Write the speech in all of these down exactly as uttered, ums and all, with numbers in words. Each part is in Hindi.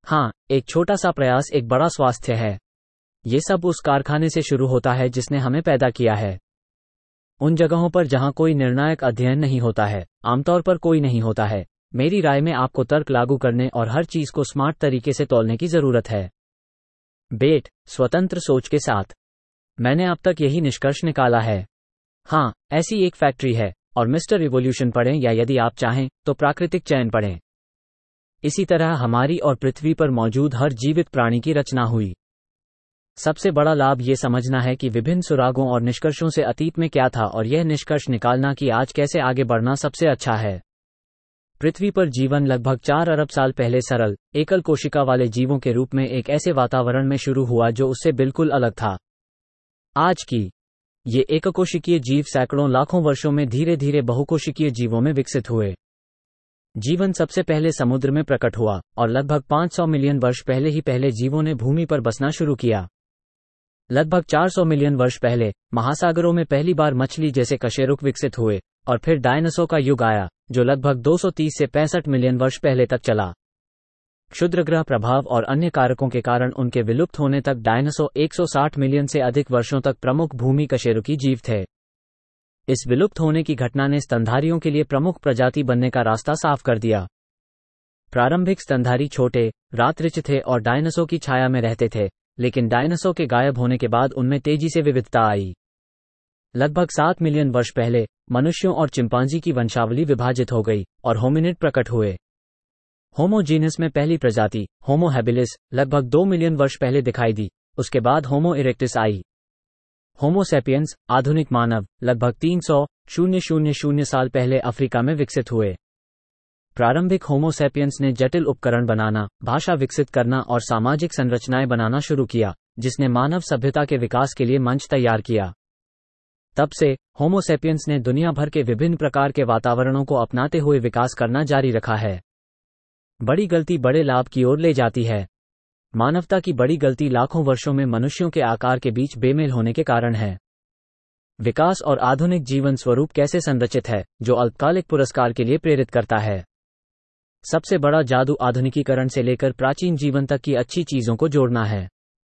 हाँ, एक छोटा सा प्रयास एक बड़ा स्वास्थ्य है। ये सब उस कारखाने से शुरू होता है जिसने हमें पैदा किया है। उन जगहों पर जहां कोई निर्णायक अध्ययन नहीं होता है, आमतौर पर कोई नहीं होता है, मेरी राय में आपको तर्क लागू करने और हर चीज को स्मार्ट तरीके से तौलने की जरूरत है। बेट, स्वतंत्र सोच के साथ। मैंने अब तक यही निष्कर्ष निकाला है। हाँ, ऐसी एक फैक्ट्री है, और मिस्टर इवोल्यूशन पढ़ें या यदि आप चाहें तो प्राकृतिक चयन पढ़ें। इसी तरह हमारी और पृथ्वी पर मौजूद हर जीवित प्राणी की रचना हुई। सबसे बड़ा लाभ ये समझना है कि विभिन्न सुरागों और निष्कर्षों से अतीत में क्या था और यह निष्कर्ष निकालना कि आज कैसे आगे बढ़ना सबसे अच्छा है। पृथ्वी पर जीवन लगभग चार अरब साल पहले सरल, एकल कोशिका वाले जीवों के रूप में एक ऐसे वातावरण में शुरू हुआ जो उससे बिल्कुल अलग था। आज की ये एककोशिकीय जीव सैकड़ों लाखों वर्षों में धीरे धीरे बहुकोशिकीय जीवों में विकसित हुए। जीवन सबसे पहले समुद्र में प्रकट हुआ, और लगभग पाँच सौ मिलियन वर्ष पहले ही पहले जीवों ने भूमि पर बसना शुरू किया। लगभग चार सौ मिलियन वर्ष पहले महासागरों में पहली बार मछली जैसे कशेरुक विकसित हुए, और फिर डायनासोर का युग आया जो लगभग दो सौ तीस से पैंसठ मिलियन वर्ष पहले तक चला। क्षुद्रग्रह प्रभाव और अन्य कारकों के कारण उनके विलुप्त होने तक डायनासोर एक सौ साठ मिलियन से अधिक वर्षों तक प्रमुख भूमि कशेरुकी जीव थे। इस विलुप्त होने की घटना ने स्तनधारियों के लिए प्रमुख प्रजाति बनने का रास्ता साफ कर दिया। प्रारंभिक स्तनधारी छोटे, रात्रिच थे और डायनासोर की छाया में रहते थे, लेकिन डायनासोर के गायब होने के बाद उनमें तेजी से विविधता आई। लगभग सात मिलियन वर्ष पहले मनुष्यों और चिंपांजी की वंशावली विभाजित हो गई और होमिनिड प्रकट हुए। होमो जीनस में पहली प्रजाति होमो हैबिलिस लगभग दो मिलियन वर्ष पहले दिखाई दी। उसके बाद होमो इरेक्टस आई। होमो सैपियंस, आधुनिक मानव, लगभग तीन सौ शून्य शून्य शून्य साल पहले अफ्रीका में विकसित हुए। प्रारंभिक होमो सैपियंस ने जटिल उपकरण बनाना, भाषा विकसित करना और सामाजिक संरचनाएं बनाना शुरू किया, जिसने मानव सभ्यता के विकास के लिए मंच तैयार किया। तब से होमो सैपियंस ने दुनिया भर के विभिन्न प्रकार के वातावरणों को अपनाते हुए विकास करना जारी रखा है। बड़ी गलती बड़े लाभ की ओर ले जाती है। मानवता की बड़ी गलती लाखों वर्षों में मनुष्यों के आकार के बीच बेमेल होने के कारण है। विकास और आधुनिक जीवन स्वरूप कैसे संरचित है, जो अल्पकालिक पुरस्कार के लिए प्रेरित करता है। सबसे बड़ा जादू आधुनिकीकरण से लेकर प्राचीन जीवन तक की अच्छी चीजों को जोड़ना है।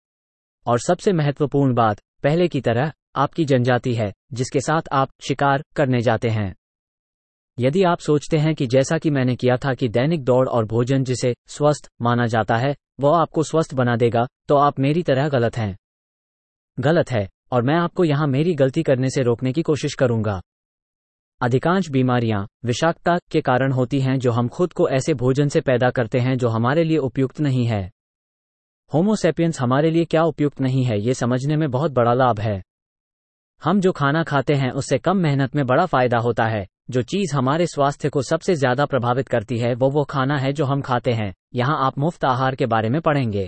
और सबसे महत्वपूर्ण बात, पहले की तरह, आपकी जनजाति है, जिसके साथ आप शिकार करने जाते हैं। यदि आप सोचते हैं कि जैसा कि मैंने किया था कि दैनिक दौड़ और भोजन जिसे स्वस्थ माना जाता है वह आपको स्वस्थ बना देगा, तो आप मेरी तरह गलत हैं। गलत है, और मैं आपको यहां मेरी गलती करने से रोकने की कोशिश करूंगा। अधिकांश बीमारियां विषाक्तता के कारण होती हैं जो हम खुद को ऐसे भोजन से पैदा करते हैं जो हमारे लिए उपयुक्त नहीं है। होमो सैपियंस हमारे लिए क्या उपयुक्त नहीं है ये समझने में बहुत बड़ा लाभ है। हम जो खाना खाते हैं उससे कम मेहनत में बड़ा फायदा होता है। जो चीज हमारे स्वास्थ्य को सबसे ज्यादा प्रभावित करती है वो वो खाना है जो हम खाते हैं। यहाँ आप मुफ्त आहार के बारे में पढ़ेंगे।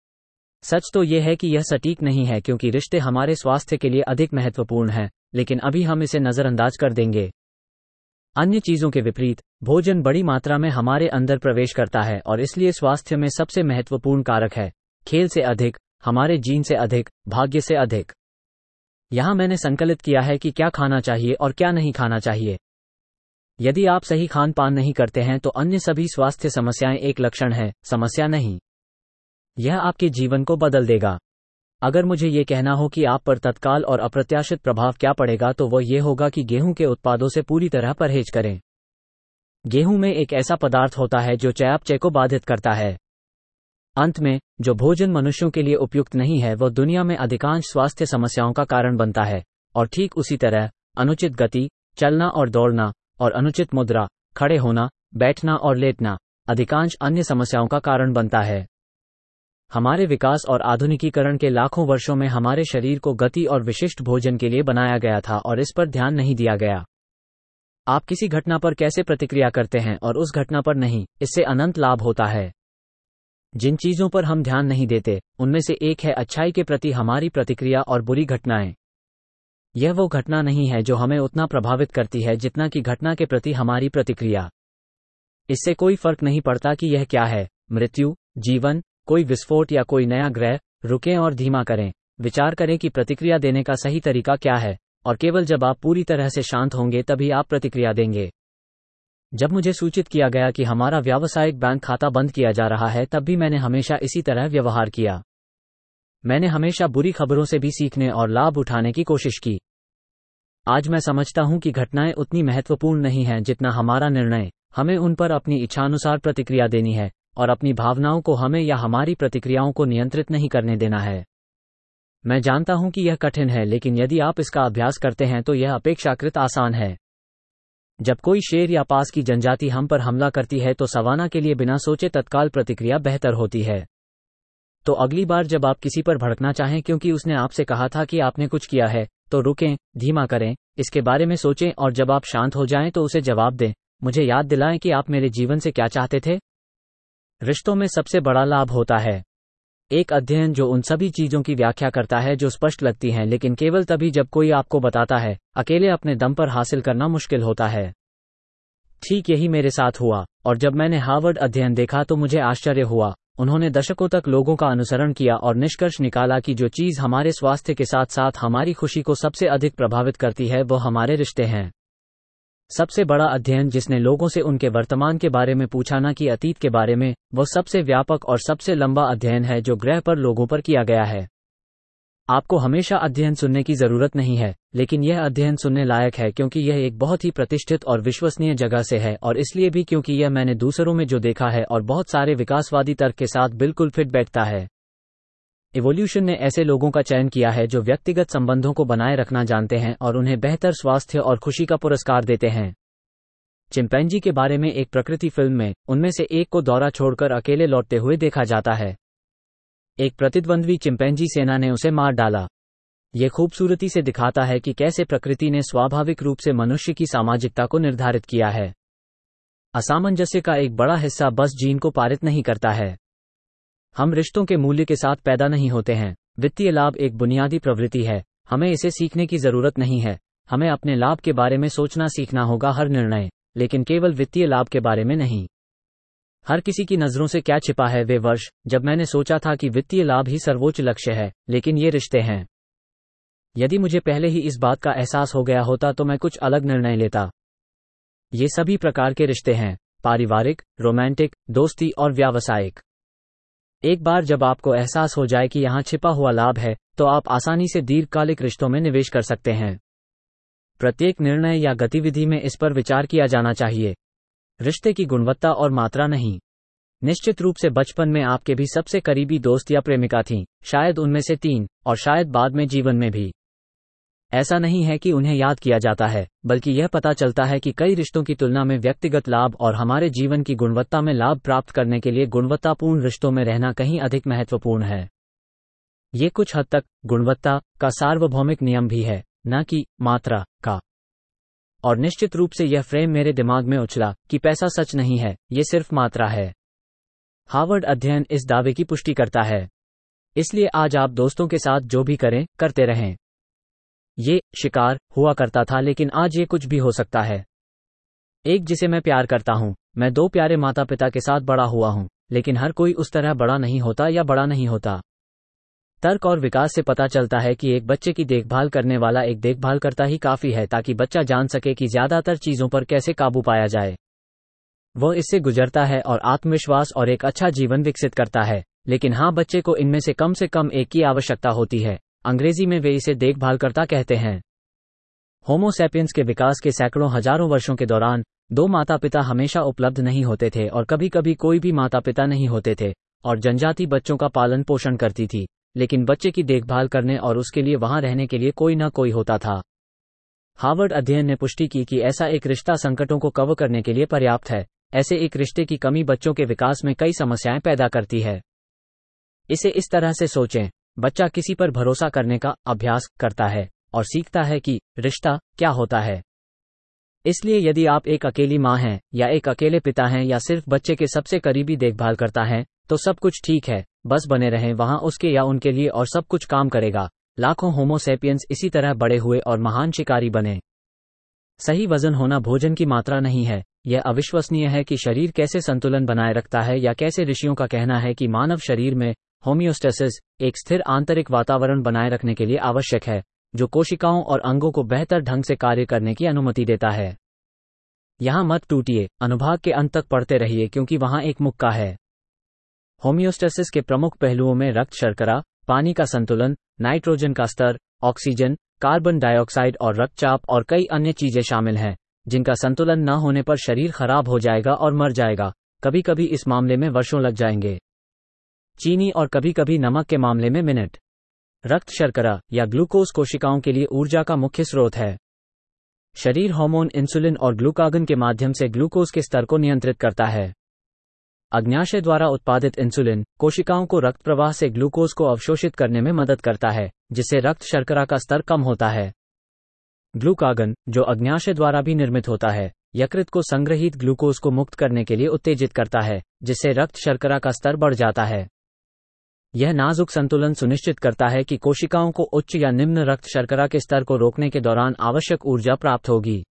सच तो यह है कि यह सटीक नहीं है क्योंकि रिश्ते हमारे स्वास्थ्य के लिए अधिक महत्वपूर्ण हैं, लेकिन अभी हम इसे नजरअंदाज कर देंगे। अन्य चीजों के विपरीत, भोजन बड़ी मात्रा में हमारे अंदर प्रवेश करता है और इसलिए स्वास्थ्य में सबसे महत्वपूर्ण कारक है। खेल से अधिक, हमारे जीन से अधिक, भाग्य से अधिक। यहां मैंने संकलित किया है कि क्या खाना चाहिए और क्या नहीं खाना चाहिए। यदि आप सही खान पान नहीं करते हैं तो अन्य सभी स्वास्थ्य समस्याएं एक लक्षण है, समस्या नहीं। यह आपके जीवन को बदल देगा। अगर मुझे ये कहना हो कि आप पर तत्काल और अप्रत्याशित प्रभाव क्या पड़ेगा तो वह ये होगा कि गेहूं के उत्पादों से पूरी तरह परहेज करें। गेहूं में एक ऐसा पदार्थ होता है जो चयापचय को बाधित करता है। अंत में, जो भोजन मनुष्यों के लिए उपयुक्त नहीं है वह दुनिया में अधिकांश स्वास्थ्य समस्याओं का कारण बनता है। और ठीक उसी तरह, अनुचित गति, चलना और दौड़ना, और अनुचित मुद्रा, खड़े होना, बैठना और लेटना, अधिकांश अन्य समस्याओं का कारण बनता है। हमारे विकास और आधुनिकीकरण के लाखों वर्षों में हमारे शरीर को गति और विशिष्ट भोजन के लिए बनाया गया था और इस पर ध्यान नहीं दिया गया। आप किसी घटना पर कैसे प्रतिक्रिया करते हैं और उस घटना पर नहीं, इससे अनंत लाभ होता है। जिन चीजों पर हम ध्यान नहीं देते, उनमें से एक है अच्छाई के प्रति हमारी प्रतिक्रिया और बुरी घटनाएं। यह वो घटना नहीं है जो हमें उतना प्रभावित करती है जितना कि घटना के प्रति हमारी प्रतिक्रिया। इससे कोई फर्क नहीं पड़ता कि यह क्या है, मृत्यु, जीवन, कोई विस्फोट या कोई नया ग्रह। रुकें और धीमा करें, विचार करें कि प्रतिक्रिया देने का सही तरीका क्या है, और केवल जब आप पूरी तरह से शांत होंगे तभी आप प्रतिक्रिया देंगे। जब मुझे सूचित किया गया कि हमारा व्यावसायिक बैंक खाता बंद किया जा रहा है, तब भी मैंने हमेशा इसी तरह व्यवहार किया। मैंने हमेशा बुरी खबरों से भी सीखने और लाभ उठाने की कोशिश की। आज मैं समझता हूं कि घटनाएं उतनी महत्वपूर्ण नहीं हैं जितना हमारा निर्णय। हमें उन पर अपनी इच्छानुसार प्रतिक्रिया देनी है और अपनी भावनाओं को हमें या हमारी प्रतिक्रियाओं को नियंत्रित नहीं करने देना है। मैं जानता हूं कि यह कठिन है, लेकिन यदि आप इसका अभ्यास करते हैं तो यह अपेक्षाकृत आसान है। जब कोई शेर या पास की जनजाति हम पर हमला करती है तो सवाना के लिए बिना सोचे तत्काल प्रतिक्रिया बेहतर होती है। तो अगली बार जब आप किसी पर भड़कना चाहें क्योंकि उसने आपसे कहा था कि आपने कुछ किया है, तो रुकें, धीमा करें, इसके बारे में सोचें और जब आप शांत हो जाएं तो उसे जवाब दें, मुझे याद दिलाएं कि आप मेरे जीवन से क्या चाहते थे। रिश्तों में सबसे बड़ा लाभ होता है एक अध्ययन जो उन सभी चीजों की व्याख्या करता है जो स्पष्ट लगती हैं लेकिन केवल तभी जब कोई आपको बताता है। अकेले अपने दम पर हासिल करना मुश्किल होता है। ठीक यही मेरे साथ हुआ, और जब मैंने हार्वर्ड अध्ययन देखा तो मुझे आश्चर्य हुआ। उन्होंने दशकों तक लोगों का अनुसरण किया और निष्कर्ष निकाला कि जो चीज हमारे स्वास्थ्य के साथ साथ हमारी खुशी को सबसे अधिक प्रभावित करती है वो हमारे रिश्ते हैं। सबसे बड़ा अध्ययन जिसने लोगों से उनके वर्तमान के बारे में पूछा, न कि अतीत के बारे में, वो सबसे व्यापक और सबसे लंबा अध्ययन है जो ग्रह पर लोगों पर किया गया है। आपको हमेशा अध्ययन सुनने की जरूरत नहीं है, लेकिन यह अध्ययन सुनने लायक है क्योंकि यह एक बहुत ही प्रतिष्ठित और विश्वसनीय जगह से है, और इसलिए भी क्योंकि यह मैंने दूसरों में जो देखा है और बहुत सारे विकासवादी तर्क के साथ बिल्कुल फिट बैठता है। इवोल्यूशन ने ऐसे लोगों का चयन किया है जो व्यक्तिगत संबंधों को बनाए रखना जानते हैं और उन्हें बेहतर स्वास्थ्य और खुशी का पुरस्कार देते हैं। चिंपैंजी के बारे में एक प्रकृति फिल्म में उनमें से एक को दौरा छोड़कर अकेले लौटते हुए देखा जाता है। एक प्रतिद्वंद्वी चिंपैंजी सेना ने उसे मार डाला। यह खूबसूरती से दिखाता है कि कैसे प्रकृति ने स्वाभाविक रूप से मनुष्य की सामाजिकता को निर्धारित किया है। असामंजस्य का एक बड़ा हिस्सा बस जीन को पारित नहीं करता है। हम रिश्तों के मूल्य के साथ पैदा नहीं होते हैं। वित्तीय लाभ एक बुनियादी प्रवृत्ति है, हमें इसे सीखने की जरूरत नहीं है। हमें अपने लाभ के बारे में सोचना सीखना होगा हर निर्णय, लेकिन केवल वित्तीय लाभ के बारे में नहीं। हर किसी की नजरों से क्या छिपा है वे वर्ष जब मैंने सोचा था कि वित्तीय लाभ ही सर्वोच्च लक्ष्य है, लेकिन ये रिश्ते हैं। यदि मुझे पहले ही इस बात का एहसास हो गया होता तो मैं कुछ अलग निर्णय लेता। ये सभी प्रकार के रिश्ते हैं, पारिवारिक, रोमांटिक, दोस्ती और व्यावसायिक। एक बार जब आपको एहसास हो जाए कि यहाँ छिपा हुआ लाभ है, तो आप आसानी से दीर्घकालिक रिश्तों में निवेश कर सकते हैं। प्रत्येक निर्णय या गतिविधि में इस पर विचार किया जाना चाहिए। रिश्ते की गुणवत्ता और मात्रा नहीं। निश्चित रूप से बचपन में आपके भी सबसे करीबी दोस्त या प्रेमिका थीं, शायद उनमें से तीन, और शायद बाद में जीवन में भी। ऐसा नहीं है कि उन्हें याद किया जाता है, बल्कि यह पता चलता है कि कई रिश्तों की तुलना में व्यक्तिगत लाभ और हमारे जीवन की गुणवत्ता में लाभ प्राप्त करने के लिए गुणवत्तापूर्ण रिश्तों में रहना कहीं अधिक महत्वपूर्ण है। ये कुछ हद तक गुणवत्ता का सार्वभौमिक नियम भी है, न कि मात्रा का। और निश्चित रूप से यह फ्रेम मेरे दिमाग में उछला कि पैसा सच नहीं है, ये सिर्फ मात्रा है। हार्वर्ड अध्ययन इस दावे की पुष्टि करता है। इसलिए आज आप दोस्तों के साथ जो भी करें, करते रहें। ये शिकार हुआ करता था, लेकिन आज ये कुछ भी हो सकता है। एक जिसे मैं प्यार करता हूं, मैं दो प्यारे माता पिता के साथ बड़ा हुआ हूं, लेकिन हर कोई उस तरह बड़ा नहीं होता या बड़ा नहीं होता। तर्क और विकास से पता चलता है कि एक बच्चे की देखभाल करने वाला एक देखभाल करता ही काफी है ताकि बच्चा जान सके कि ज्यादातर चीजों पर कैसे काबू पाया जाए। वो इससे गुजरता है और आत्मविश्वास और एक अच्छा जीवन विकसित करता है, लेकिन हाँ, बच्चे को इनमें से कम से कम एक की आवश्यकता होती है। अंग्रेजी में वे इसे देखभाल करता कहते हैं। होमो सैपियंस के विकास के सैकड़ों हजारों वर्षों के दौरान दो माता पिता हमेशा उपलब्ध नहीं होते थे और कभी कभी कोई भी माता पिता नहीं होते थे, और जनजाति बच्चों का पालन पोषण करती थी, लेकिन बच्चे की देखभाल करने और उसके लिए वहां रहने के लिए कोई न कोई होता था। हार्वर्ड अध्ययन ने पुष्टि की कि ऐसा एक रिश्ता संकटों को कवर करने के लिए पर्याप्त है। ऐसे एक रिश्ते की कमी बच्चों के विकास में कई समस्याएं पैदा करती है। इसे इस तरह से सोचें, बच्चा किसी पर भरोसा करने का अभ्यास करता है और सीखता है कि रिश्ता क्या होता है। इसलिए यदि आप एक अकेली मां हैं या एक अकेले पिता हैं या सिर्फ बच्चे के सबसे करीबी देखभाल करता हैं, तो सब कुछ ठीक है, बस बने रहें वहां उसके या उनके लिए और सब कुछ काम करेगा। लाखों होमो सैपियंस इसी तरह बड़े हुए और महान शिकारी बने। सही वजन होना भोजन की मात्रा नहीं है। यह अविश्वसनीय है कि शरीर कैसे संतुलन बनाए रखता है, या कैसे ऋषियों का कहना है कि मानव शरीर में होमियोस्टेसिस एक स्थिर आंतरिक वातावरण बनाए रखने के लिए आवश्यक है, जो कोशिकाओं और अंगों को बेहतर ढंग से कार्य करने की अनुमति देता है। यहाँ मत टूटिए, अनुभाग के अंत तक पढ़ते रहिए क्योंकि वहाँ एक मुक्का है। होम्योस्टेसिस के प्रमुख पहलुओं में रक्त शर्करा, पानी का संतुलन, नाइट्रोजन का स्तर, ऑक्सीजन, कार्बन डाइऑक्साइड और रक्तचाप और कई अन्य चीजें शामिल हैं, जिनका संतुलन न होने पर शरीर खराब हो जाएगा और मर जाएगा। कभी कभी इस मामले में वर्षों लग जाएंगे। चीनी और कभी कभी नमक के मामले में मिनट। रक्त शर्करा या ग्लूकोज कोशिकाओं के लिए ऊर्जा का मुख्य स्रोत है। शरीर हार्मोन इंसुलिन और ग्लूकागन के माध्यम से ग्लूकोज के स्तर को नियंत्रित करता है। अग्न्याशय द्वारा उत्पादित इंसुलिन कोशिकाओं को रक्त प्रवाह से ग्लूकोज को अवशोषित करने में मदद करता है, जिससे रक्त शर्करा का स्तर कम होता है। ग्लूकागन, जो अग्न्याशय द्वारा भी निर्मित होता है, यकृत को संग्रहीत ग्लूकोज को मुक्त करने के लिए उत्तेजित करता है, जिससे रक्त शर्करा का स्तर बढ़ जाता है। यह नाजुक संतुलन सुनिश्चित करता है कि कोशिकाओं को उच्च या निम्न रक्त शर्करा के स्तर को रोकने के दौरान आवश्यक ऊर्जा प्राप्त होगी।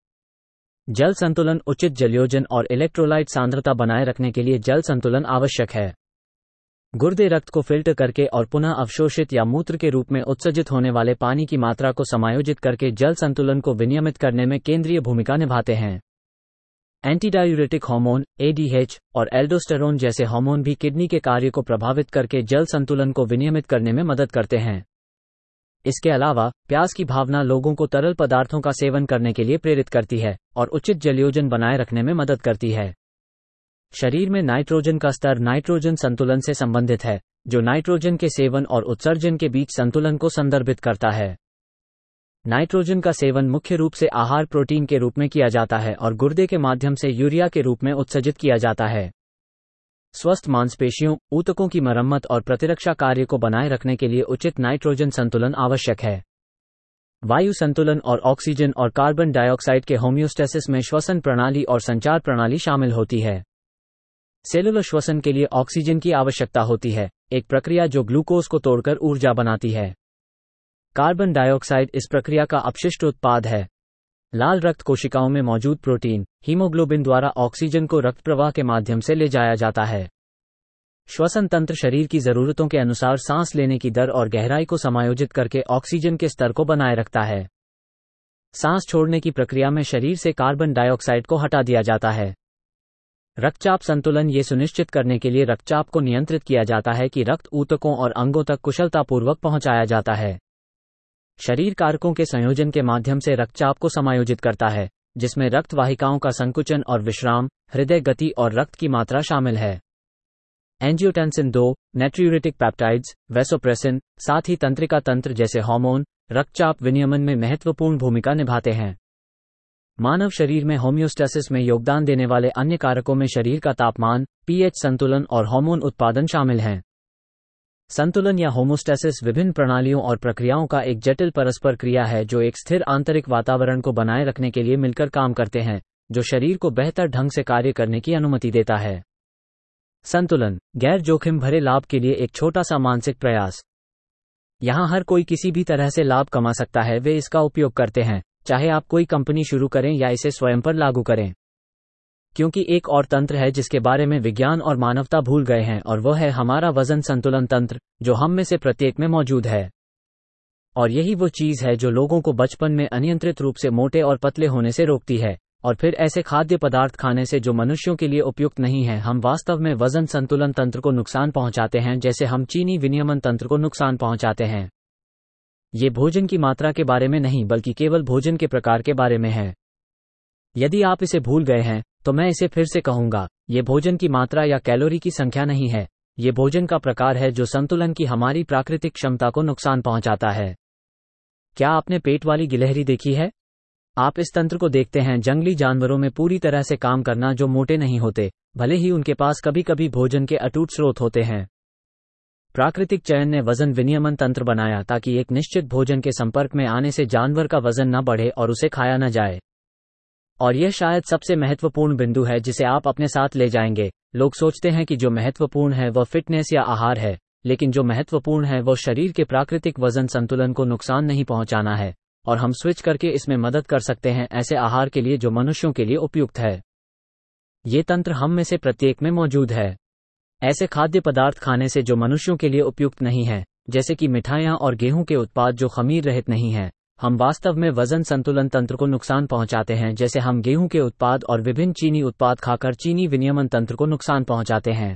जल संतुलन, उचित जलयोजन और इलेक्ट्रोलाइट सांद्रता बनाए रखने के लिए जल संतुलन आवश्यक है। गुर्दे रक्त को फिल्टर करके और पुनः अवशोषित या मूत्र के रूप में उत्सर्जित होने वाले पानी की मात्रा को समायोजित करके जल संतुलन को विनियमित करने में केंद्रीय भूमिका निभाते हैं। Antidiuretic hormone, A D H, और एल्डोस्टेरोन जैसे हार्मोन भी किडनी के कार्य को प्रभावित करके जल संतुलन को विनियमित करने में मदद करते हैं। इसके अलावा प्यास की भावना लोगों को तरल पदार्थों का सेवन करने के लिए प्रेरित करती है और उचित जलयोजन बनाए रखने में मदद करती है। शरीर में नाइट्रोजन का स्तर नाइट्रोजन संतुलन से संबंधित है, जो नाइट्रोजन के सेवन और उत्सर्जन के बीच संतुलन को संदर्भित करता है। नाइट्रोजन का सेवन मुख्य रूप से आहार प्रोटीन के रूप में किया जाता है और गुर्दे के माध्यम से यूरिया के रूप में उत्सर्जित किया जाता है। स्वस्थ मांसपेशियों, ऊतकों की मरम्मत और प्रतिरक्षा कार्य को बनाए रखने के लिए उचित नाइट्रोजन संतुलन आवश्यक है। वायु संतुलन और ऑक्सीजन और कार्बन डाइऑक्साइड के होम्योस्टेसिस में श्वसन प्रणाली और संचार प्रणाली शामिल होती है। सेलुलर श्वसन के लिए ऑक्सीजन की आवश्यकता होती है, एक प्रक्रिया जो ग्लूकोज को तोड़कर ऊर्जा बनाती है। कार्बन डाइऑक्साइड इस प्रक्रिया का अपशिष्ट उत्पाद है। लाल रक्त कोशिकाओं में मौजूद प्रोटीन हीमोग्लोबिन द्वारा ऑक्सीजन को रक्त प्रवाह के माध्यम से ले जाया जाता है। श्वसन तंत्र शरीर की जरूरतों के अनुसार सांस लेने की दर और गहराई को समायोजित करके ऑक्सीजन के स्तर को बनाए रखता है। सांस छोड़ने की प्रक्रिया में शरीर से कार्बन डाइऑक्साइड को हटा दिया जाता है। रक्तचाप संतुलन, ये सुनिश्चित करने के लिए रक्तचाप को नियंत्रित किया जाता है कि रक्त ऊतकों और अंगों तक कुशलतापूर्वक पहुंचाया जाता है। शरीर कारकों के संयोजन के माध्यम से रक्तचाप को समायोजित करता है, जिसमें रक्त वाहिकाओं का संकुचन और विश्राम, हृदय गति और रक्त की मात्रा शामिल है। एंजियोटेंसिन दो, नाइट्रियूरेटिक पेप्टाइड्स, वैसोप्रेसिन, साथ ही तंत्रिका तंत्र जैसे हार्मोन रक्तचाप विनियमन में महत्वपूर्ण भूमिका निभाते हैं। मानव शरीर में होम्योस्टेसिस में योगदान देने वाले अन्य कारकों में शरीर का तापमान, पीएच संतुलन और हार्मोन उत्पादन शामिल हैं। संतुलन या होमोस्टेसिस विभिन्न प्रणालियों और प्रक्रियाओं का एक जटिल परस्पर क्रिया है जो एक स्थिर आंतरिक वातावरण को बनाए रखने के लिए मिलकर काम करते हैं, जो शरीर को बेहतर ढंग से कार्य करने की अनुमति देता है। संतुलन, गैर जोखिम भरे लाभ के लिए एक छोटा सा मानसिक प्रयास। यहाँ हर कोई किसी भी तरह से लाभ कमा सकता है, वे इसका उपयोग करते हैं, चाहे आप कोई कंपनी शुरू करें या इसे स्वयं पर लागू करें। क्योंकि एक और तंत्र है जिसके बारे में विज्ञान और मानवता भूल गए हैं, और वह है हमारा वजन संतुलन तंत्र, जो हम में से प्रत्येक में मौजूद है। और यही वो चीज है जो लोगों को बचपन में अनियंत्रित रूप से मोटे और पतले होने से रोकती है, और फिर ऐसे खाद्य पदार्थ खाने से जो मनुष्यों के लिए उपयुक्त नहीं है। हम वास्तव में वजन संतुलन तंत्र को नुकसान पहुंचाते हैं, जैसे हम चीनी विनियमन तंत्र को नुकसान पहुंचाते हैं। ये भोजन की मात्रा के बारे में नहीं, बल्कि केवल भोजन के प्रकार के बारे में है। यदि आप इसे भूल गए हैं, तो मैं इसे फिर से कहूंगा, ये भोजन की मात्रा या कैलोरी की संख्या नहीं है, ये भोजन का प्रकार है जो संतुलन की हमारी प्राकृतिक क्षमता को नुकसान पहुंचाता है। क्या आपने पेट वाली गिलहरी देखी है? आप इस तंत्र को देखते हैं जंगली जानवरों में पूरी तरह से काम करना, जो मोटे नहीं होते, भले ही उनके पास कभी कभी भोजन के अटूट स्रोत होते हैं। प्राकृतिक चयन ने वजन विनियमन तंत्र बनाया ताकि एक निश्चित भोजन के संपर्क में आने से जानवर का वजन न बढ़े और उसे खाया न जाए। और यह शायद सबसे महत्वपूर्ण बिंदु है जिसे आप अपने साथ ले जाएंगे। लोग सोचते हैं कि जो महत्वपूर्ण है वह फिटनेस या आहार है, लेकिन जो महत्वपूर्ण है वह शरीर के प्राकृतिक वजन संतुलन को नुकसान नहीं पहुंचाना है, और हम स्विच करके इसमें मदद कर सकते हैं ऐसे आहार के लिए जो मनुष्यों के लिए उपयुक्त है। ये तंत्र हम में से प्रत्येक में मौजूद है। ऐसे खाद्य पदार्थ खाने से जो मनुष्यों के लिए उपयुक्त नहीं है, जैसे कि मिठाइयाँ और गेहूं के उत्पाद जो खमीर रहित नहीं हैं, हम वास्तव में वजन संतुलन तंत्र को नुकसान पहुंचाते हैं, जैसे हम गेहूं के उत्पाद और विभिन्न चीनी उत्पाद खाकर चीनी विनियमन तंत्र को नुकसान पहुंचाते हैं।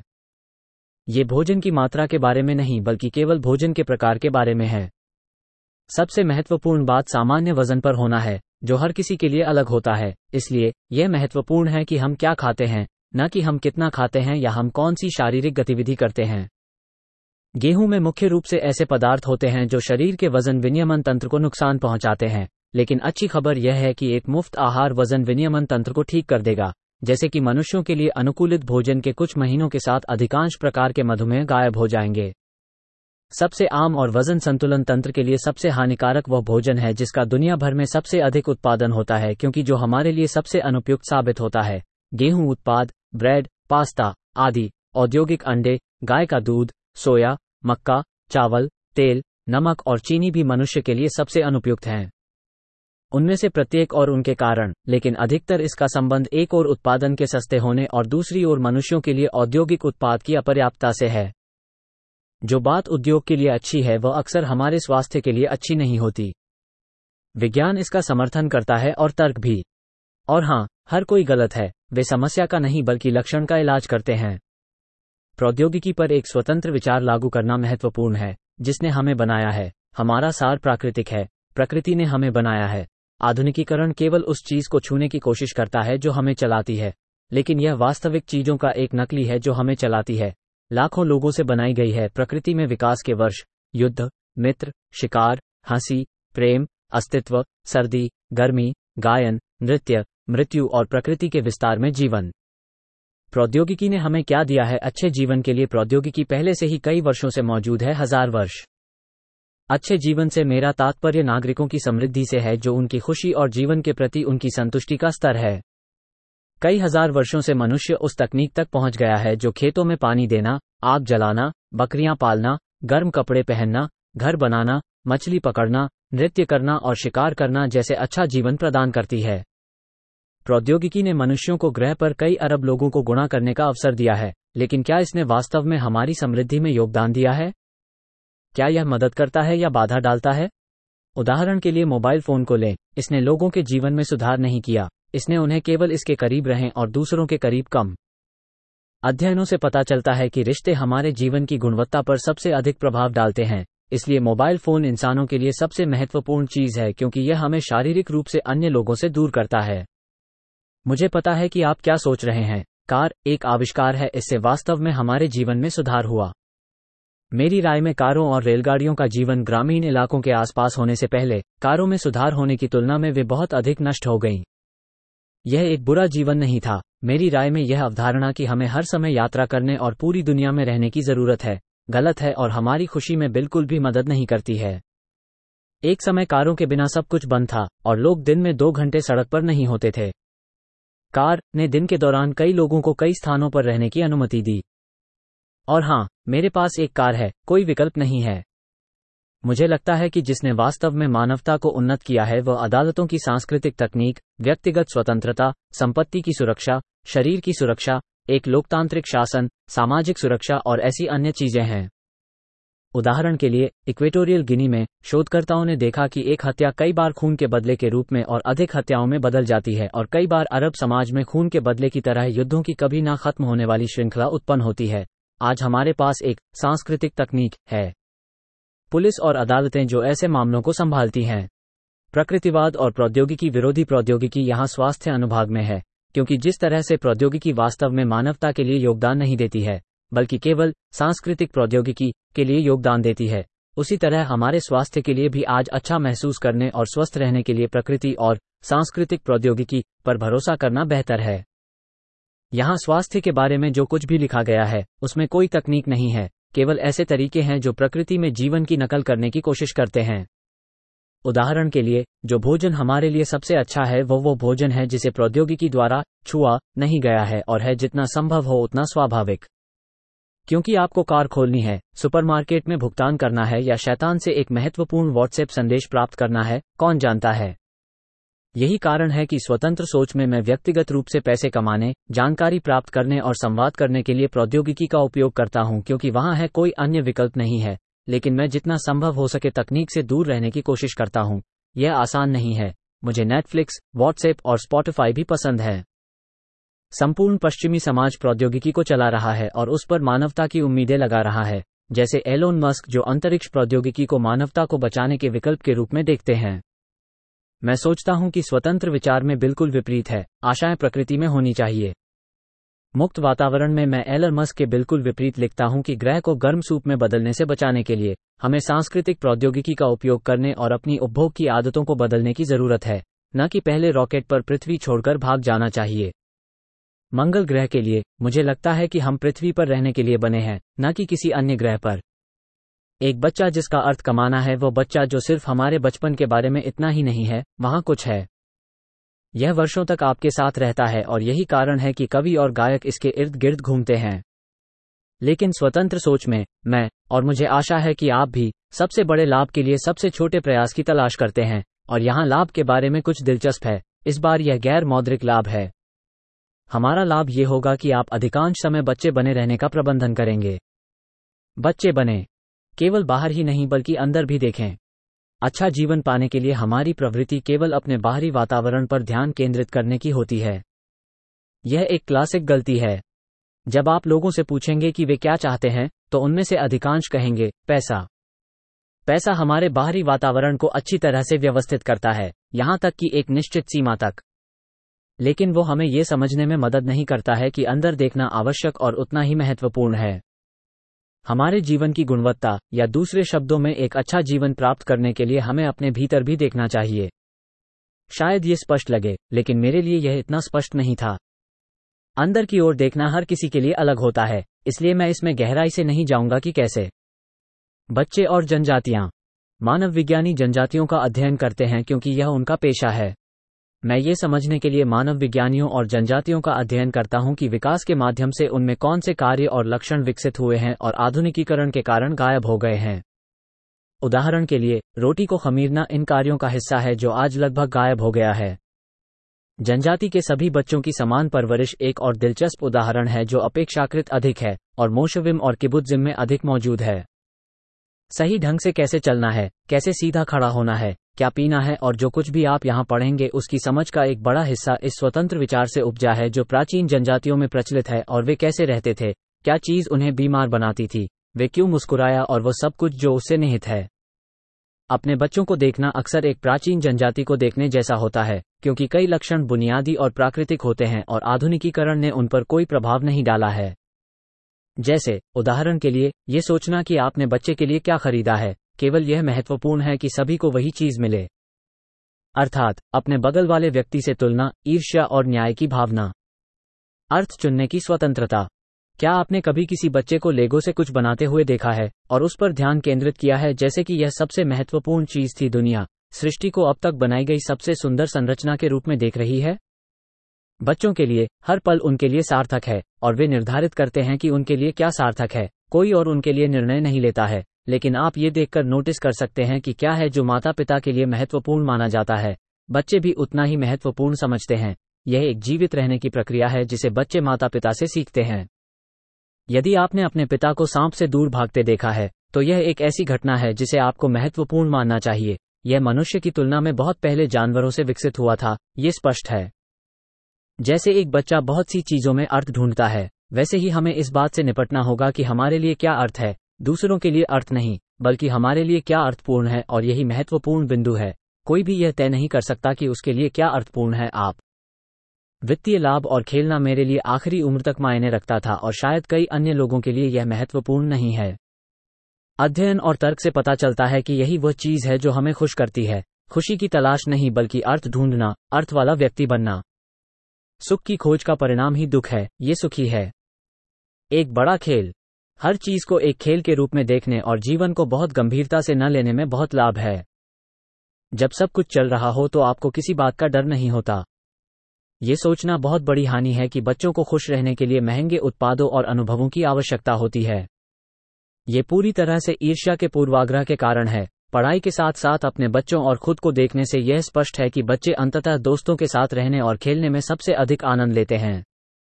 ये भोजन की मात्रा के बारे में नहीं बल्कि केवल भोजन के प्रकार के बारे में है। सबसे महत्वपूर्ण बात सामान्य वजन पर होना है, जो हर किसी के लिए अलग होता है। इसलिए यह महत्वपूर्ण है कि हम क्या खाते हैं, न कि हम कितना खाते हैं या हम कौन सी शारीरिक गतिविधि करते हैं। गेहूं में मुख्य रूप से ऐसे पदार्थ होते हैं जो शरीर के वजन विनियमन तंत्र को नुकसान पहुंचाते हैं, लेकिन अच्छी खबर यह है कि एक मुफ्त आहार वजन विनियमन तंत्र को ठीक कर देगा, जैसे कि मनुष्यों के लिए अनुकूलित भोजन के कुछ महीनों के साथ अधिकांश प्रकार के मधुमेह गायब हो जाएंगे। सबसे आम और वजन संतुलन तंत्र के लिए सबसे हानिकारक वह भोजन है जिसका दुनिया भर में सबसे अधिक उत्पादन होता है, क्योंकि जो हमारे लिए सबसे अनुपयुक्त साबित होता है। गेहूं उत्पाद, ब्रेड, पास्ता आदि, औद्योगिक अंडे, गाय का दूध, सोया, मक्का, चावल, तेल, नमक और चीनी भी मनुष्य के लिए सबसे अनुपयुक्त हैं। उनमें से प्रत्येक और उनके कारण, लेकिन अधिकतर इसका संबंध एक ओर उत्पादन के सस्ते होने और दूसरी ओर मनुष्यों के लिए औद्योगिक उत्पाद की अपर्याप्तता से है। जो बात उद्योग के लिए अच्छी है वह अक्सर हमारे स्वास्थ्य के लिए अच्छी नहीं होती। विज्ञान इसका समर्थन करता है और तर्क भी। और हाँ, हर कोई गलत है, वे समस्या का नहीं बल्कि लक्षण का इलाज करते हैं। प्रौद्योगिकी पर एक स्वतंत्र विचार लागू करना महत्वपूर्ण है। जिसने हमें बनाया है, हमारा सार प्राकृतिक है, प्रकृति ने हमें बनाया है। आधुनिकीकरण केवल उस चीज को छूने की कोशिश करता है जो हमें चलाती है, लेकिन यह वास्तविक चीजों का एक नकली है जो हमें चलाती है। लाखों लोगों से बनाई गई है। प्रकृति में विकास के वर्ष, युद्ध, मित्र, शिकार, हंसी, प्रेम, अस्तित्व, सर्दी, गर्मी, गायन, नृत्य, मृत्यु और प्रकृति के विस्तार में जीवन। प्रौद्योगिकी ने हमें क्या दिया है? अच्छे जीवन के लिए प्रौद्योगिकी पहले से ही कई वर्षों से मौजूद है, हजार वर्ष। अच्छे जीवन से मेरा तात्पर्य नागरिकों की समृद्धि से है, जो उनकी खुशी और जीवन के प्रति उनकी संतुष्टि का स्तर है। कई हजार वर्षों से मनुष्य उस तकनीक तक पहुंच गया है जो खेतों में पानी देना, आग जलाना, बकरियां पालना, गर्म कपड़े पहनना, घर बनाना, मछली पकड़ना, नृत्य करना और शिकार करना जैसे अच्छा जीवन प्रदान करती है। प्रौद्योगिकी ने मनुष्यों को ग्रह पर कई अरब लोगों को गुणा करने का अवसर दिया है, लेकिन क्या इसने वास्तव में हमारी समृद्धि में योगदान दिया है? क्या यह मदद करता है या बाधा डालता है? उदाहरण के लिए मोबाइल फोन को लें। इसने लोगों के जीवन में सुधार नहीं किया, इसने उन्हें केवल इसके करीब रहें और दूसरों के करीब कम। अध्ययनों से पता चलता है कि रिश्ते हमारे जीवन की गुणवत्ता पर सबसे अधिक प्रभाव डालते हैं। इसलिए मोबाइल फोन इंसानों के लिए सबसे महत्वपूर्ण चीज है, क्योंकि यह हमें शारीरिक रूप से अन्य लोगों से दूर करता है। मुझे पता है कि आप क्या सोच रहे हैं। कार एक आविष्कार है, इससे वास्तव में हमारे जीवन में सुधार हुआ। मेरी राय में कारों और रेलगाड़ियों का जीवन ग्रामीण इलाकों के आसपास होने से पहले कारों में सुधार होने की तुलना में वे बहुत अधिक नष्ट हो गईं। यह एक बुरा जीवन नहीं था। मेरी राय में यह अवधारणा कि हमें हर समय यात्रा करने और पूरी दुनिया में रहने की जरूरत है, गलत है और हमारी खुशी में बिल्कुल भी मदद नहीं करती है। एक समय कारों के बिना सब कुछ बंद था और लोग दिन में दो घंटे सड़क पर नहीं होते थे। कार ने दिन के दौरान कई लोगों को कई स्थानों पर रहने की अनुमति दी। और हाँ, मेरे पास एक कार है, कोई विकल्प नहीं है। मुझे लगता है कि जिसने वास्तव में मानवता को उन्नत किया है वह अदालतों की सांस्कृतिक तकनीक, व्यक्तिगत स्वतंत्रता, संपत्ति की सुरक्षा, शरीर की सुरक्षा, एक लोकतांत्रिक शासन, सामाजिक सुरक्षा और ऐसी अन्य चीजें हैं। उदाहरण के लिए, इक्वेटोरियल गिनी में शोधकर्ताओं ने देखा कि एक हत्या कई बार खून के बदले के रूप में और अधिक हत्याओं में बदल जाती है, और कई बार अरब समाज में खून के बदले की तरह युद्धों की कभी ना खत्म होने वाली श्रृंखला उत्पन्न होती है। आज हमारे पास एक सांस्कृतिक तकनीक है, पुलिस और अदालतें जो ऐसे मामलों को संभालती हैं। प्रकृतिवाद और प्रौद्योगिकी विरोधी प्रौद्योगिकी यहाँ स्वास्थ्य अनुभाग में है, क्योंकि जिस तरह से प्रौद्योगिकी वास्तव में मानवता के लिए योगदान नहीं देती है, बल्कि केवल सांस्कृतिक प्रौद्योगिकी के लिए योगदान देती है, उसी तरह हमारे स्वास्थ्य के लिए भी आज अच्छा महसूस करने और स्वस्थ रहने के लिए प्रकृति और सांस्कृतिक प्रौद्योगिकी पर भरोसा करना बेहतर है। यहाँ स्वास्थ्य के बारे में जो कुछ भी लिखा गया है उसमें कोई तकनीक नहीं है, केवल ऐसे तरीके हैं जो प्रकृति में जीवन की नकल करने की कोशिश करते हैं। उदाहरण के लिए, जो भोजन हमारे लिए सबसे अच्छा है वो वो भोजन है जिसे प्रौद्योगिकी द्वारा छुआ नहीं गया है और है जितना संभव हो उतना स्वाभाविक। क्योंकि आपको कार खोलनी है, सुपरमार्केट में भुगतान करना है या शैतान से एक महत्वपूर्ण व्हाट्सएप संदेश प्राप्त करना है, कौन जानता है। यही कारण है कि स्वतंत्र सोच में मैं व्यक्तिगत रूप से पैसे कमाने, जानकारी प्राप्त करने और संवाद करने के लिए प्रौद्योगिकी का उपयोग करता हूं, क्योंकि वहां है कोई अन्य विकल्प नहीं है। लेकिन मैं जितना संभव हो सके तकनीक से दूर रहने की कोशिश करता हूं। यह आसान नहीं है। मुझे नेटफ्लिक्स, व्हाट्सएप और स्पॉटिफाई भी पसंद है। संपूर्ण पश्चिमी समाज प्रौद्योगिकी को चला रहा है और उस पर मानवता की उम्मीदें लगा रहा है, जैसे एलोन मस्क जो अंतरिक्ष प्रौद्योगिकी को मानवता को बचाने के विकल्प के रूप में देखते हैं। मैं सोचता हूं कि स्वतंत्र विचार में बिल्कुल विपरीत है, आशाएं प्रकृति में होनी चाहिए। मुक्त वातावरण में मैं एलन मस्क के बिल्कुल विपरीत लिखता हूं कि ग्रह को गर्म सूप में बदलने से बचाने के लिए हमें सांस्कृतिक प्रौद्योगिकी का उपयोग करने और अपनी उपभोग की आदतों को बदलने की जरूरत है, न कि पहले रॉकेट पर पृथ्वी छोड़कर भाग जाना चाहिए। मंगल ग्रह के लिए मुझे लगता है कि हम पृथ्वी पर रहने के लिए बने हैं, न कि किसी अन्य ग्रह पर। एक बच्चा जिसका अर्थ कमाना है, वो बच्चा जो सिर्फ हमारे बचपन के बारे में इतना ही नहीं है, वहां कुछ है। यह वर्षों तक आपके साथ रहता है और यही कारण है कि कवि और गायक इसके इर्द गिर्द घूमते हैं। लेकिन स्वतंत्र सोच में मैं, और मुझे आशा है कि आप भी, सबसे बड़े लाभ के लिए सबसे छोटे प्रयास की तलाश करते हैं, और यहाँ लाभ के बारे में कुछ दिलचस्प है। इस बार यह गैर मौद्रिक लाभ है। हमारा लाभ ये होगा कि आप अधिकांश समय बच्चे बने रहने का प्रबंधन करेंगे। बच्चे बने, केवल बाहर ही नहीं बल्कि अंदर भी देखें। अच्छा जीवन पाने के लिए हमारी प्रवृत्ति केवल अपने बाहरी वातावरण पर ध्यान केंद्रित करने की होती है। यह एक क्लासिक गलती है। जब आप लोगों से पूछेंगे कि वे क्या चाहते हैं, तो उनमें से अधिकांश कहेंगे, पैसा। पैसा हमारे बाहरी वातावरण को अच्छी तरह से व्यवस्थित करता है, यहां तक कि एक निश्चित सीमा तक। लेकिन वो हमें यह समझने में मदद नहीं करता है कि अंदर देखना आवश्यक और उतना ही महत्वपूर्ण है। हमारे जीवन की गुणवत्ता, या दूसरे शब्दों में एक अच्छा जीवन प्राप्त करने के लिए हमें अपने भीतर भी देखना चाहिए। शायद ये स्पष्ट लगे, लेकिन मेरे लिए यह इतना स्पष्ट नहीं था। अंदर की ओर देखना हर किसी के लिए अलग होता है, इसलिए मैं इसमें गहराई से नहीं जाऊंगा कि कैसे। बच्चे और जनजातियां। मानव विज्ञानी जनजातियों का अध्ययन करते हैं क्योंकि यह उनका पेशा है। मैं ये समझने के लिए मानव विज्ञानियों और जनजातियों का अध्ययन करता हूं कि विकास के माध्यम से उनमें कौन से कार्य और लक्षण विकसित हुए हैं और आधुनिकीकरण के कारण गायब हो गए हैं। उदाहरण के लिए, रोटी को खमीरना इन कार्यों का हिस्सा है जो आज लगभग गायब हो गया है। जनजाति के सभी बच्चों की समान परवरिश एक और दिलचस्प उदाहरण है जो अपेक्षाकृत अधिक है, और मोशविम और किबुत्जिम में अधिक मौजूद है। सही ढंग से कैसे चलना है, कैसे सीधा खड़ा होना है, क्या पीना है, और जो कुछ भी आप यहाँ पढ़ेंगे उसकी समझ का एक बड़ा हिस्सा इस स्वतंत्र विचार से उपजा है जो प्राचीन जनजातियों में प्रचलित है। और वे कैसे रहते थे, क्या चीज उन्हें बीमार बनाती थी, वे क्यों मुस्कुराया, और वो सब कुछ जो उससे निहित है। अपने बच्चों को देखना अक्सर एक प्राचीन जनजाति को देखने जैसा होता है, क्योंकि कई लक्षण बुनियादी और प्राकृतिक होते हैं और आधुनिकीकरण ने उन पर कोई प्रभाव नहीं डाला है। जैसे, उदाहरण के लिए, ये सोचना कि आपने बच्चे के लिए क्या खरीदा है, केवल यह महत्वपूर्ण है कि सभी को वही चीज मिले। अर्थात, अपने बगल वाले व्यक्ति से तुलना, ईर्ष्या और न्याय की भावना। अर्थ चुनने की स्वतंत्रता। क्या आपने कभी किसी बच्चे को लेगो से कुछ बनाते हुए देखा है, और उस पर ध्यान केंद्रित किया है जैसे कि यह सबसे महत्वपूर्ण चीज थी दुनिया, सृष्टि को अब तक बनाई गई सबसे सुंदर संरचना के रूप में देख रही है? बच्चों के लिए, हर पल उनके लिए सार्थक है, और वे निर्धारित करते हैं कि उनके लिए क्या सार्थक है। कोई और उनके लिए निर्णय नहीं लेता है, लेकिन आप ये देखकर नोटिस कर सकते हैं कि क्या है जो माता पिता के लिए महत्वपूर्ण माना जाता है, बच्चे भी उतना ही महत्वपूर्ण समझते हैं। यह एक जीवित रहने की प्रक्रिया है जिसे बच्चे माता पिता से सीखते हैं। यदि आपने अपने पिता को सांप से दूर भागते देखा है, तो यह एक ऐसी घटना है जिसे आपको महत्वपूर्ण मानना चाहिए। यह मनुष्य की तुलना में बहुत पहले जानवरों से विकसित हुआ था, ये स्पष्ट है। जैसे एक बच्चा बहुत सी चीजों में अर्थ ढूंढता है, वैसे ही हमें इस बात से निपटना होगा कि हमारे लिए क्या अर्थ है, दूसरों के लिए अर्थ नहीं, बल्कि हमारे लिए क्या अर्थपूर्ण है, और यही महत्वपूर्ण बिंदु है। कोई भी यह तय नहीं कर सकता कि उसके लिए क्या अर्थपूर्ण है। आप वित्तीय लाभ और खेलना मेरे लिए आखिरी उम्र तक मायने रखता था, और शायद कई अन्य लोगों के लिए यह महत्वपूर्ण नहीं है। अध्ययन और तर्क से पता चलता है कि यही वह चीज है जो हमें खुश करती है। खुशी की तलाश नहीं, बल्कि अर्थ ढूंढना, अर्थ वाला व्यक्ति बनना। सुख की खोज का परिणाम ही दुख है, ये सुखी है। एक बड़ा खेल। हर चीज को एक खेल के रूप में देखने और जीवन को बहुत गंभीरता से न लेने में बहुत लाभ है। जब सब कुछ चल रहा हो तो आपको किसी बात का डर नहीं होता। ये सोचना बहुत बड़ी हानि है कि बच्चों को खुश रहने के लिए महंगे उत्पादों और अनुभवों की आवश्यकता होती है। ये पूरी तरह से ईर्ष्या के पूर्वाग्रह के कारण है। पढ़ाई के साथ साथ अपने बच्चों और खुद को देखने से यह स्पष्ट है कि बच्चे अंततः दोस्तों के साथ रहने और खेलने में सबसे अधिक आनंद लेते हैं।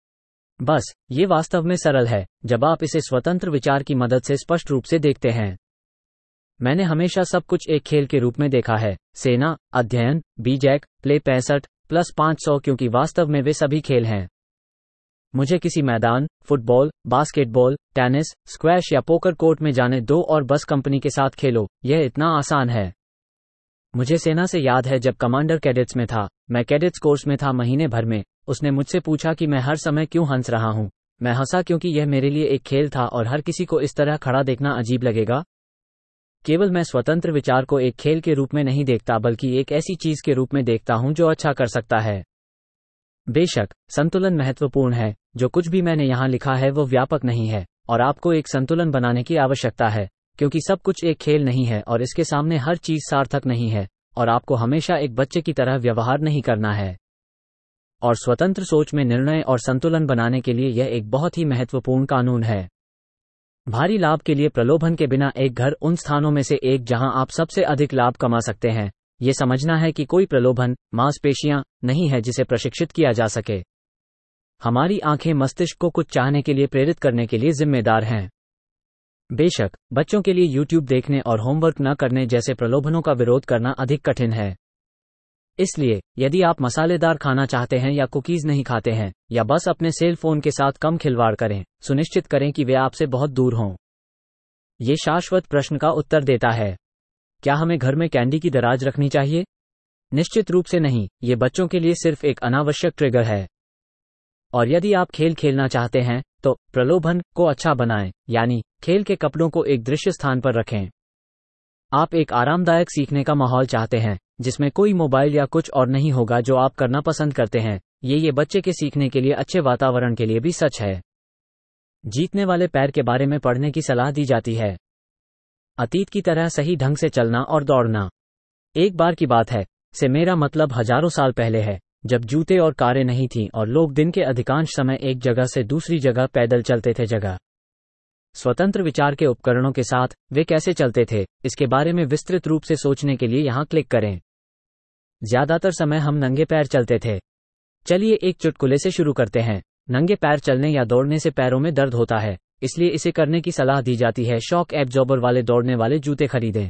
बस, ये वास्तव में सरल है, जब आप इसे स्वतंत्र विचार की मदद से स्पष्ट रूप से देखते हैं। मैंने हमेशा सब कुछ एक खेल के रूप में देखा है। सेना, अध्ययन, बीजैक, प्ले पैंसठ प्लस पाँच सौ, क्योंकि वास्तव में वे सभी खेल हैं। मुझे किसी मैदान, फुटबॉल, बास्केटबॉल, टेनिस, स्क्वैश या पोकर कोर्ट में जाने दो और बस कंपनी के साथ खेलो, यह इतना आसान है। मुझे सेना से याद है जब कमांडर कैडेट्स में था, मैं कैडेट्स कोर्स में था महीने भर में। उसने मुझसे पूछा कि मैं हर समय क्यों हंस रहा हूं। मैं हंसा क्योंकि यह मेरे लिए एक खेल था और हर किसी को इस तरह खड़ा देखना अजीब लगेगा। केवल मैं स्वतंत्र विचार को एक खेल के रूप में नहीं देखता, बल्कि एक ऐसी चीज के रूप में देखता हूं जो अच्छा कर सकता है। बेशक, संतुलन महत्वपूर्ण है। जो कुछ भी मैंने यहां लिखा है वो व्यापक नहीं है, और आपको एक संतुलन बनाने की आवश्यकता है, क्योंकि सब कुछ एक खेल नहीं है और इसके सामने हर चीज सार्थक नहीं है, और आपको हमेशा एक बच्चे की तरह व्यवहार नहीं करना है। और स्वतंत्र सोच में निर्णय और संतुलन बनाने के लिए यह एक बहुत ही महत्वपूर्ण कानून है। भारी लाभ के लिए प्रलोभन के बिना एक घर उन स्थानों में से एक जहां आप सबसे अधिक लाभ कमा सकते हैं। यह समझना है कि कोई प्रलोभन मांसपेशियां नहीं है जिसे प्रशिक्षित किया जा सके। हमारी आंखें मस्तिष्क को कुछ चाहने के लिए प्रेरित करने के लिए जिम्मेदार हैं। बेशक, बच्चों के लिए यूट्यूब देखने और होमवर्क न करने जैसे प्रलोभनों का विरोध करना अधिक कठिन है। इसलिए, यदि आप मसालेदार खाना चाहते हैं या कुकीज नहीं खाते हैं, या बस अपने सेल फोन के साथ कम खिलवाड़ करें, सुनिश्चित करें कि वे आपसे बहुत दूर हों। ये शाश्वत प्रश्न का उत्तर देता है, क्या हमें घर में कैंडी की दराज रखनी चाहिए? निश्चित रूप से नहीं। ये बच्चों के लिए सिर्फ एक अनावश्यक ट्रिगर है। और यदि आप खेल खेलना चाहते हैं, तो प्रलोभन को अच्छा बनाएं, यानी खेल के कपड़ों को एक दृश्य स्थान पर रखें। आप एक आरामदायक सीखने का माहौल चाहते हैं, जिसमें कोई मोबाइल या कुछ और नहीं होगा जो आप करना पसंद करते हैं। ये ये बच्चे के सीखने के लिए अच्छे वातावरण के लिए भी सच है। जीतने वाले पैर के बारे में पढ़ने की सलाह दी जाती है। अतीत की तरह सही ढंग से चलना और दौड़ना। एक बार की बात है, से मेरा मतलब हजारों साल पहले है, जब जूते और कारें नहीं थीं और लोग दिन के अधिकांश समय एक जगह से दूसरी जगह पैदल चलते थे। जगह स्वतंत्र विचार के उपकरणों के साथ वे कैसे चलते थे, इसके बारे में विस्तृत रूप से सोचने के लिए यहां क्लिक करें। ज्यादातर समय हम नंगे पैर चलते थे। चलिए एक चुटकुले से शुरू करते हैं। नंगे पैर चलने या दौड़ने से पैरों में दर्द होता है, इसलिए इसे करने की सलाह दी जाती है शॉक एब्जॉर्बर वाले दौड़ने वाले जूते खरीदें।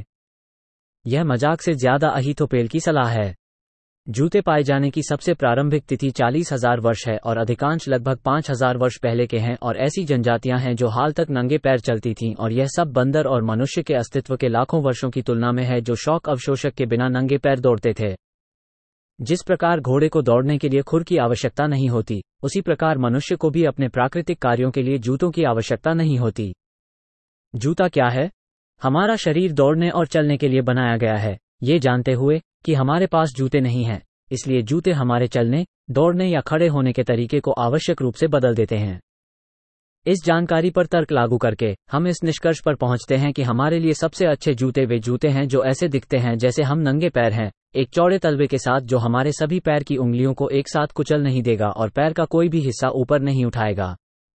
यह मजाक से ज्यादा अहितोपेल की सलाह है। जूते पाए जाने की सबसे प्रारंभिक तिथि चालीस हजार वर्ष है और अधिकांश लगभग पाँच हजार वर्ष पहले के हैं, और ऐसी जनजातियां हैं जो हाल तक नंगे पैर चलती थीं, और यह सब बंदर और मनुष्य के अस्तित्व के लाखों वर्षों की तुलना में है जो शॉक अवशोषक के बिना नंगे पैर दौड़ते थे। जिस प्रकार घोड़े को दौड़ने के लिए खुर की आवश्यकता नहीं होती, उसी प्रकार मनुष्य को भी अपने प्राकृतिक कार्यों के लिए जूतों की आवश्यकता नहीं होती। जूता क्या है? हमारा शरीर दौड़ने और चलने के लिए बनाया गया है, ये जानते हुए कि हमारे पास जूते नहीं हैं। इसलिए जूते हमारे चलने, दौड़ने या खड़े होने के तरीके को आवश्यक रूप से बदल देते हैं। इस जानकारी पर तर्क लागू करके हम इस निष्कर्ष पर पहुंचते हैं कि हमारे लिए सबसे अच्छे जूते वे जूते हैं जो ऐसे दिखते हैं जैसे हम नंगे पैर हैं, एक चौड़े तलवे के साथ जो हमारे सभी पैर की उंगलियों को एक साथ कुचल नहीं देगा और पैर का कोई भी हिस्सा ऊपर नहीं उठाएगा।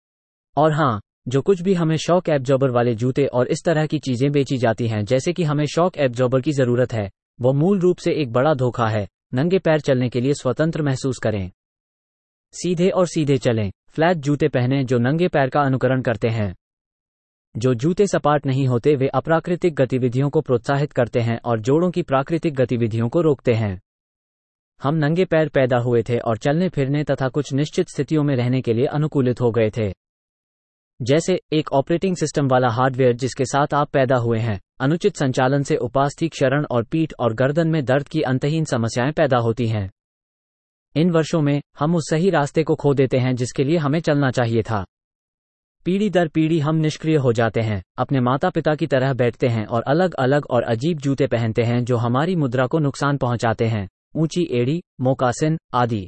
और हाँ, जो कुछ भी हमें शॉक एब्जॉर्बर वाले जूते और इस तरह की चीजें बेची जाती हैं जैसे कि हमें शॉक एब्जॉर्बर की जरूरत है, वो मूल रूप से एक बड़ा धोखा है। नंगे पैर चलने के लिए स्वतंत्र महसूस करें। सीधे और सीधे चलें। फ्लैट जूते पहनें जो नंगे पैर का अनुकरण करते हैं। जो जूते सपाट नहीं होते वे अप्राकृतिक गतिविधियों को प्रोत्साहित करते हैं और जोड़ों की प्राकृतिक गतिविधियों को रोकते हैं। हम नंगे पैर पैदा हुए थे और चलने फिरने तथा कुछ निश्चित स्थितियों में रहने के लिए अनुकूलित हो गए थे। जैसे एक ऑपरेटिंग सिस्टम वाला हार्डवेयर जिसके साथ आप पैदा हुए हैं। अनुचित संचालन से उपास्थि क्षरण और पीठ और गर्दन में दर्द की अंतहीन समस्याएं पैदा होती हैं। इन वर्षों में हम उस सही रास्ते को खो देते हैं जिसके लिए हमें चलना चाहिए था। पीढ़ी दर पीढ़ी हम निष्क्रिय हो जाते हैं, अपने माता पिता की तरह बैठते हैं और अलग अलग और अजीब जूते पहनते हैं जो हमारी मुद्रा को नुकसान पहुंचाते हैं। ऊंची एड़ी, मोकासिन आदि।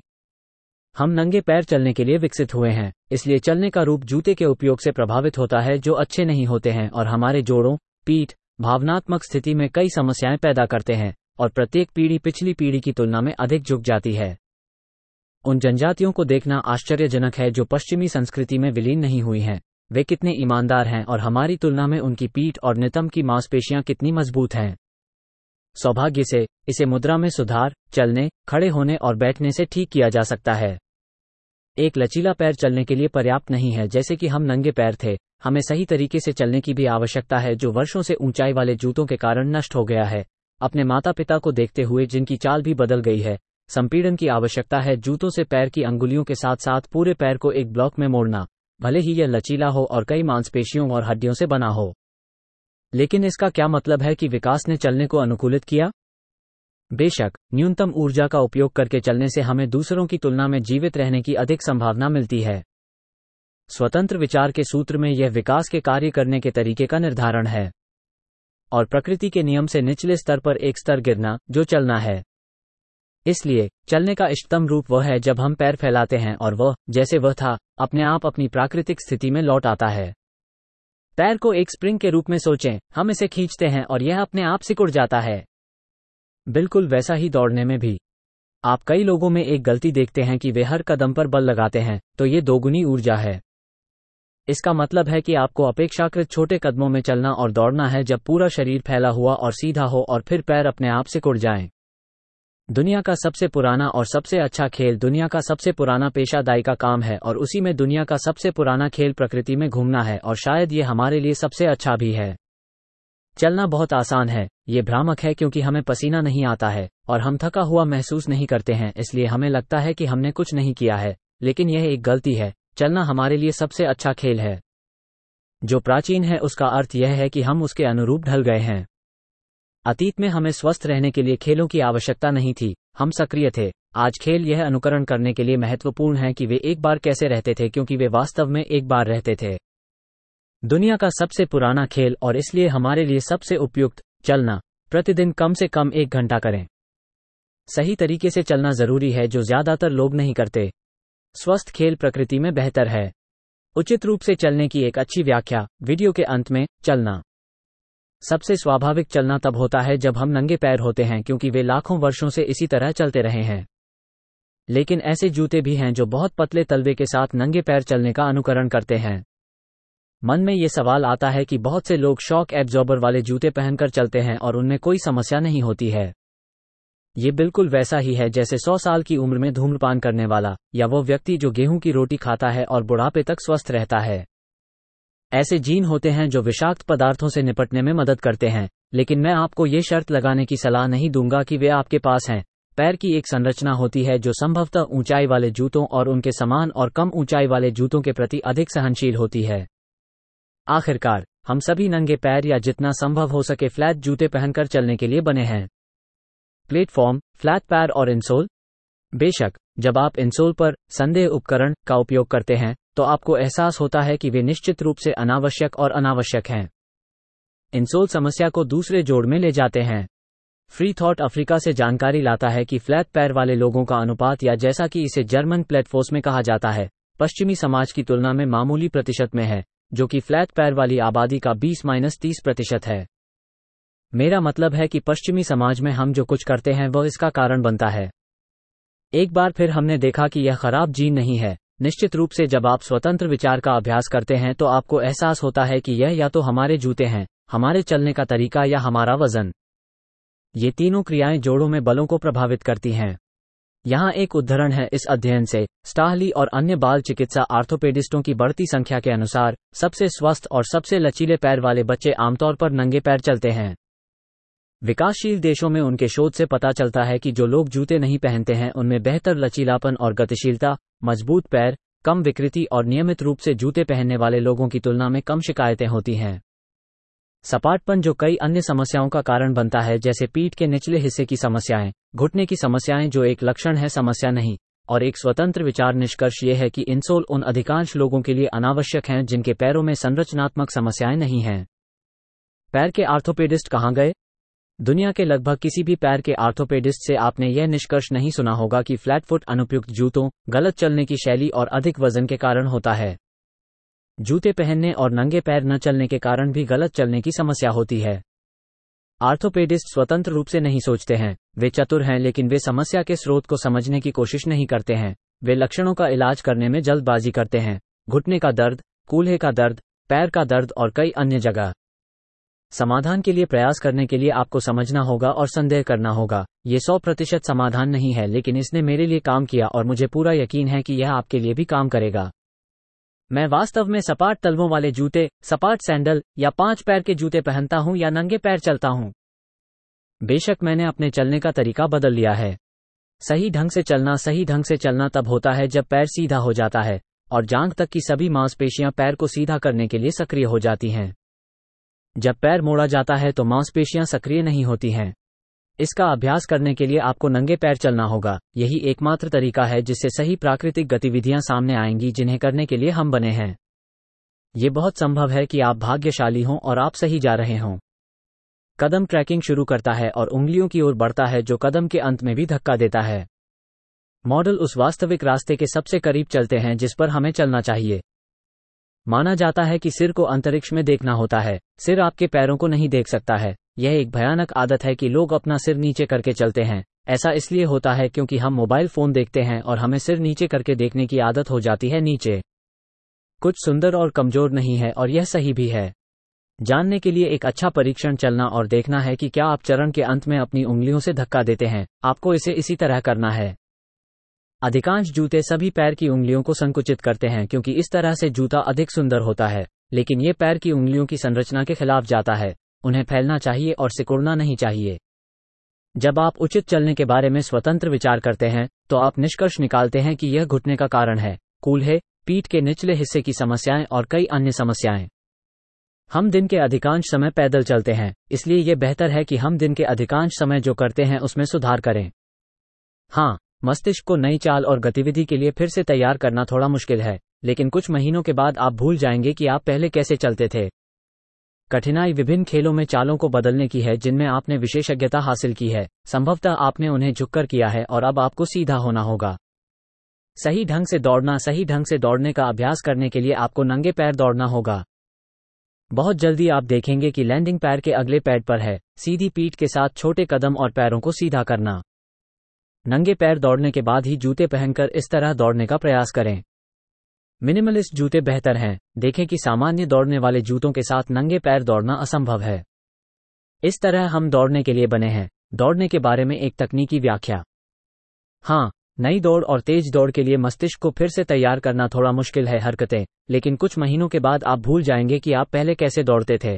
हम नंगे पैर चलने के लिए विकसित हुए हैं, इसलिए चलने का रूप जूते के उपयोग से प्रभावित होता है जो अच्छे नहीं होते हैं और हमारे जोड़ों, पीठ, भावनात्मक स्थिति में कई समस्याएं पैदा करते हैं, और प्रत्येक पीढ़ी पिछली पीढ़ी की तुलना में अधिक झुक जाती है। उन जनजातियों को देखना आश्चर्यजनक है जो पश्चिमी संस्कृति में विलीन नहीं हुई हैं। वे कितने ईमानदार हैं और हमारी तुलना में उनकी पीठ और नितंब की मांसपेशियां कितनी मजबूत हैं। सौभाग्य से इसे मुद्रा में सुधार, चलने, खड़े होने और बैठने से ठीक किया जा सकता है। एक लचीला पैर चलने के लिए पर्याप्त नहीं है। जैसे कि हम नंगे पैर थे, हमें सही तरीके से चलने की भी आवश्यकता है, जो वर्षों से ऊंचाई वाले जूतों के कारण नष्ट हो गया है। अपने माता पिता को देखते हुए जिनकी चाल भी बदल गई है, संपीड़न की आवश्यकता है। जूतों से पैर की अंगुलियों के साथ साथ पूरे पैर को एक ब्लॉक में मोड़ना, भले ही यह लचीला हो और कई मांसपेशियों और हड्डियों से बना हो। लेकिन इसका क्या मतलब है कि विकास ने चलने को अनुकूलित किया? बेशक, न्यूनतम ऊर्जा का उपयोग करके चलने से हमें दूसरों की तुलना में जीवित रहने की अधिक संभावना मिलती है। स्वतंत्र विचार के सूत्र में यह विकास के कार्य करने के तरीके का निर्धारण है और प्रकृति के नियम से निचले स्तर पर एक स्तर गिरना, जो चलना है। इसलिए चलने का इष्टतम रूप वह है जब हम पैर फैलाते हैं और वह, जैसे वह था, अपने आप अपनी प्राकृतिक स्थिति में लौट आता है। पैर को एक स्प्रिंग के रूप में सोचें, हम इसे खींचते हैं और यह अपने आप सिकुड़ जाता है। बिल्कुल वैसा ही दौड़ने में भी। आप कई लोगों में एक गलती देखते हैं कि वे हर कदम पर बल लगाते हैं, तो ये दोगुनी ऊर्जा है। इसका मतलब है कि आपको अपेक्षाकृत छोटे कदमों में चलना और दौड़ना है जब पूरा शरीर फैला हुआ और सीधा हो और फिर पैर अपने आप सिकुड़ जाएं। दुनिया का सबसे पुराना और सबसे अच्छा खेल दुनिया का सबसे पुराना पेशादाई का काम है और उसी में दुनिया का सबसे पुराना खेल प्रकृति में घूमना है, और शायद ये हमारे लिए सबसे अच्छा भी है। चलना बहुत आसान है, ये भ्रामक है क्योंकि हमें पसीना नहीं आता है और हम थका हुआ महसूस नहीं करते हैं, इसलिए हमें लगता है कि हमने कुछ नहीं किया है। लेकिन यह एक गलती है। चलना हमारे लिए सबसे अच्छा खेल है। जो प्राचीन है उसका अर्थ यह है कि हम उसके अनुरूप ढल गए हैं। अतीत में हमें स्वस्थ रहने के लिए खेलों की आवश्यकता नहीं थी, हम सक्रिय थे। आज खेल यह अनुकरण करने के लिए महत्वपूर्ण है कि वे एक बार कैसे रहते थे, क्योंकि वे वास्तव में एक बार रहते थे। दुनिया का सबसे पुराना खेल और इसलिए हमारे लिए सबसे उपयुक्त, चलना। प्रतिदिन कम से कम एक घंटा करें। सही तरीके से चलना जरूरी है, जो ज्यादातर लोग नहीं करते। स्वस्थ खेल प्रकृति में बेहतर है। उचित रूप से चलने की एक अच्छी व्याख्या। वीडियो के अंत में, चलना सबसे स्वाभाविक चलना तब होता है जब हम नंगे पैर होते हैं, क्योंकि वे लाखों वर्षों से इसी तरह चलते रहे हैं। लेकिन ऐसे जूते भी हैं जो बहुत पतले तलवे के साथ नंगे पैर चलने का अनुकरण करते हैं। मन में ये सवाल आता है कि बहुत से लोग शॉक एब्जॉर्बर वाले जूते पहनकर चलते हैं और उनमें कोई समस्या नहीं होती है। ये बिल्कुल वैसा ही है जैसे सौ साल की उम्र में धूम्रपान करने वाला या वो व्यक्ति जो गेहूं की रोटी खाता है और बुढ़ापे तक स्वस्थ रहता है। ऐसे जीन होते हैं जो विषाक्त पदार्थों से निपटने में मदद करते हैं, लेकिन मैं आपको ये शर्त लगाने की सलाह नहीं दूंगा कि वे आपके पास हैं। पैर की एक संरचना होती है जो संभवतः ऊंचाई वाले जूतों और उनके समान और कम ऊंचाई वाले जूतों के प्रति अधिक सहनशील होती है। आखिरकार, हम सभी नंगे पैर या जितना संभव हो सके फ्लैट जूते पहनकर चलने के लिए बने हैं। प्लेटफॉर्म, फ्लैट पैर और इंसोल। बेशक, जब आप इंसोल पर संदेह उपकरण का उपयोग करते हैं, तो आपको एहसास होता है कि वे निश्चित रूप से अनावश्यक और अनावश्यक हैं। इंसोल समस्या को दूसरे जोड़ में ले जाते हैं। फ्री थॉट अफ्रीका से जानकारी लाता है कि फ्लैट पैर वाले लोगों का अनुपात, या जैसा कि इसे जर्मन प्लेटफोर्स में कहा जाता है, पश्चिमी समाज की तुलना में मामूली प्रतिशत में है, जो कि फ्लैट पैर वाली आबादी का बीस माइनस तीस प्रतिशत है। मेरा मतलब है कि पश्चिमी समाज में हम जो कुछ करते हैं वह इसका कारण बनता है। एक बार फिर हमने देखा कि यह खराब जीन नहीं है। निश्चित रूप से जब आप स्वतंत्र विचार का अभ्यास करते हैं तो आपको एहसास होता है कि यह या तो हमारे जूते हैं, हमारे चलने का तरीका या हमारा वजन। ये तीनों क्रियाएं जोड़ों में बलों को प्रभावित करती हैं। यहाँ एक उदाहरण है इस अध्ययन से। स्टाहली और अन्य बाल चिकित्सा आर्थोपेडिस्टों की बढ़ती संख्या के अनुसार सबसे स्वस्थ और सबसे लचीले पैर वाले बच्चे आमतौर पर नंगे पैर चलते हैं। विकासशील देशों में उनके शोध से पता चलता है कि जो लोग जूते नहीं पहनते हैं उनमें बेहतर लचीलापन और गतिशीलता, मजबूत पैर, कम विकृति और नियमित रूप से जूते पहनने वाले लोगों की तुलना में कम शिकायतें होती हैं। सपाटपन जो कई अन्य समस्याओं का कारण बनता है, जैसे पीठ के निचले हिस्से की समस्याएं, घुटने की समस्याएं जो एक लक्षण है, समस्या नहीं। और एक स्वतंत्र विचार निष्कर्ष ये है कि इंसोल उन अधिकांश लोगों के लिए अनावश्यक हैं जिनके पैरों में संरचनात्मक समस्याएं नहीं हैं। पैर के आर्थोपेडिस्ट कहाँ गए? दुनिया के लगभग किसी भी पैर के आर्थोपेडिस्ट से आपने यह निष्कर्ष नहीं सुना होगा कि फ्लैट फुट अनुपयुक्त जूतों, गलत चलने की शैली और अधिक वजन के कारण होता है। जूते पहनने और नंगे पैर न चलने के कारण भी गलत चलने की समस्या होती है। आर्थोपेडिस्ट स्वतंत्र रूप से नहीं सोचते हैं, वे चतुर हैं, लेकिन वे समस्या के स्रोत को समझने की कोशिश नहीं करते हैं। वे लक्षणों का इलाज करने में जल्दबाजी करते हैं। घुटने का दर्द, कूल्हे का दर्द, पैर का दर्द और कई अन्य जगह। समाधान के लिए प्रयास करने के लिए आपको समझना होगा और संदेह करना होगा। ये सौ प्रतिशत समाधान नहीं है, लेकिन इसने मेरे लिए काम किया और मुझे पूरा यकीन है कि यह आपके लिए भी काम करेगा। मैं वास्तव में सपाट तलवों वाले जूते, सपाट सैंडल या पांच पैर के जूते पहनता हूं या नंगे पैर चलता हूं। बेशक मैंने अपने चलने का तरीका बदल लिया है। सही ढंग से चलना सही ढंग से चलना तब होता है जब पैर सीधा हो जाता है और जांघ तक की सभी मांसपेशियां पैर को सीधा करने के लिए सक्रिय हो जाती हैं। जब पैर मोड़ा जाता है तो मांसपेशियां सक्रिय नहीं होती हैं। इसका अभ्यास करने के लिए आपको नंगे पैर चलना होगा। यही एकमात्र तरीका है जिससे सही प्राकृतिक गतिविधियां सामने आएंगी जिन्हें करने के लिए हम बने हैं। ये बहुत संभव है कि आप भाग्यशाली हों और आप सही जा रहे हों। कदम ट्रैकिंग शुरू करता है और उंगलियों की ओर बढ़ता है जो कदम के अंत में भी धक्का देता है। मॉडल उस वास्तविक रास्ते के सबसे करीब चलते हैं जिस पर हमें चलना चाहिए। माना जाता है कि सिर को अंतरिक्ष में देखना होता है, सिर आपके पैरों को नहीं देख सकता है। यह एक भयानक आदत है कि लोग अपना सिर नीचे करके चलते हैं। ऐसा इसलिए होता है क्योंकि हम मोबाइल फोन देखते हैं और हमें सिर नीचे करके देखने की आदत हो जाती है नीचे। कुछ सुंदर और कमजोर नहीं है और यह सही भी है। जानने के लिए एक अच्छा परीक्षण चलना और देखना है कि क्या आप चरण के अंत में अपनी उंगलियों से धक्का देते हैं। आपको इसे इसी तरह करना है। अधिकांश जूते सभी पैर की उंगलियों को संकुचित करते हैं क्योंकि इस तरह से जूता अधिक सुंदर होता है, लेकिन ये पैर की उंगलियों की संरचना के खिलाफ जाता है। उन्हें फैलना चाहिए और सिकुड़ना नहीं चाहिए। जब आप उचित चलने के बारे में स्वतंत्र विचार करते हैं तो आप निष्कर्ष निकालते हैं कि यह घुटने का कारण है, कूल्हे, पीठ के निचले हिस्से की समस्याएं और कई अन्य समस्याएं। हम दिन के अधिकांश समय पैदल चलते हैं, इसलिए यह बेहतर है कि हम दिन के अधिकांश समय जो करते हैं उसमें सुधार करें। हाँ, मस्तिष्क को नई चाल और गतिविधि के लिए फिर से तैयार करना थोड़ा मुश्किल है, लेकिन कुछ महीनों के बाद आप भूल जाएंगे कि आप पहले कैसे चलते थे। कठिनाई विभिन्न खेलों में चालों को बदलने की है जिनमें आपने विशेषज्ञता हासिल की है। संभवतः आपने उन्हें झुककर किया है और अब आपको सीधा होना होगा। सही ढंग से दौड़ना सही ढंग से दौड़ने का अभ्यास करने के लिए आपको नंगे पैर दौड़ना होगा। बहुत जल्दी आप देखेंगे कि लैंडिंग पैर के अगले पैड पर है। सीधी पीठ के साथ छोटे कदम और पैरों को सीधा करना। नंगे पैर दौड़ने के बाद ही जूते पहनकर इस तरह दौड़ने का प्रयास करें। मिनिमलिस्ट जूते बेहतर हैं। देखें कि सामान्य दौड़ने वाले जूतों के साथ नंगे पैर दौड़ना असंभव है। इस तरह हम दौड़ने के लिए बने हैं। दौड़ने के बारे में एक तकनीकी व्याख्या। हाँ, नई दौड़ और तेज दौड़ के लिए मस्तिष्क को फिर से तैयार करना थोड़ा मुश्किल है हरकतें, लेकिन कुछ महीनों के बाद आप भूल जाएंगे कि आप पहले कैसे दौड़ते थे।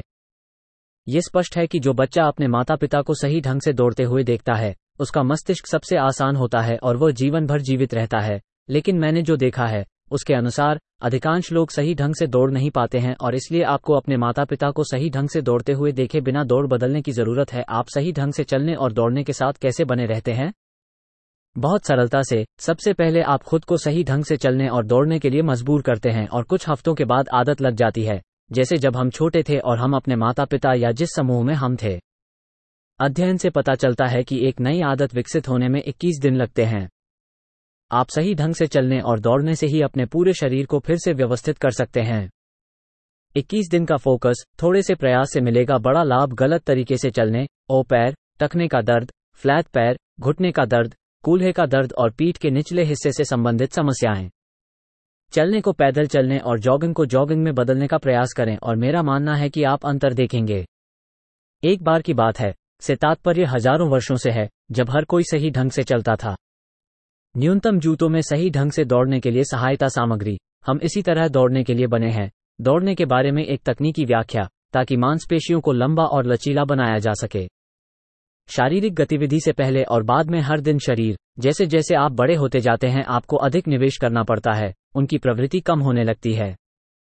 ये स्पष्ट है कि जो बच्चा अपने माता पिता को सही ढंग से दौड़ते हुए देखता है उसका मस्तिष्क सबसे आसान होता है और वह जीवन भर जीवित रहता है। लेकिन मैंने जो देखा है उसके अनुसार अधिकांश लोग सही ढंग से दौड़ नहीं पाते हैं और इसलिए आपको अपने माता पिता को सही ढंग से दौड़ते हुए देखे बिना दौड़ बदलने की जरूरत है। आप सही ढंग से चलने और दौड़ने के साथ कैसे बने रहते हैं? बहुत सरलता से। सबसे पहले आप खुद को सही ढंग से चलने और दौड़ने के लिए मजबूर करते हैं और कुछ हफ्तों के बाद आदत लग जाती है, जैसे जब हम छोटे थे और हम अपने माता पिता या जिस समूह में हम थे। अध्ययन से पता चलता है कि एक नई आदत विकसित होने में इक्कीस दिन लगते हैं। आप सही ढंग से चलने और दौड़ने से ही अपने पूरे शरीर को फिर से व्यवस्थित कर सकते हैं। इक्कीस दिन का फोकस, थोड़े से प्रयास से मिलेगा बड़ा लाभ। गलत तरीके से चलने, ओ पैर, टखने का दर्द, फ्लैट पैर, घुटने का दर्द, कूल्हे का दर्द और पीठ के निचले हिस्से से संबंधित समस्याएं। चलने को पैदल चलने और जॉगिंग को जॉगिंग में बदलने का प्रयास करें और मेरा मानना है कि आप अंतर देखेंगे। एक बार की बात है से तात्पर्य हजारों वर्षों से है, जब हर कोई सही ढंग से चलता था। न्यूनतम जूतों में सही ढंग से दौड़ने के लिए सहायता सामग्री। हम इसी तरह दौड़ने के लिए बने हैं। दौड़ने के बारे में एक तकनीकी व्याख्या, ताकि मांसपेशियों को लंबा और लचीला बनाया जा सके। शारीरिक गतिविधि से पहले और बाद में हर दिन शरीर, जैसे जैसे आप बड़े होते जाते हैं आपको अधिक निवेश करना पड़ता है, उनकी प्रवृत्ति कम होने लगती है।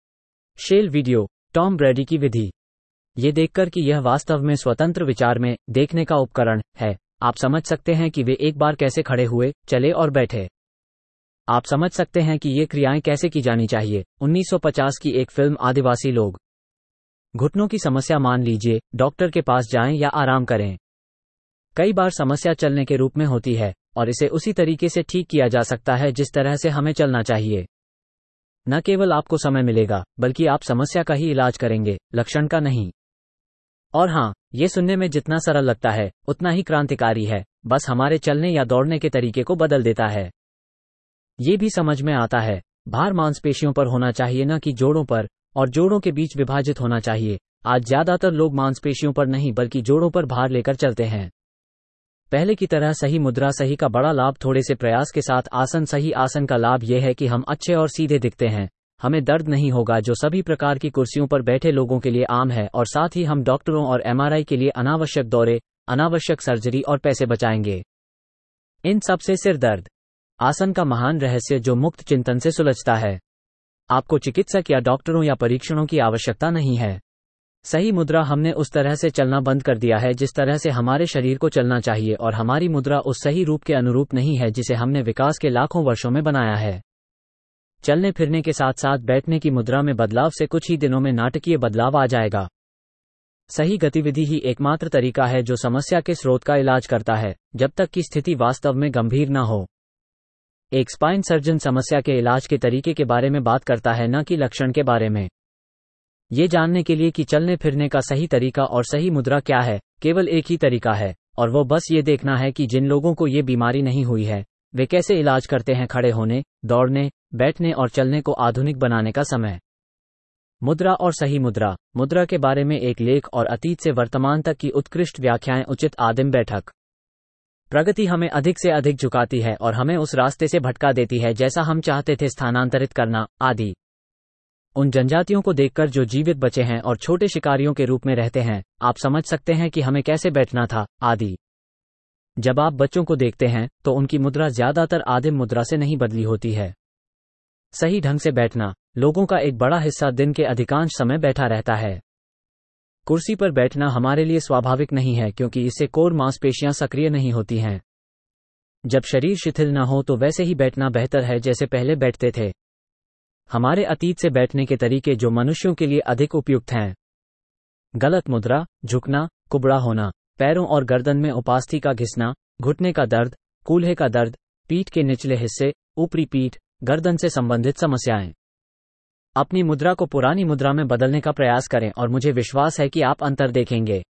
शेल वीडियो, टॉम ब्रैडी की विधि। ये देखकर कि यह वास्तव में स्वतंत्र विचार में देखने का उपकरण है, आप समझ सकते हैं कि वे एक बार कैसे खड़े हुए, चले और बैठे। आप समझ सकते हैं कि ये क्रियाएं कैसे की जानी चाहिए। उन्नीस सौ पचास की एक फिल्म आदिवासी लोग। घुटनों की समस्या मान लीजिए, डॉक्टर के पास जाएं या आराम करें। कई बार समस्या चलने के रूप में होती है और इसे उसी तरीके से ठीक किया जा सकता है जिस तरह से हमें चलना चाहिए। न केवल आपको समय मिलेगा, बल्कि आप समस्या का ही इलाज करेंगे, लक्षण का नहीं। और हाँ, ये सुनने में जितना सरल लगता है उतना ही क्रांतिकारी है। बस हमारे चलने या दौड़ने के तरीके को बदल देता है। ये भी समझ में आता है, भार मांसपेशियों पर होना चाहिए न कि जोड़ों पर, और जोड़ों के बीच विभाजित होना चाहिए। आज ज्यादातर लोग मांसपेशियों पर नहीं बल्कि जोड़ों पर भार लेकर चलते हैं। पहले की तरह सही मुद्रा सही का बड़ा लाभ थोड़े से प्रयास के साथ आसन सही आसन का लाभ यह है कि हम अच्छे और सीधे दिखते हैं, हमें दर्द नहीं होगा जो सभी प्रकार की कुर्सियों पर बैठे लोगों के लिए आम है, और साथ ही हम डॉक्टरों और एमआरआई के लिए अनावश्यक दौरे, अनावश्यक सर्जरी और पैसे बचाएंगे। इन सब से सिर दर्द आसन का महान रहस्य जो मुक्त चिंतन से सुलझता है। आपको चिकित्सक या डॉक्टरों या परीक्षणों की आवश्यकता नहीं है। सही मुद्रा हमने उस तरह से चलना बंद कर दिया है जिस तरह से हमारे शरीर को चलना चाहिए, और हमारी मुद्रा उस सही रूप के अनुरूप नहीं है जिसे हमने विकास के लाखों वर्षों में बनाया है। चलने फिरने के साथ साथ बैठने की मुद्रा में बदलाव से कुछ ही दिनों में नाटकीय बदलाव आ जाएगा। सही गतिविधि ही एकमात्र तरीका है जो समस्या के स्रोत का इलाज करता है, जब तक कि स्थिति वास्तव में गंभीर न हो। एक स्पाइन सर्जन समस्या के इलाज के तरीके के बारे में बात करता है, न कि लक्षण के बारे में। ये जानने के लिए कि चलने फिरने का सही तरीका और सही मुद्रा क्या है, केवल एक ही तरीका है, और वो बस ये देखना है कि जिन लोगों को ये बीमारी नहीं हुई है वे कैसे इलाज करते हैं। खड़े होने, दौड़ने, बैठने और चलने को आधुनिक बनाने का समय। मुद्रा और सही मुद्रा। मुद्रा के बारे में एक लेख और अतीत से वर्तमान तक की उत्कृष्ट व्याख्याएं। उचित आदिम बैठक। प्रगति हमें अधिक से अधिक झुकाती है और हमें उस रास्ते से भटका देती है जैसा हम चाहते थे, स्थानांतरित करना आदि। उन जनजातियों को देखकर जो जीवित बचे हैं और छोटे शिकारियों के रूप में रहते हैं, आप समझ सकते हैं कि हमें कैसे बैठना था आदि। जब आप बच्चों को देखते हैं तो उनकी मुद्रा ज्यादातर आदिम मुद्रा से नहीं बदली होती है। सही ढंग से बैठना। लोगों का एक बड़ा हिस्सा दिन के अधिकांश समय बैठा रहता है। कुर्सी पर बैठना हमारे लिए स्वाभाविक नहीं है क्योंकि इससे कोर मांसपेशियां सक्रिय नहीं होती हैं। जब शरीर शिथिल न हो तो वैसे ही बैठना बेहतर है जैसे पहले बैठते थे। हमारे अतीत से बैठने के तरीके जो मनुष्यों के लिए अधिक उपयुक्त हैं। गलत मुद्रा, झुकना, कुबड़ा होना, पैरों और गर्दन में उपास्थि का घिसना, घुटने का दर्द, कूल्हे का दर्द, पीठ के निचले हिस्से, ऊपरी पीठ, गर्दन से संबंधित समस्याएं। अपनी मुद्रा को पुरानी मुद्रा में बदलने का प्रयास करें और मुझे विश्वास है कि आप अंतर देखेंगे।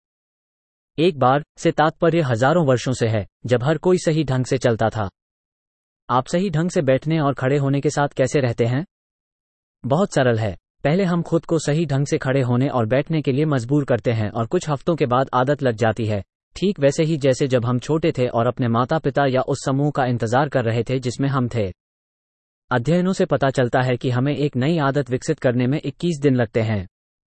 एक बार से तात्पर्य हजारों वर्षों से है, जब हर कोई सही ढंग से चलता था। आप सही ढंग से बैठने और खड़े होने के साथ कैसे रहते हैं? बहुत सरल है। पहले हम खुद को सही ढंग से खड़े होने और बैठने के लिए मजबूर करते हैं और कुछ हफ्तों के बाद आदत लग जाती है, ठीक वैसे ही जैसे जब हम छोटे थे और अपने माता पिता या उस समूह का इंतजार कर रहे थे जिसमें हम थे। अध्ययनों से पता चलता है कि हमें एक नई आदत विकसित करने में इक्कीस दिन लगते हैं।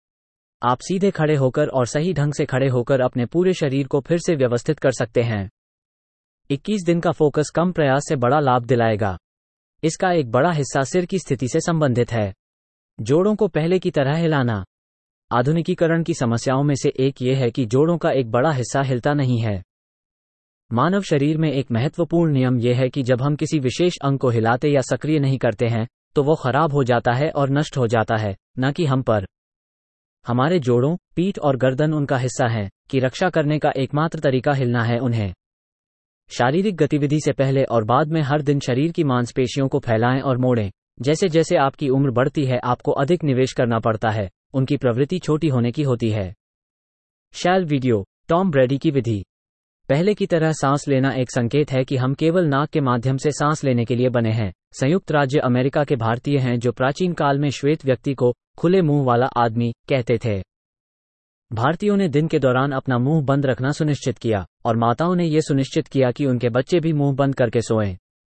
आप सीधे खड़े होकर और सही ढंग से खड़े होकर अपने पूरे शरीर को फिर से व्यवस्थित कर सकते हैं। इक्कीस दिन का फोकस कम प्रयास से बड़ा लाभ दिलाएगा। इसका एक बड़ा हिस्सा सिर की स्थिति से संबंधित है। जोड़ों को पहले की तरह हिलाना। आधुनिकीकरण की समस्याओं में से एक ये है कि जोड़ों का एक बड़ा हिस्सा हिलता नहीं है। मानव शरीर में एक महत्वपूर्ण नियम यह है कि जब हम किसी विशेष अंग को हिलाते या सक्रिय नहीं करते हैं तो वो खराब हो जाता है और नष्ट हो जाता है, न कि हम पर। हमारे जोड़ों, पीठ और गर्दन उनका हिस्सा हैं कि रक्षा करने का एकमात्र तरीका हिलना है उन्हें। शारीरिक गतिविधि से पहले और बाद में हर दिन शरीर की मांसपेशियों को फैलाएं और मोड़ें। जैसे जैसे आपकी उम्र बढ़ती है आपको अधिक निवेश करना पड़ता है, उनकी प्रवृत्ति छोटी होने की होती है। शैल वीडियो। टॉम ब्रैडी की विधि। पहले की तरह सांस लेना एक संकेत है कि हम केवल नाक के माध्यम से सांस लेने के लिए बने हैं। संयुक्त राज्य अमेरिका के भारतीय हैं जो प्राचीन काल में श्वेत व्यक्ति को खुले मुंह वाला आदमी कहते थे। भारतीयों ने दिन के दौरान अपना मुंह बंद रखना सुनिश्चित किया और माताओं ने यह सुनिश्चित किया कि उनके बच्चे भी मुंह बंद करके सोएं।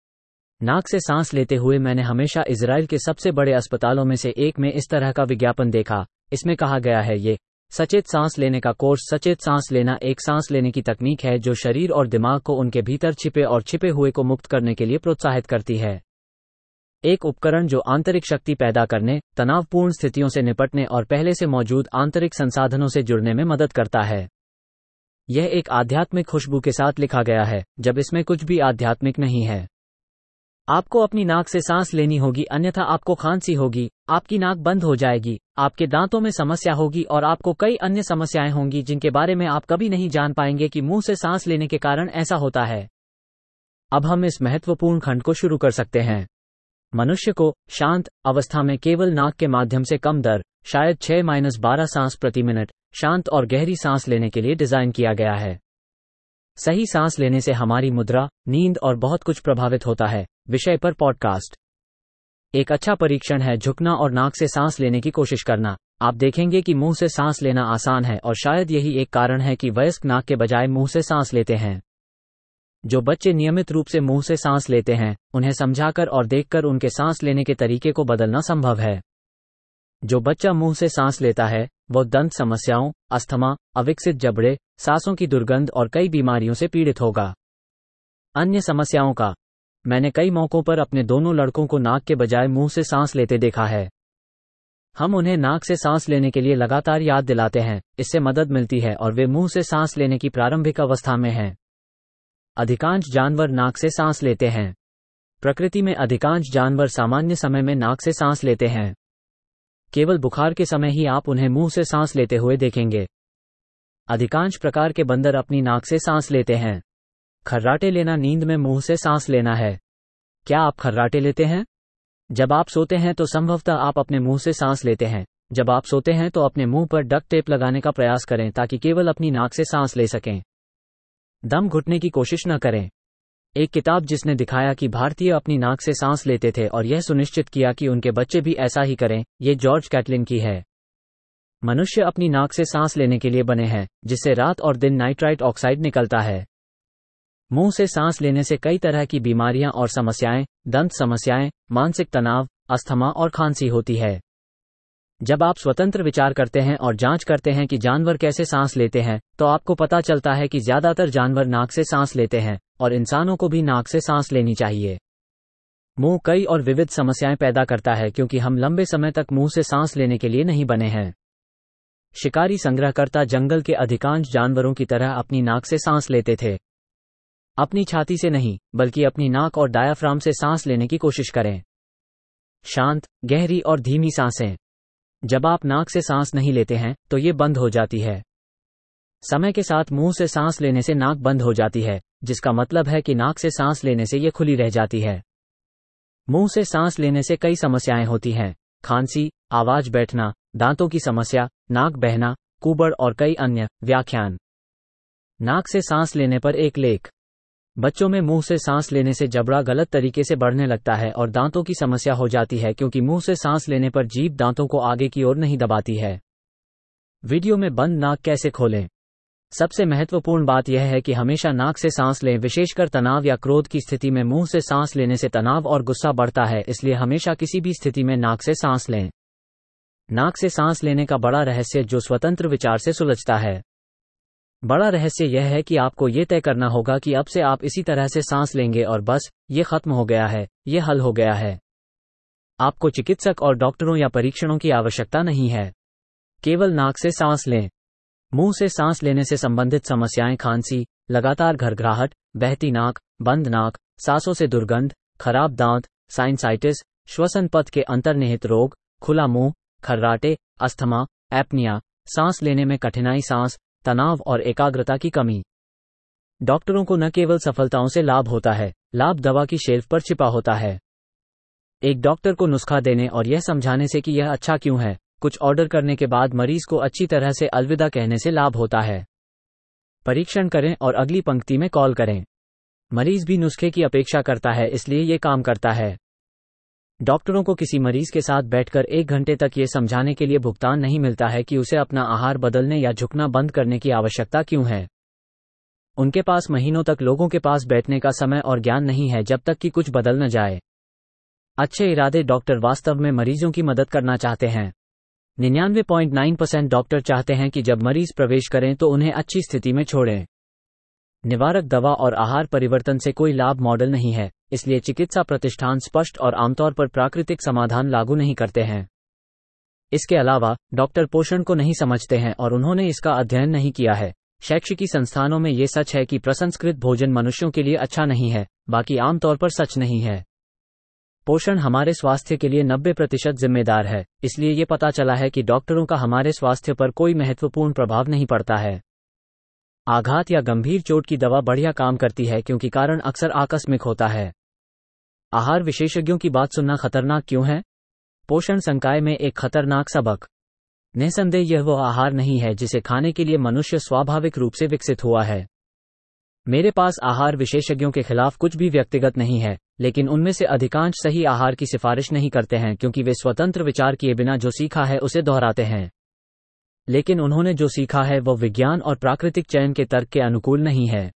नाक से सांस लेते हुए मैंने हमेशा इजराइल के सबसे बड़े अस्पतालों में से एक में इस तरह का विज्ञापन देखा। इसमें कहा गया है, ये सचेत सांस लेने का कोर्स। सचेत सांस लेना एक सांस लेने की तकनीक है जो शरीर और दिमाग को उनके भीतर छिपे और छिपे हुए को मुक्त करने के लिए प्रोत्साहित करती है। एक उपकरण जो आंतरिक शक्ति पैदा करने, तनावपूर्ण स्थितियों से निपटने और पहले से मौजूद आंतरिक संसाधनों से जुड़ने में मदद करता है। यह एक आध्यात्मिक खुशबू के साथ लिखा गया है, जब इसमें कुछ भी आध्यात्मिक नहीं है। आपको अपनी नाक से सांस लेनी होगी, अन्यथा आपको खांसी होगी, आपकी नाक बंद हो जाएगी, आपके दांतों में समस्या होगी और आपको कई अन्य समस्याएं होंगी जिनके बारे में आप कभी नहीं जान पाएंगे कि मुंह से सांस लेने के कारण ऐसा होता है। अब हम इस महत्वपूर्ण खंड को शुरू कर सकते हैं। मनुष्य को शांत अवस्था में केवल नाक के माध्यम से कम दर, शायद छह माइनस बारह सांस प्रति मिनट, शांत और गहरी सांस लेने के लिए डिजाइन किया गया है। सही सांस लेने से हमारी मुद्रा, नींद और बहुत कुछ प्रभावित होता है। विषय पर पॉडकास्ट। एक अच्छा परीक्षण है झुकना और नाक से सांस लेने की कोशिश करना। आप देखेंगे कि मुंह से सांस लेना आसान है और शायद यही एक कारण है कि वयस्क नाक के बजाय मुंह से सांस लेते हैं। जो बच्चे नियमित रूप से मुंह से सांस लेते हैं, उन्हें समझाकर और देखकर उनके सांस लेने के तरीके को बदलना संभव है। जो बच्चा मुंह से सांस लेता है, वो दंत समस्याओं, अस्थमा, अविकसित जबड़े, सांसों की दुर्गंध और कई बीमारियों से पीड़ित होगा। अन्य समस्याओं का मैंने कई मौकों पर अपने दोनों लड़कों को नाक के बजाय मुंह से सांस लेते देखा है। हम उन्हें नाक से सांस लेने के लिए लगातार याद दिलाते हैं, इससे मदद मिलती है और वे मुंह से सांस लेने की प्रारंभिक अवस्था में हैं। अधिकांश जानवर नाक से सांस लेते हैं। प्रकृति में अधिकांश जानवर सामान्य समय में नाक से सांस लेते हैं। केवल बुखार के समय ही आप उन्हें मुंह से सांस लेते हुए देखेंगे। अधिकांश प्रकार के बंदर अपनी नाक से सांस लेते हैं। खर्राटे लेना नींद में मुंह से सांस लेना है। क्या आप खर्राटे लेते हैं? जब आप सोते हैं तो संभवतः आप अपने मुंह से सांस लेते हैं। जब आप सोते हैं तो अपने मुंह पर डक्ट टेप लगाने का प्रयास करें ताकि केवल अपनी नाक से सांस ले सकें। दम घुटने की कोशिश न करें। एक किताब जिसने दिखाया कि भारतीय अपनी नाक से सांस लेते थे और यह सुनिश्चित किया कि उनके बच्चे भी ऐसा ही करें, ये जॉर्ज कैटलिन की है। मनुष्य अपनी नाक से सांस लेने के लिए बने हैं, जिससे रात और दिन नाइट्राइट ऑक्साइड निकलता है। मुंह से सांस लेने से कई तरह की बीमारियां और समस्याएं, दंत समस्याएं, मानसिक तनाव, अस्थमा और खांसी होती है। जब आप स्वतंत्र विचार करते हैं और जांच करते हैं कि जानवर कैसे सांस लेते हैं, तो आपको पता चलता है कि ज्यादातर जानवर नाक से सांस लेते हैं और इंसानों को भी नाक से सांस लेनी चाहिए। मुंह कई और विविध समस्याएं पैदा करता है क्योंकि हम लंबे समय तक मुंह से सांस लेने के लिए नहीं बने हैं। शिकारी संग्रहकर्ता जंगल के अधिकांश जानवरों की तरह अपनी नाक से सांस लेते थे। अपनी छाती से नहीं, बल्कि अपनी नाक और डायाफ्राम से सांस लेने की कोशिश करें। शांत, गहरी और धीमी सांसें। जब आप नाक से सांस नहीं लेते हैं, तो ये बंद हो जाती है। समय के साथ मुंह से सांस लेने से नाक बंद हो जाती है, जिसका मतलब है कि नाक से सांस लेने से ये खुली रह जाती है। मुंह से सांस लेने से कई समस्याएं होती हैं: खांसी, आवाज बैठना, दांतों की समस्या, नाक बहना, कुबड़ और कई अन्य। व्याख्यान। नाक से सांस लेने पर एक लेख। बच्चों में मुंह से सांस लेने से जबड़ा गलत तरीके से बढ़ने लगता है और दांतों की समस्या हो जाती है क्योंकि मुंह से सांस लेने पर जीभ दांतों को आगे की ओर नहीं दबाती है। वीडियो में बंद नाक कैसे खोलें? सबसे महत्वपूर्ण बात यह है कि हमेशा नाक से सांस लें, विशेषकर तनाव या क्रोध की स्थिति में मुंह से सांस लेने से तनाव और गुस्सा बढ़ता है, इसलिए हमेशा किसी भी स्थिति में नाक से सांस लें। नाक से सांस लेने का बड़ा रहस्य जो स्वतंत्र विचार से सुलझता है। बड़ा रहस्य यह है कि आपको ये तय करना होगा कि अब से आप इसी तरह से सांस लेंगे और बस, ये खत्म हो गया है, ये हल हो गया है। आपको चिकित्सक और डॉक्टरों या परीक्षणों की आवश्यकता नहीं है। केवल नाक से सांस लें। मुंह से सांस लेने से संबंधित समस्याएं: खांसी, लगातार घरघराहट, बहती नाक, बंद नाक, सांसों से दुर्गंध, खराब दांत, साइनसाइटिस, श्वसन पथ के अंतर्निहित रोग, खुला मुंह, खर्राटे, अस्थमा, एपनिया, सांस लेने में कठिनाई, सांस, तनाव और एकाग्रता की कमी। डॉक्टरों को न केवल सफलताओं से लाभ होता है, लाभ दवा की शेल्फ पर छिपा होता है। एक डॉक्टर को नुस्खा देने और यह समझाने से कि यह अच्छा क्यों है, कुछ ऑर्डर करने के बाद मरीज को अच्छी तरह से अलविदा कहने से लाभ होता है। परीक्षण करें और अगली पंक्ति में कॉल करें। मरीज भी नुस्खे की अपेक्षा करता है, इसलिए यह काम करता है। डॉक्टरों को किसी मरीज के साथ बैठकर एक घंटे तक ये समझाने के लिए भुगतान नहीं मिलता है कि उसे अपना आहार बदलने या झुकना बंद करने की आवश्यकता क्यों है। उनके पास महीनों तक लोगों के पास बैठने का समय और ज्ञान नहीं है जब तक कि कुछ बदल न जाए। अच्छे इरादे डॉक्टर वास्तव में मरीजों की मदद करना चाहते हैं। निन्यानवे पॉइंट नौ परसेंट डॉक्टर चाहते हैं कि जब मरीज प्रवेश करें तो उन्हें अच्छी स्थिति में छोड़ें। निवारक दवा और आहार परिवर्तन से कोई लाभ मॉडल नहीं है, इसलिए चिकित्सा प्रतिष्ठान स्पष्ट और आमतौर पर प्राकृतिक समाधान लागू नहीं करते हैं। इसके अलावा, डॉक्टर पोषण को नहीं समझते हैं और उन्होंने इसका अध्ययन नहीं किया है। शैक्षिकी संस्थानों में ये सच है कि प्रसंस्कृत भोजन मनुष्यों के लिए अच्छा नहीं है, बाकी आमतौर पर सच नहीं है। पोषण हमारे स्वास्थ्य के लिए नब्बे प्रतिशत जिम्मेदार है, इसलिए ये पता चला है कि डॉक्टरों का हमारे स्वास्थ्य पर कोई महत्वपूर्ण प्रभाव नहीं पड़ता है। आघात या गंभीर चोट की दवा बढ़िया काम करती है क्योंकि कारण अक्सर आकस्मिक होता है। आहार विशेषज्ञों की बात सुनना खतरनाक क्यों है? पोषण संकाय में एक खतरनाक सबक। निसंदेह यह वो आहार नहीं है जिसे खाने के लिए मनुष्य स्वाभाविक रूप से विकसित हुआ है। मेरे पास आहार विशेषज्ञों के खिलाफ कुछ भी व्यक्तिगत नहीं है, लेकिन उनमें से अधिकांश सही आहार की सिफारिश नहीं करते हैं क्योंकि वे स्वतंत्र विचार किए बिना जो सीखा है उसे दोहराते हैं। लेकिन उन्होंने जो सीखा है वह विज्ञान और प्राकृतिक चयन के तर्क के अनुकूल नहीं है।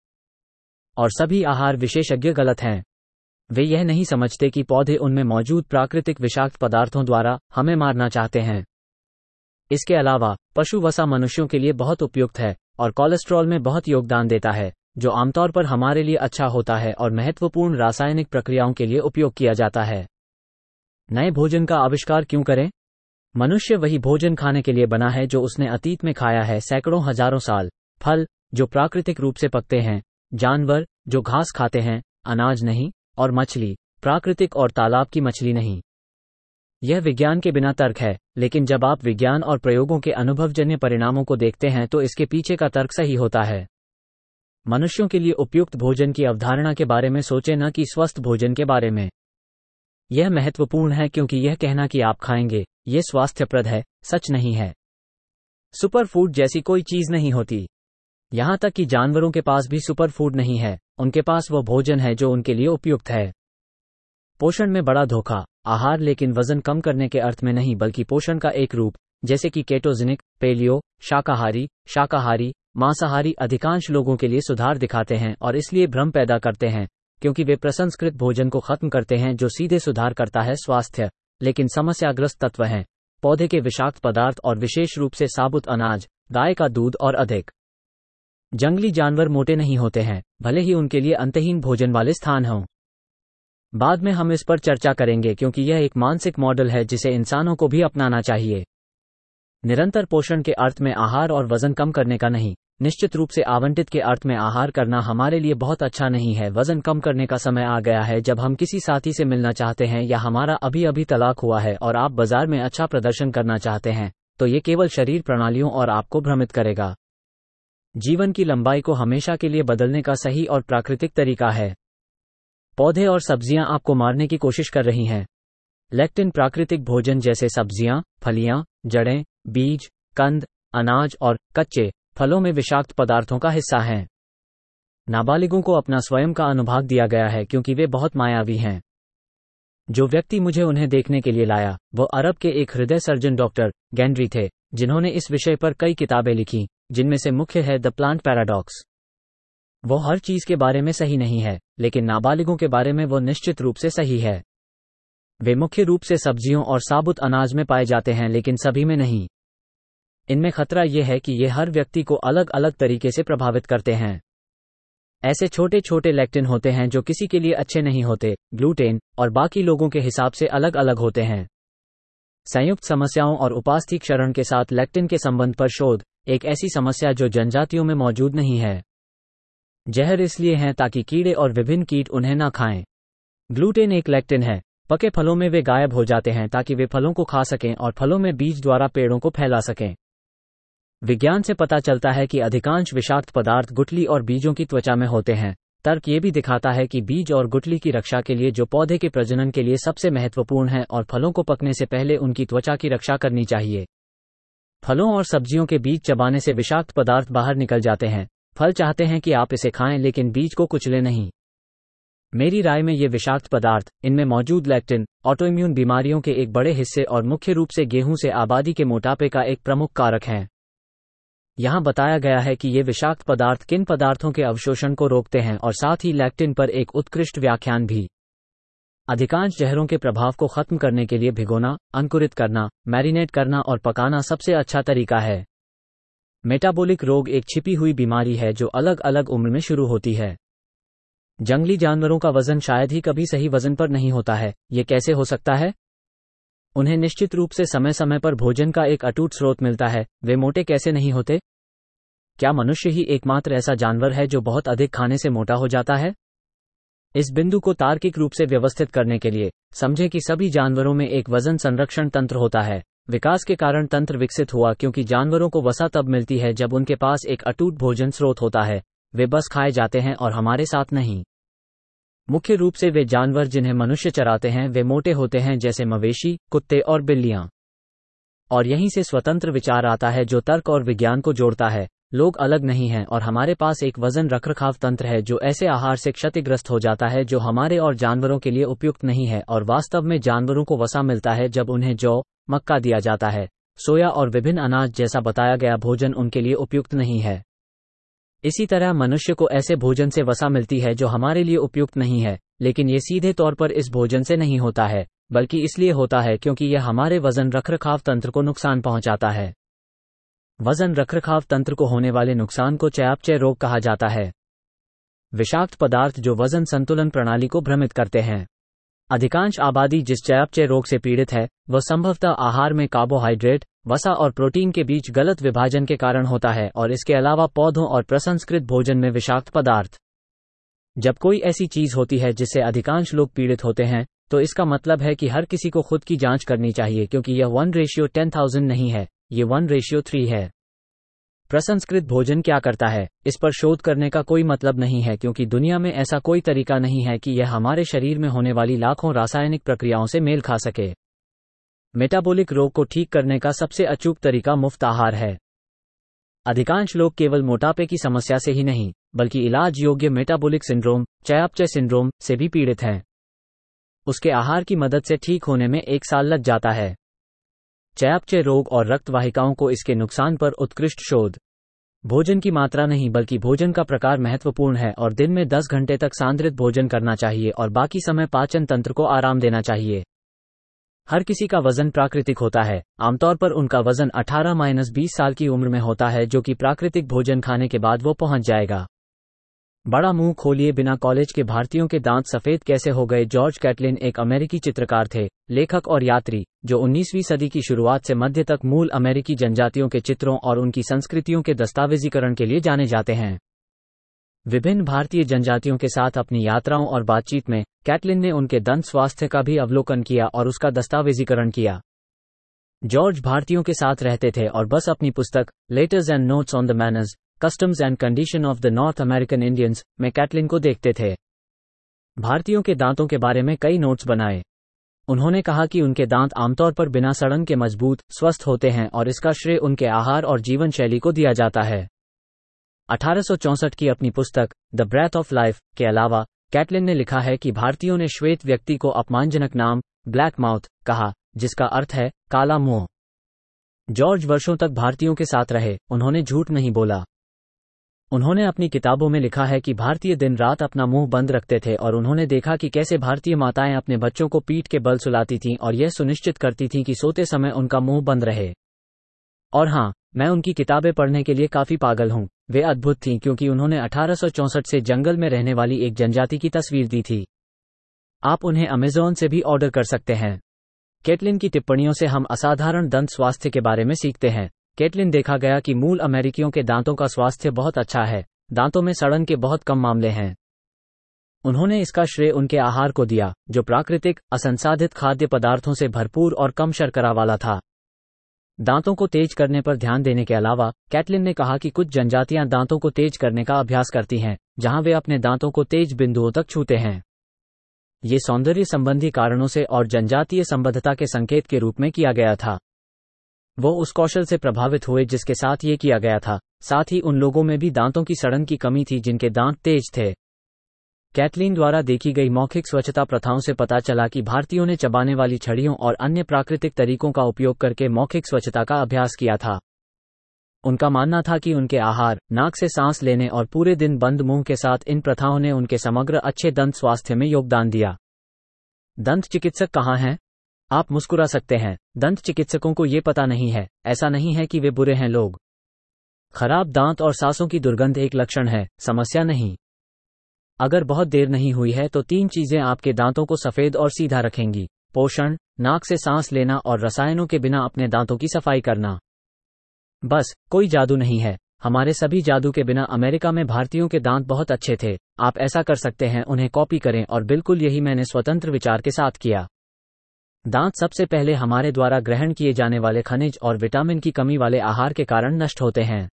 और सभी आहार विशेषज्ञ गलत हैं। वे यह नहीं समझते कि पौधे उनमें मौजूद प्राकृतिक विषाक्त पदार्थों द्वारा हमें मारना चाहते हैं। इसके अलावा पशु वसा मनुष्यों के लिए बहुत उपयुक्त है और कोलेस्ट्रॉल में बहुत योगदान देता है, जो आमतौर पर हमारे लिए अच्छा होता है और महत्वपूर्ण रासायनिक प्रक्रियाओं के लिए उपयोग किया जाता है। नए भोजन का आविष्कार क्यों करें? मनुष्य वही भोजन खाने के लिए बना है जो उसने अतीत में खाया है सैकड़ों हजारों साल। फल जो प्राकृतिक रूप से पकते हैं, जानवर जो घास खाते हैं, अनाज नहीं, और मछली प्राकृतिक और तालाब की मछली नहीं। यह विज्ञान के बिना तर्क है, लेकिन जब आप विज्ञान और प्रयोगों के अनुभवजन्य परिणामों को देखते हैं तो इसके पीछे का तर्क सही होता है। मनुष्यों के लिए उपयुक्त भोजन की अवधारणा के बारे में सोचें, न कि स्वस्थ भोजन के बारे में। यह महत्वपूर्ण है क्योंकि यह कहना कि आप खाएंगे यह स्वास्थ्यप्रद है, सच नहीं है। सुपर फूड जैसी कोई चीज नहीं होती। यहां तक कि जानवरों के पास भी सुपर फूड नहीं है, उनके पास वो भोजन है जो उनके लिए उपयुक्त है। पोषण में बड़ा धोखा। आहार लेकिन वजन कम करने के अर्थ में नहीं, बल्कि पोषण का एक रूप, जैसे कि केटोजेनिक, पेलियो, शाकाहारी, शाकाहारी, मांसाहारी अधिकांश लोगों के लिए सुधार दिखाते हैं और इसलिए भ्रम पैदा करते हैं क्योंकि वे प्रसंस्कृत भोजन को खत्म करते हैं जो सीधे सुधार करता है स्वास्थ्य, लेकिन समस्याग्रस्त तत्व हैं पौधे के विषाक्त पदार्थ और विशेष रूप से साबुत अनाज, गाय का दूध और अधिक। जंगली जानवर मोटे नहीं होते हैं, भले ही उनके लिए अंतहीन भोजन वाले स्थान हों। बाद में हम इस पर चर्चा करेंगे क्योंकि यह एक मानसिक मॉडल है जिसे इंसानों को भी अपनाना चाहिए। निरंतर पोषण के अर्थ में आहार और वजन कम करने का नहीं, निश्चित रूप से आवंटित के अर्थ में आहार करना हमारे लिए बहुत अच्छा नहीं है। वजन कम करने का समय आ गया है जब हम किसी साथी से मिलना चाहते हैं या हमारा अभी अभी तलाक हुआ है और आप बाजार में अच्छा प्रदर्शन करना चाहते हैं, तो ये केवल शरीर प्रणालियों और आपको भ्रमित करेगा। जीवन की लंबाई को हमेशा के लिए बदलने का सही और प्राकृतिक तरीका है। पौधे और सब्जियां आपको मारने की कोशिश कर रही हैं। लेक्टिन प्राकृतिक भोजन जैसे सब्जियां, फलियां, जड़ें, बीज, कंद, अनाज और कच्चे फलों में विषाक्त पदार्थों का हिस्सा हैं। नाबालिगों को अपना स्वयं का अनुभाग दिया गया है क्योंकि वे बहुत मायावी हैं। जो व्यक्ति मुझे उन्हें देखने के लिए लाया वो अरब के एक हृदय सर्जन डॉक्टर गैंड्री थे, जिन्होंने इस विषय पर कई किताबें लिखी, जिनमें से मुख्य है द प्लांट पैराडॉक्स। वो हर चीज के बारे में सही नहीं है, लेकिन नाबालिगों के बारे में वो निश्चित रूप से सही है। वे मुख्य रूप से सब्जियों और साबुत अनाज में पाए जाते हैं, लेकिन सभी में नहीं। इनमें खतरा यह है कि ये हर व्यक्ति को अलग अलग तरीके से प्रभावित करते हैं। ऐसे छोटे छोटे लेक्टिन होते हैं जो किसी के लिए अच्छे नहीं होते, ग्लूटेन, और बाकी लोगों के हिसाब से अलग अलग होते हैं। संयुक्त समस्याओं और उपास्थि क्षरण के साथ लेक्टिन के संबंध पर शोध, एक ऐसी समस्या जो जनजातियों में मौजूद नहीं है। जहर इसलिए हैं ताकि कीड़े और विभिन्न कीट उन्हें न खाएं। ग्लूटेन एक लेक्टिन है। पके फलों में वे गायब हो जाते हैं ताकि वे फलों को खा सकें और फलों में बीज द्वारा पेड़ों को फैला सकें। विज्ञान से पता चलता है कि अधिकांश विषाक्त पदार्थ गुठली और बीजों की त्वचा में होते हैं। तर्क ये भी दिखाता है कि बीज और गुठली की रक्षा के लिए, जो पौधे के प्रजनन के लिए सबसे महत्वपूर्ण है, और फलों को पकने से पहले उनकी त्वचा की रक्षा करनी चाहिए। फलों और सब्जियों के बीज चबाने से विषाक्त पदार्थ बाहर निकल जाते हैं। फल चाहते हैं कि आप इसे खाएं, लेकिन बीज को कुचले नहीं। मेरी राय में ये विषाक्त पदार्थ, इनमें मौजूद लेक्टिन, ऑटोइम्यून बीमारियों के एक बड़े हिस्से और मुख्य रूप से गेहूं से आबादी के मोटापे का एक प्रमुख कारक हैं। यहां बताया गया है कि ये विषाक्त पदार्थ किन पदार्थों के अवशोषण को रोकते हैं और साथ ही लेक्टिन पर एक उत्कृष्ट व्याख्यान भी। अधिकांश जहरों के प्रभाव को खत्म करने के लिए भिगोना, अंकुरित करना, मैरिनेट करना और पकाना सबसे अच्छा तरीका है। मेटाबॉलिक रोग एक छिपी हुई बीमारी है जो अलग अलग उम्र में शुरू होती है। जंगली जानवरों का वजन शायद ही कभी सही वजन पर नहीं होता है। ये कैसे हो सकता है? उन्हें निश्चित रूप से समय समय पर भोजन का एक अटूट स्रोत मिलता है। वे मोटे कैसे नहीं होते? क्या मनुष्य ही एकमात्र ऐसा जानवर है जो बहुत अधिक खाने से मोटा हो जाता है? इस बिंदु को तार्किक रूप से व्यवस्थित करने के लिए समझें कि सभी जानवरों में एक वजन संरक्षण तंत्र होता है। विकास के कारण तंत्र विकसित हुआ क्योंकि जानवरों को वसा तब मिलती है जब उनके पास एक अटूट भोजन स्रोत होता है। वे बस खाए जाते हैं और हमारे साथ नहीं। मुख्य रूप से वे जानवर जिन्हें मनुष्य चराते हैं वे मोटे होते हैं, जैसे मवेशी, कुत्ते और बिल्लियां। और यहीं से स्वतंत्र विचार आता है जो तर्क और विज्ञान को जोड़ता है। लोग अलग नहीं हैं और हमारे पास एक वजन रखरखाव तंत्र है जो ऐसे आहार से क्षतिग्रस्त हो जाता है जो हमारे और जानवरों के लिए उपयुक्त नहीं है, और वास्तव में जानवरों को वसा मिलता है जब उन्हें जौ, मक्का दिया जाता है, सोया और विभिन्न अनाज जैसा बताया गया भोजन उनके लिए उपयुक्त नहीं है। इसी तरह मनुष्य को ऐसे भोजन से वसा मिलती है जो हमारे लिए उपयुक्त नहीं है, लेकिन ये सीधे तौर पर इस भोजन से नहीं होता है, बल्कि इसलिए होता है क्योंकि यह हमारे वजन रखरखाव तंत्र को नुकसान पहुंचाता है। वजन रखरखाव तंत्र को होने वाले नुकसान को चयापचय रोग कहा जाता है। विषाक्त पदार्थ जो वजन संतुलन प्रणाली को भ्रमित करते हैं। अधिकांश आबादी जिस चयापचय रोग से पीड़ित है वह संभवतः आहार में कार्बोहाइड्रेट, वसा और प्रोटीन के बीच गलत विभाजन के कारण होता है, और इसके अलावा पौधों और प्रसंस्कृत भोजन में विषाक्त पदार्थ। जब कोई ऐसी चीज होती है जिससे अधिकांश लोग पीड़ित होते हैं, तो इसका मतलब है कि हर किसी को खुद की जांच करनी चाहिए, क्योंकि यह वन रेशियो टेन थाउजेंड नहीं है, ये वन रेशियो थ्री है। प्रसंस्कृत भोजन क्या करता है, इस पर शोध करने का कोई मतलब नहीं है, क्योंकि दुनिया में ऐसा कोई तरीका नहीं है कि यह हमारे शरीर में होने वाली लाखों रासायनिक प्रक्रियाओं से मेल खा सके। मेटाबॉलिक रोग को ठीक करने का सबसे अचूक तरीका मुफ्त आहार है। अधिकांश लोग केवल मोटापे की समस्या से ही नहीं, बल्कि इलाज योग्य मेटाबॉलिक सिंड्रोम, चयापचय सिंड्रोम से भी पीड़ित हैं। उसके आहार की मदद से ठीक होने में एक साल लग जाता है। चयापचय रोग और रक्त वाहिकाओं को इसके नुकसान पर उत्कृष्ट शोध। भोजन की मात्रा नहीं बल्कि भोजन का प्रकार महत्वपूर्ण है, और दिन में दस घंटे तक सांद्रित भोजन करना चाहिए और बाकी समय पाचन तंत्र को आराम देना चाहिए। हर किसी का वजन प्राकृतिक होता है। आमतौर पर उनका वजन अठारह से बीस साल की उम्र में होता है, जो कि प्राकृतिक भोजन खाने के बाद वो पहुंच जाएगा। बड़ा मुंह खोलिए बिना कॉलेज के भारतीयों के दांत सफेद कैसे हो गए। जॉर्ज कैटलिन एक अमेरिकी चित्रकार थे, लेखक और यात्री, जो उन्नीसवीं सदी की शुरुआत से मध्य तक मूल अमेरिकी जनजातियों के चित्रों और उनकी संस्कृतियों के दस्तावेजीकरण के लिए जाने जाते हैं। विभिन्न भारतीय जनजातियों के साथ अपनी यात्राओं और बातचीत में कैटलिन ने उनके दंत स्वास्थ्य का भी अवलोकन किया और उसका दस्तावेजीकरण किया। जॉर्ज भारतीयों के साथ रहते थे और बस अपनी पुस्तक letters and notes on the manners, customs and condition of the North American Indians में कैटलिन को देखते थे। भारतीयों के दांतों के बारे में कई नोट्स बनाए। उन्होंने कहा कि उनके दांत आमतौर पर बिना सड़न के मजबूत, स्वस्थ होते हैं, और इसका श्रेय उनके आहार और जीवन शैली को दिया जाता है। अठारह सौ चौंसठ की अपनी पुस्तक द ब्रेथ ऑफ लाइफ के अलावा कैटलिन ने लिखा है कि भारतीयों ने श्वेत व्यक्ति को अपमानजनक नाम ब्लैक माउथ कहा, जिसका अर्थ है काला मुंह। जॉर्ज वर्षों तक भारतीयों के साथ रहे, उन्होंने झूठ नहीं बोला। उन्होंने अपनी किताबों में लिखा है कि भारतीय दिन रात अपना मुंह बंद रखते थे, और उन्होंने देखा कि कैसे भारतीय माताएं अपने बच्चों को पीठ के बल सुलाती थीं और यह सुनिश्चित करती थीं कि सोते समय उनका मुंह बंद रहे। और हाँ, मैं उनकी किताबें पढ़ने के लिए काफी पागल हूं। वे अद्भुत थीं क्योंकि उन्होंने अठारह सौ चौंसठ से जंगल में रहने वाली एक जनजाति की तस्वीर दी थी। आप उन्हें अमेज़न से भी ऑर्डर कर सकते हैं। कैटलिन की टिप्पणियों से हम असाधारण दंत स्वास्थ्य के बारे में सीखते हैं। कैटलिन देखा गया कि मूल अमेरिकियों के दांतों का स्वास्थ्य बहुत अच्छा है, दांतों में सड़न के बहुत कम मामले हैं। उन्होंने इसका श्रेय उनके आहार को दिया, जो प्राकृतिक, असंसाधित खाद्य पदार्थों से भरपूर और कम शर्करा वाला था। दांतों को तेज करने पर ध्यान देने के अलावा कैटलिन ने कहा कि कुछ जनजातियां दांतों को तेज करने का अभ्यास करती हैं, जहां वे अपने दांतों को तेज बिंदुओं तक छूते हैं। ये सौंदर्य संबंधी कारणों से और जनजातीय संबद्धता के संकेत के रूप में किया गया था। वो उस कौशल से प्रभावित हुए जिसके साथ ये किया गया था। साथ ही उन लोगों में भी दांतों की सड़न की कमी थी जिनके दांत तेज थे। कैटलिन द्वारा देखी गई मौखिक स्वच्छता प्रथाओं से पता चला कि भारतीयों ने चबाने वाली छड़ियों और अन्य प्राकृतिक तरीकों का उपयोग करके मौखिक स्वच्छता का अभ्यास किया था। उनका मानना था कि उनके आहार, नाक से सांस लेने और पूरे दिन बंद मुंह के साथ इन प्रथाओं ने उनके समग्र अच्छे दंत स्वास्थ्य में योगदान दिया। दंत चिकित्सक कहाँ हैं? आप मुस्कुरा सकते हैं। दंत चिकित्सकों को ये पता नहीं है। ऐसा नहीं है कि वे बुरे हैं। लोग खराब दांत और सांसों की दुर्गंध एक लक्षण है, समस्या नहीं। अगर बहुत देर नहीं हुई है तो तीन चीजें आपके दांतों को सफेद और सीधा रखेंगी: पोषण, नाक से सांस लेना और रसायनों के बिना अपने दांतों की सफाई करना। बस, कोई जादू नहीं है। हमारे सभी जादू के बिना अमेरिका में भारतीयों के दांत बहुत अच्छे थे। आप ऐसा कर सकते हैं, उन्हें कॉपी करें, और बिल्कुल यही मैंने स्वतंत्र विचार के साथ किया। दांत सबसे पहले हमारे द्वारा ग्रहण किए जाने वाले खनिज और विटामिन की कमी वाले आहार के कारण नष्ट होते हैं।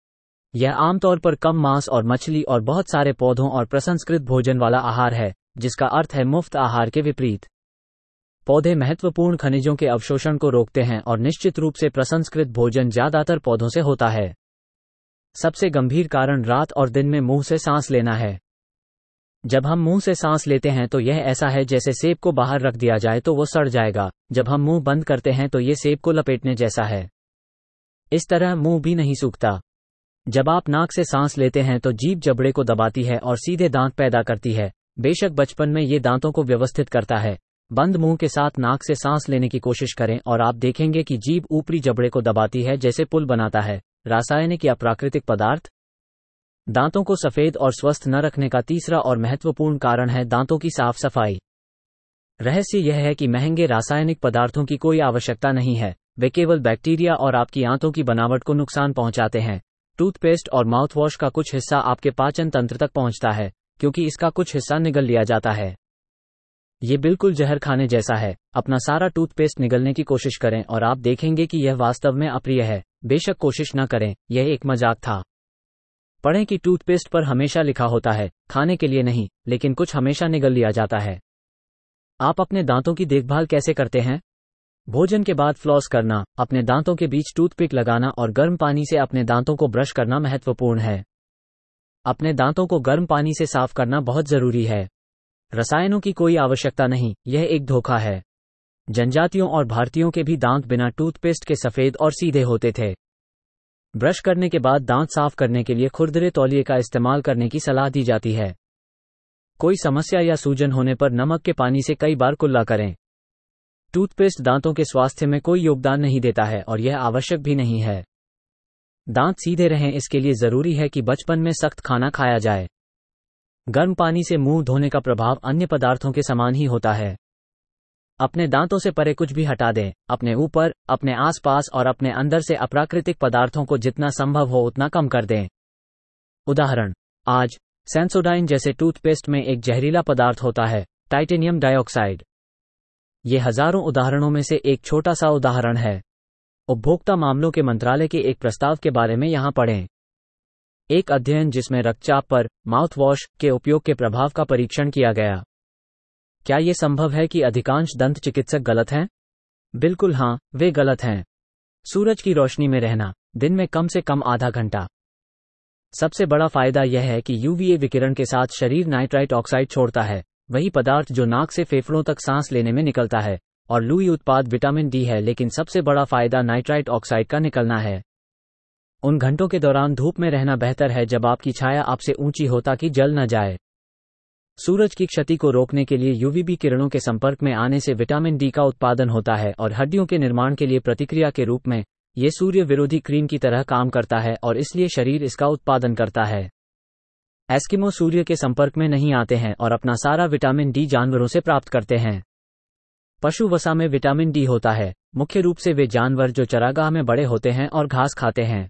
यह आमतौर पर कम मांस और मछली और बहुत सारे पौधों और प्रसंस्कृत भोजन वाला आहार है, जिसका अर्थ है मुफ्त आहार के विपरीत। पौधे महत्वपूर्ण खनिजों के अवशोषण को रोकते हैं और निश्चित रूप से प्रसंस्कृत भोजन ज्यादातर पौधों से होता है। सबसे गंभीर कारण रात और दिन में मुंह से सांस लेना है। जब हम मुंह से सांस लेते हैं तो यह ऐसा है जैसे सेब को बाहर रख दिया जाए तो वो सड़ जाएगा। जब हम मुंह बंद करते हैं तो ये सेब को लपेटने जैसा है। इस तरह मुंह भी नहीं सूखता। जब आप नाक से सांस लेते हैं तो जीभ जबड़े को दबाती है और सीधे दांत पैदा करती है। बेशक बचपन में ये दांतों को व्यवस्थित करता है। बंद मुंह के साथ नाक से सांस लेने की कोशिश करें और आप देखेंगे कि जीभ ऊपरी जबड़े को दबाती है जैसे पुल बनाता है। रासायनिक या प्राकृतिक पदार्थ। दांतों को सफेद और स्वस्थ न रखने का तीसरा और महत्वपूर्ण कारण है दांतों की साफ सफाई। रहस्य यह है कि महंगे रासायनिक पदार्थों की कोई आवश्यकता नहीं है। वे केवल बैक्टीरिया और आपकी आंतों की बनावट को नुकसान पहुंचाते हैं। टूथपेस्ट और माउथवॉश का कुछ हिस्सा आपके पाचन तंत्र तक पहुंचता है, क्योंकि इसका कुछ हिस्सा निगल लिया जाता है। ये बिल्कुल जहर खाने जैसा है। अपना सारा टूथपेस्ट निगलने की कोशिश करें और आप देखेंगे कि यह वास्तव में अप्रिय है। बेशक कोशिश न करें, यह एक मजाक था। पढ़ें कि टूथपेस्ट पर हमेशा लिखा होता है, खाने के लिए नहीं, लेकिन कुछ हमेशा निगल लिया जाता है। आप अपने दांतों की देखभाल कैसे करते हैं? भोजन के बाद फ्लॉस करना, अपने दांतों के बीच टूथपिक लगाना और गर्म पानी से अपने दांतों को ब्रश करना महत्वपूर्ण है। अपने दांतों को गर्म पानी से साफ करना बहुत जरूरी है। रसायनों की कोई आवश्यकता नहीं, यह एक धोखा है। जनजातियों और भारतीयों के भी दांत बिना टूथपेस्ट के सफेद और सीधे होते थे। ब्रश करने के बाद दांत साफ करने के लिए खुरदरे तौलिए का इस्तेमाल करने की सलाह दी जाती है। कोई समस्या या सूजन होने पर नमक के पानी से कई बार कुल्ला करें। टूथपेस्ट दांतों के स्वास्थ्य में कोई योगदान नहीं देता है और यह आवश्यक भी नहीं है। दांत सीधे रहें, इसके लिए जरूरी है कि बचपन में सख्त खाना खाया जाए। गर्म पानी से मुंह धोने का प्रभाव अन्य पदार्थों के समान ही होता है। अपने दांतों से परे कुछ भी हटा दें। अपने ऊपर, अपने आसपास और अपने अंदर से अप्राकृतिक पदार्थों को जितना संभव हो उतना कम कर दें। उदाहरण, आज सेंसोडाइन जैसे टूथपेस्ट में एक जहरीला पदार्थ होता है, टाइटेनियम डाइऑक्साइड। ये हजारों उदाहरणों में से एक छोटा सा उदाहरण है। उपभोक्ता मामलों के मंत्रालय के एक प्रस्ताव के बारे में यहां पढ़ें। एक अध्ययन जिसमें रक्तचाप पर माउथवॉश के उपयोग के प्रभाव का परीक्षण किया गया। क्या यह संभव है कि अधिकांश दंत चिकित्सक गलत हैं? बिल्कुल हाँ, वे गलत हैं। सूरज की रोशनी में रहना, दिन में कम से कम आधा घंटा। सबसे बड़ा फायदा यह है कि यूवीए विकिरण के साथ शरीर नाइट्राइट ऑक्साइड छोड़ता है, वही पदार्थ जो नाक से फेफड़ों तक सांस लेने में निकलता है, और लुई उत्पाद विटामिन डी है। लेकिन सबसे बड़ा फायदा नाइट्राइट ऑक्साइड का निकलना है। उन घंटों के दौरान धूप में रहना बेहतर है जब आपकी छाया आपसे ऊंची हो ताकि जल न जाए। सूरज की क्षति को रोकने के लिए यूवीबी किरणों के संपर्क में आने से विटामिन डी का उत्पादन होता है और हड्डियों के निर्माण के लिए प्रतिक्रिया के रूप में ये सूर्य विरोधी क्रीम की तरह काम करता है और इसलिए शरीर इसका उत्पादन करता है। एस्किमो सूर्य के संपर्क में नहीं आते हैं और अपना सारा विटामिन डी जानवरों से प्राप्त करते हैं। पशु वसा में विटामिन डी होता है, मुख्य रूप से वे जानवर जो चरागाह में बड़े होते हैं और घास खाते हैं।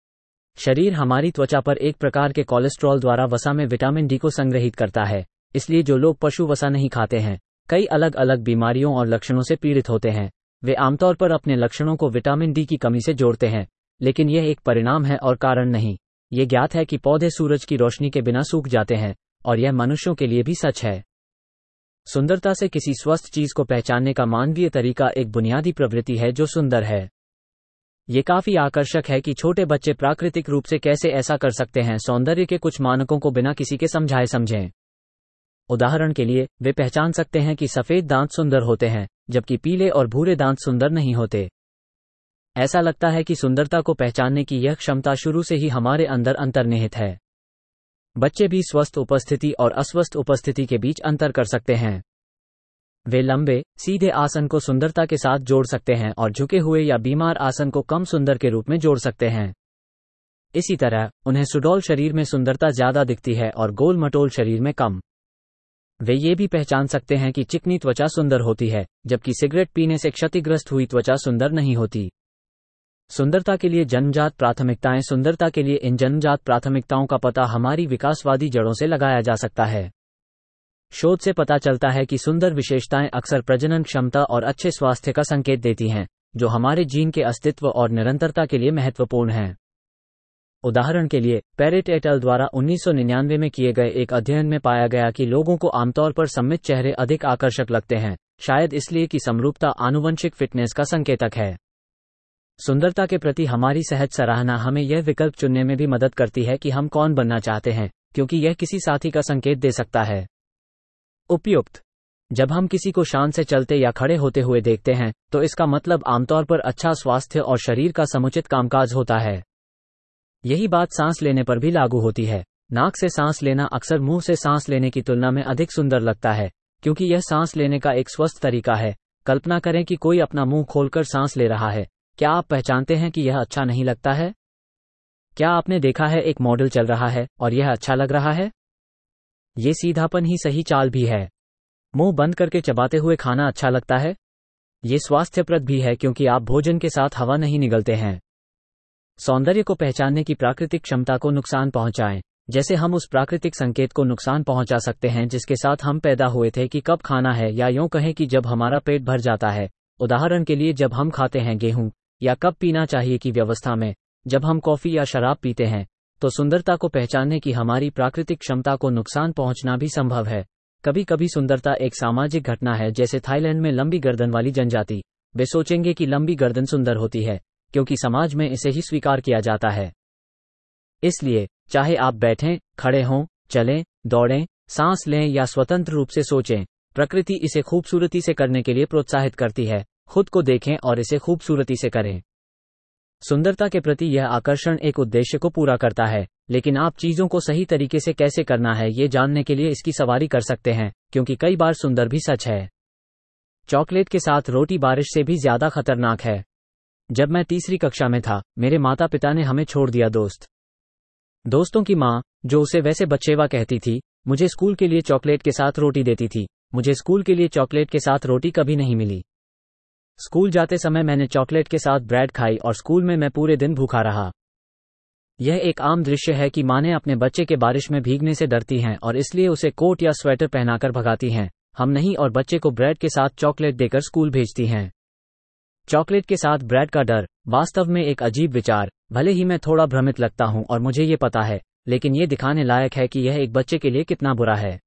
शरीर हमारी त्वचा पर एक प्रकार के कोलेस्ट्रॉल द्वारा वसा में विटामिन डी को संग्रहित करता है। इसलिए जो लोग पशु वसा नहीं खाते हैं, कई अलग अलग बीमारियों और लक्षणों से पीड़ित होते हैं। वे आमतौर पर अपने लक्षणों को विटामिन डी की कमी से जोड़ते हैं, लेकिन यह एक परिणाम है और कारण नहीं। ये ज्ञात है कि पौधे सूरज की रोशनी के बिना सूख जाते हैं, और यह मनुष्यों के लिए भी सच है। सुंदरता से किसी स्वस्थ चीज को पहचानने का मानवीय तरीका एक बुनियादी प्रवृत्ति है जो सुंदर है। ये काफी आकर्षक है कि छोटे बच्चे प्राकृतिक रूप से कैसे ऐसा कर सकते हैं, सौंदर्य के कुछ मानकों को बिना किसी के समझाए समझें। उदाहरण के लिए, वे पहचान सकते हैं कि सफेद दांत सुंदर होते हैं, जबकि पीले और भूरे दांत सुंदर नहीं होते। ऐसा लगता है कि सुंदरता को पहचानने की यह क्षमता शुरू से ही हमारे अंदर अंतर्निहित है। बच्चे भी स्वस्थ उपस्थिति और अस्वस्थ उपस्थिति के बीच अंतर कर सकते हैं। वे लंबे, सीधे आसन को सुंदरता के साथ जोड़ सकते हैं और झुके हुए या बीमार आसन को कम सुंदर के रूप में जोड़ सकते हैं। इसी तरह, उन्हें सुडौल शरीर में सुंदरता ज्यादा दिखती है और गोल मटोल शरीर में कम। वे ये भी पहचान सकते हैं कि चिकनी त्वचा सुंदर होती है, जबकि सिगरेट पीने से क्षतिग्रस्त हुई त्वचा सुंदर नहीं होती। सुंदरता के लिए जन्मजात प्राथमिकताएं। सुंदरता के लिए इन जन्मजात प्राथमिकताओं का पता हमारी विकासवादी जड़ों से लगाया जा सकता है। शोध से पता चलता है कि सुंदर विशेषताएं अक्सर प्रजनन क्षमता और अच्छे स्वास्थ्य का संकेत देती हैं, जो हमारे जीन के अस्तित्व और निरंतरता के लिए महत्वपूर्ण हैं। उदाहरण के लिए, पेरेट एट अल द्वारा उन्नीस सौ निन्यानवे में किए गए एक अध्ययन में पाया गया कि लोगों को आमतौर पर सममित चेहरे अधिक आकर्षक लगते हैं, शायद इसलिए कि समरूपता आनुवंशिक फिटनेस का संकेतक है। सुंदरता के प्रति हमारी सहज सराहना हमें यह विकल्प चुनने में भी मदद करती है कि हम कौन बनना चाहते हैं, क्योंकि यह किसी साथी का संकेत दे सकता है। उपयुक्त। जब हम किसी को शान से चलते या खड़े होते हुए देखते हैं, तो इसका मतलब आमतौर पर अच्छा स्वास्थ्य और शरीर का समुचित कामकाज होता है। यही बात सांस लेने पर भी लागू होती है। नाक से सांस लेना अक्सर मुंह से सांस लेने की तुलना में अधिक सुंदर लगता है, क्योंकि यह सांस लेने का एक स्वस्थ तरीका है। कल्पना करें कि कोई अपना मुंह खोलकर सांस ले रहा है। क्या आप पहचानते हैं कि यह अच्छा नहीं लगता है? क्या आपने देखा है एक मॉडल चल रहा है और यह अच्छा लग रहा है? ये सीधापन ही सही चाल भी है। मुंह बंद करके चबाते हुए खाना अच्छा लगता है? ये स्वास्थ्यप्रद भी है, क्योंकि आप भोजन के साथ हवा नहीं निगलते हैं। सौंदर्य को पहचानने की प्राकृतिक क्षमता को नुकसान पहुंचाएं। जैसे हम उस प्राकृतिक संकेत को नुकसान पहुंचा सकते हैं जिसके साथ हम पैदा हुए थे कि कब खाना है, या यूं कहें कि जब हमारा पेट भर जाता है। उदाहरण के लिए, जब हम खाते हैं गेहूं, या कब पीना चाहिए की व्यवस्था में, जब हम कॉफी या शराब पीते हैं, तो सुंदरता को पहचानने की हमारी प्राकृतिक क्षमता को नुकसान पहुंचना भी संभव है। कभी कभी सुंदरता एक सामाजिक घटना है, जैसे थाईलैंड में लंबी गर्दन वाली जनजाति। वे सोचेंगे कि लंबी गर्दन सुंदर होती है, क्योंकि समाज में इसे ही स्वीकार किया जाता है। इसलिए चाहे आप बैठें, खड़े हों, चलें, दौड़ें, सांस लें या स्वतंत्र रूप से सोचें, प्रकृति इसे खूबसूरती से करने के लिए प्रोत्साहित करती है। खुद को देखें और इसे खूबसूरती से करें। सुंदरता के प्रति यह आकर्षण एक उद्देश्य को पूरा करता है, लेकिन आप चीजों को सही तरीके से कैसे करना है ये जानने के लिए इसकी सवारी कर सकते हैं, क्योंकि कई बार सुंदर भी सच है। चॉकलेट के साथ रोटी बारिश से भी ज्यादा खतरनाक है। जब मैं तीसरी कक्षा में था, मेरे माता पिता ने हमें छोड़ दिया। दोस्त दोस्तों की माँ, जो उसे वैसे बच्चेवा कहती थी, मुझे स्कूल के लिए चॉकलेट के साथ रोटी देती थी। मुझे स्कूल के लिए चॉकलेट के साथ रोटी कभी नहीं मिली। स्कूल जाते समय मैंने चॉकलेट के साथ ब्रेड खाई और स्कूल में मैं पूरे दिन भूखा रहा। यह एक आम दृश्य है कि माँ ने अपने बच्चे के बारिश में भीगने से डरती हैं और इसलिए उसे कोट या स्वेटर पहनाकर भगाती हैं। हम नहीं, और बच्चे को ब्रेड के साथ चॉकलेट देकर स्कूल भेजती हैं। चॉकलेट के साथ ब्रेड का डर वास्तव में एक अजीब विचार। भले ही मैं थोड़ा भ्रमित लगता हूं और मुझे ये पता है, लेकिन ये दिखाने लायक है कि यह एक बच्चे के लिए कितना बुरा है।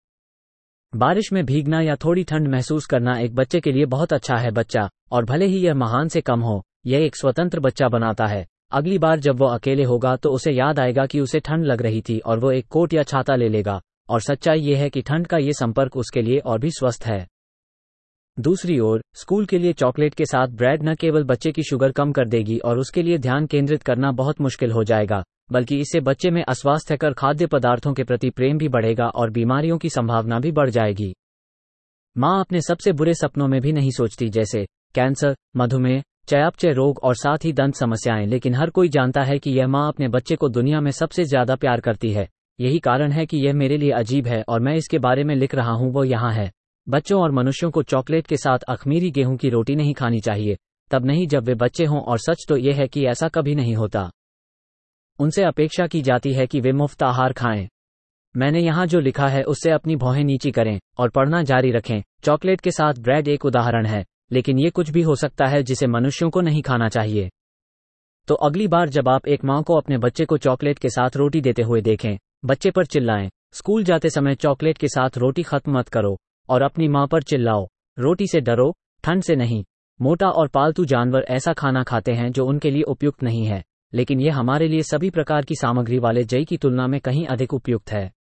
बारिश में भीगना या थोड़ी ठंड महसूस करना एक बच्चे के लिए बहुत अच्छा है। बच्चा, और भले ही यह महान से कम हो, यह एक स्वतंत्र बच्चा बनाता है। अगली बार जब वो अकेले होगा तो उसे याद आएगा कि उसे ठंड लग रही थी और वो एक कोट या छाता ले लेगा। और सच्चाई ये है कि ठंड का ये संपर्क उसके लिए और भी स्वस्थ है। दूसरी ओर, स्कूल के लिए चॉकलेट के साथ ब्रेड न केवल बच्चे की शुगर कम कर देगी और उसके लिए ध्यान केंद्रित करना बहुत मुश्किल हो जाएगा, बल्कि इससे बच्चे में अस्वास्थ्यकर खाद्य पदार्थों के प्रति प्रेम भी बढ़ेगा और बीमारियों की संभावना भी बढ़ जाएगी। माँ अपने सबसे बुरे सपनों में भी नहीं सोचती, जैसे कैंसर, मधुमेह, चयापचय रोग और साथ ही दंत समस्याएं, लेकिन हर कोई जानता है कि यह माँ अपने बच्चे को दुनिया में सबसे ज्यादा प्यार करती है। यही कारण है कि यह मेरे लिए अजीब है और मैं इसके बारे में लिख रहा हूँ। वो यहाँ है। बच्चों और मनुष्यों को चॉकलेट के साथ अखमीरी गेहूं की रोटी नहीं खानी चाहिए, तब नहीं जब वे बच्चे हों, और सच तो यह है कि ऐसा कभी नहीं होता। उनसे अपेक्षा की जाती है कि वे मुफ्त आहार खाएं। मैंने यहाँ जो लिखा है उससे अपनी भौहें नीची करें और पढ़ना जारी रखें। चॉकलेट के साथ ब्रेड एक उदाहरण है, लेकिन ये कुछ भी हो सकता है जिसे मनुष्यों को नहीं खाना चाहिए। तो अगली बार जब आप एक माँ को अपने बच्चे को चॉकलेट के साथ रोटी देते हुए देखें, बच्चे पर चिल्लाएं। स्कूल जाते समय चॉकलेट के साथ रोटी खत्म मत करो और अपनी माँ पर चिल्लाओ। रोटी से डरो, ठंड से नहीं। मोटा और पालतू जानवर ऐसा खाना खाते हैं जो उनके लिए उपयुक्त नहीं है, लेकिन यह हमारे लिए सभी प्रकार की सामग्री वाले जई की तुलना में कहीं अधिक उपयुक्त है।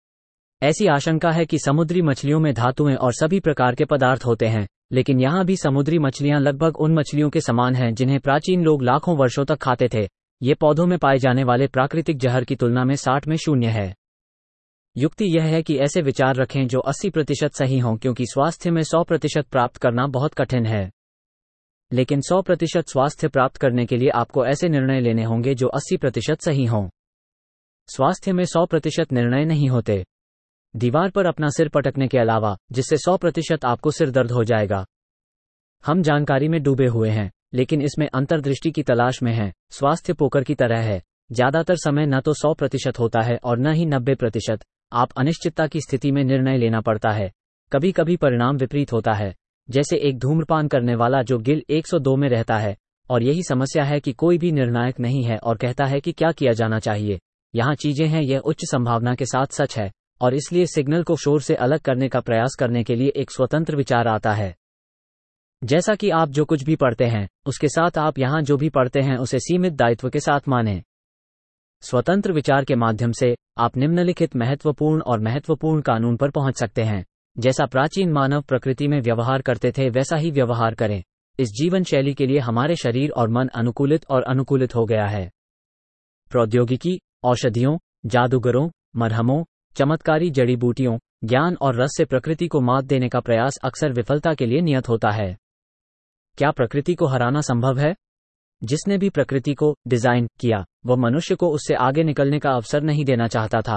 ऐसी आशंका है कि समुद्री मछलियों में धातुएं और सभी प्रकार के पदार्थ होते हैं, लेकिन यहाँ भी समुद्री मछलियाँ लगभग उन मछलियों के समान हैं जिन्हें प्राचीन लोग लाखों वर्षों तक खाते थे। ये पौधों में पाए जाने वाले प्राकृतिक जहर की तुलना में साठ में शून्य है। युक्ति यह है कि ऐसे विचार रखें जो अस्सी प्रतिशत सही हों, क्योंकि स्वास्थ्य में सौ प्रतिशत प्राप्त करना बहुत कठिन है। लेकिन सौ प्रतिशत स्वास्थ्य प्राप्त करने के लिए आपको ऐसे निर्णय लेने होंगे जो अस्सी प्रतिशत सही हों। स्वास्थ्य में सौ प्रतिशत निर्णय नहीं होते। दीवार पर अपना सिर पटकने के अलावा, जिससे सौ प्रतिशत आपको सिर दर्द हो जाएगा। हम जानकारी में डूबे हुए हैं, लेकिन इसमें अंतर्दृष्टि की तलाश में हैं। स्वास्थ्य पोकर की तरह है। ज्यादातर समय न तो सौ प्रतिशत होता है और न ही नब्बे प्रतिशत। आप अनिश्चितता की स्थिति में निर्णय लेना पड़ता है। कभी कभी परिणाम विपरीत होता है, जैसे एक धूम्रपान करने वाला जो गिल एक सौ दो में रहता है। और यही समस्या है कि कोई भी निर्णायक नहीं है और कहता है कि क्या किया जाना चाहिए। यहाँ चीजें हैं, यह उच्च संभावना के साथ सच है, और इसलिए सिग्नल को शोर से अलग करने का प्रयास करने के लिए एक स्वतंत्र विचार आता है। जैसा कि आप जो कुछ भी पढ़ते हैं उसके साथ आप यहाँ जो भी पढ़ते हैं उसे सीमित दायित्व के साथ मानें। स्वतंत्र विचार के माध्यम से आप निम्नलिखित महत्वपूर्ण और महत्वपूर्ण कानून पर पहुंच सकते हैं। जैसा प्राचीन मानव प्रकृति में व्यवहार करते थे वैसा ही व्यवहार करें। इस जीवन शैली के लिए हमारे शरीर और मन अनुकूलित और अनुकूलित हो गया है। प्रौद्योगिकी, औषधियों, जादूगरों, मरहमों, चमत्कारी जड़ी बूटियों, ज्ञान और रस से प्रकृति को मात देने का प्रयास अक्सर विफलता के लिए नियत होता है। क्या प्रकृति को हराना संभव है? जिसने भी प्रकृति को डिजाइन किया वह मनुष्य को उससे आगे निकलने का अवसर नहीं देना चाहता था।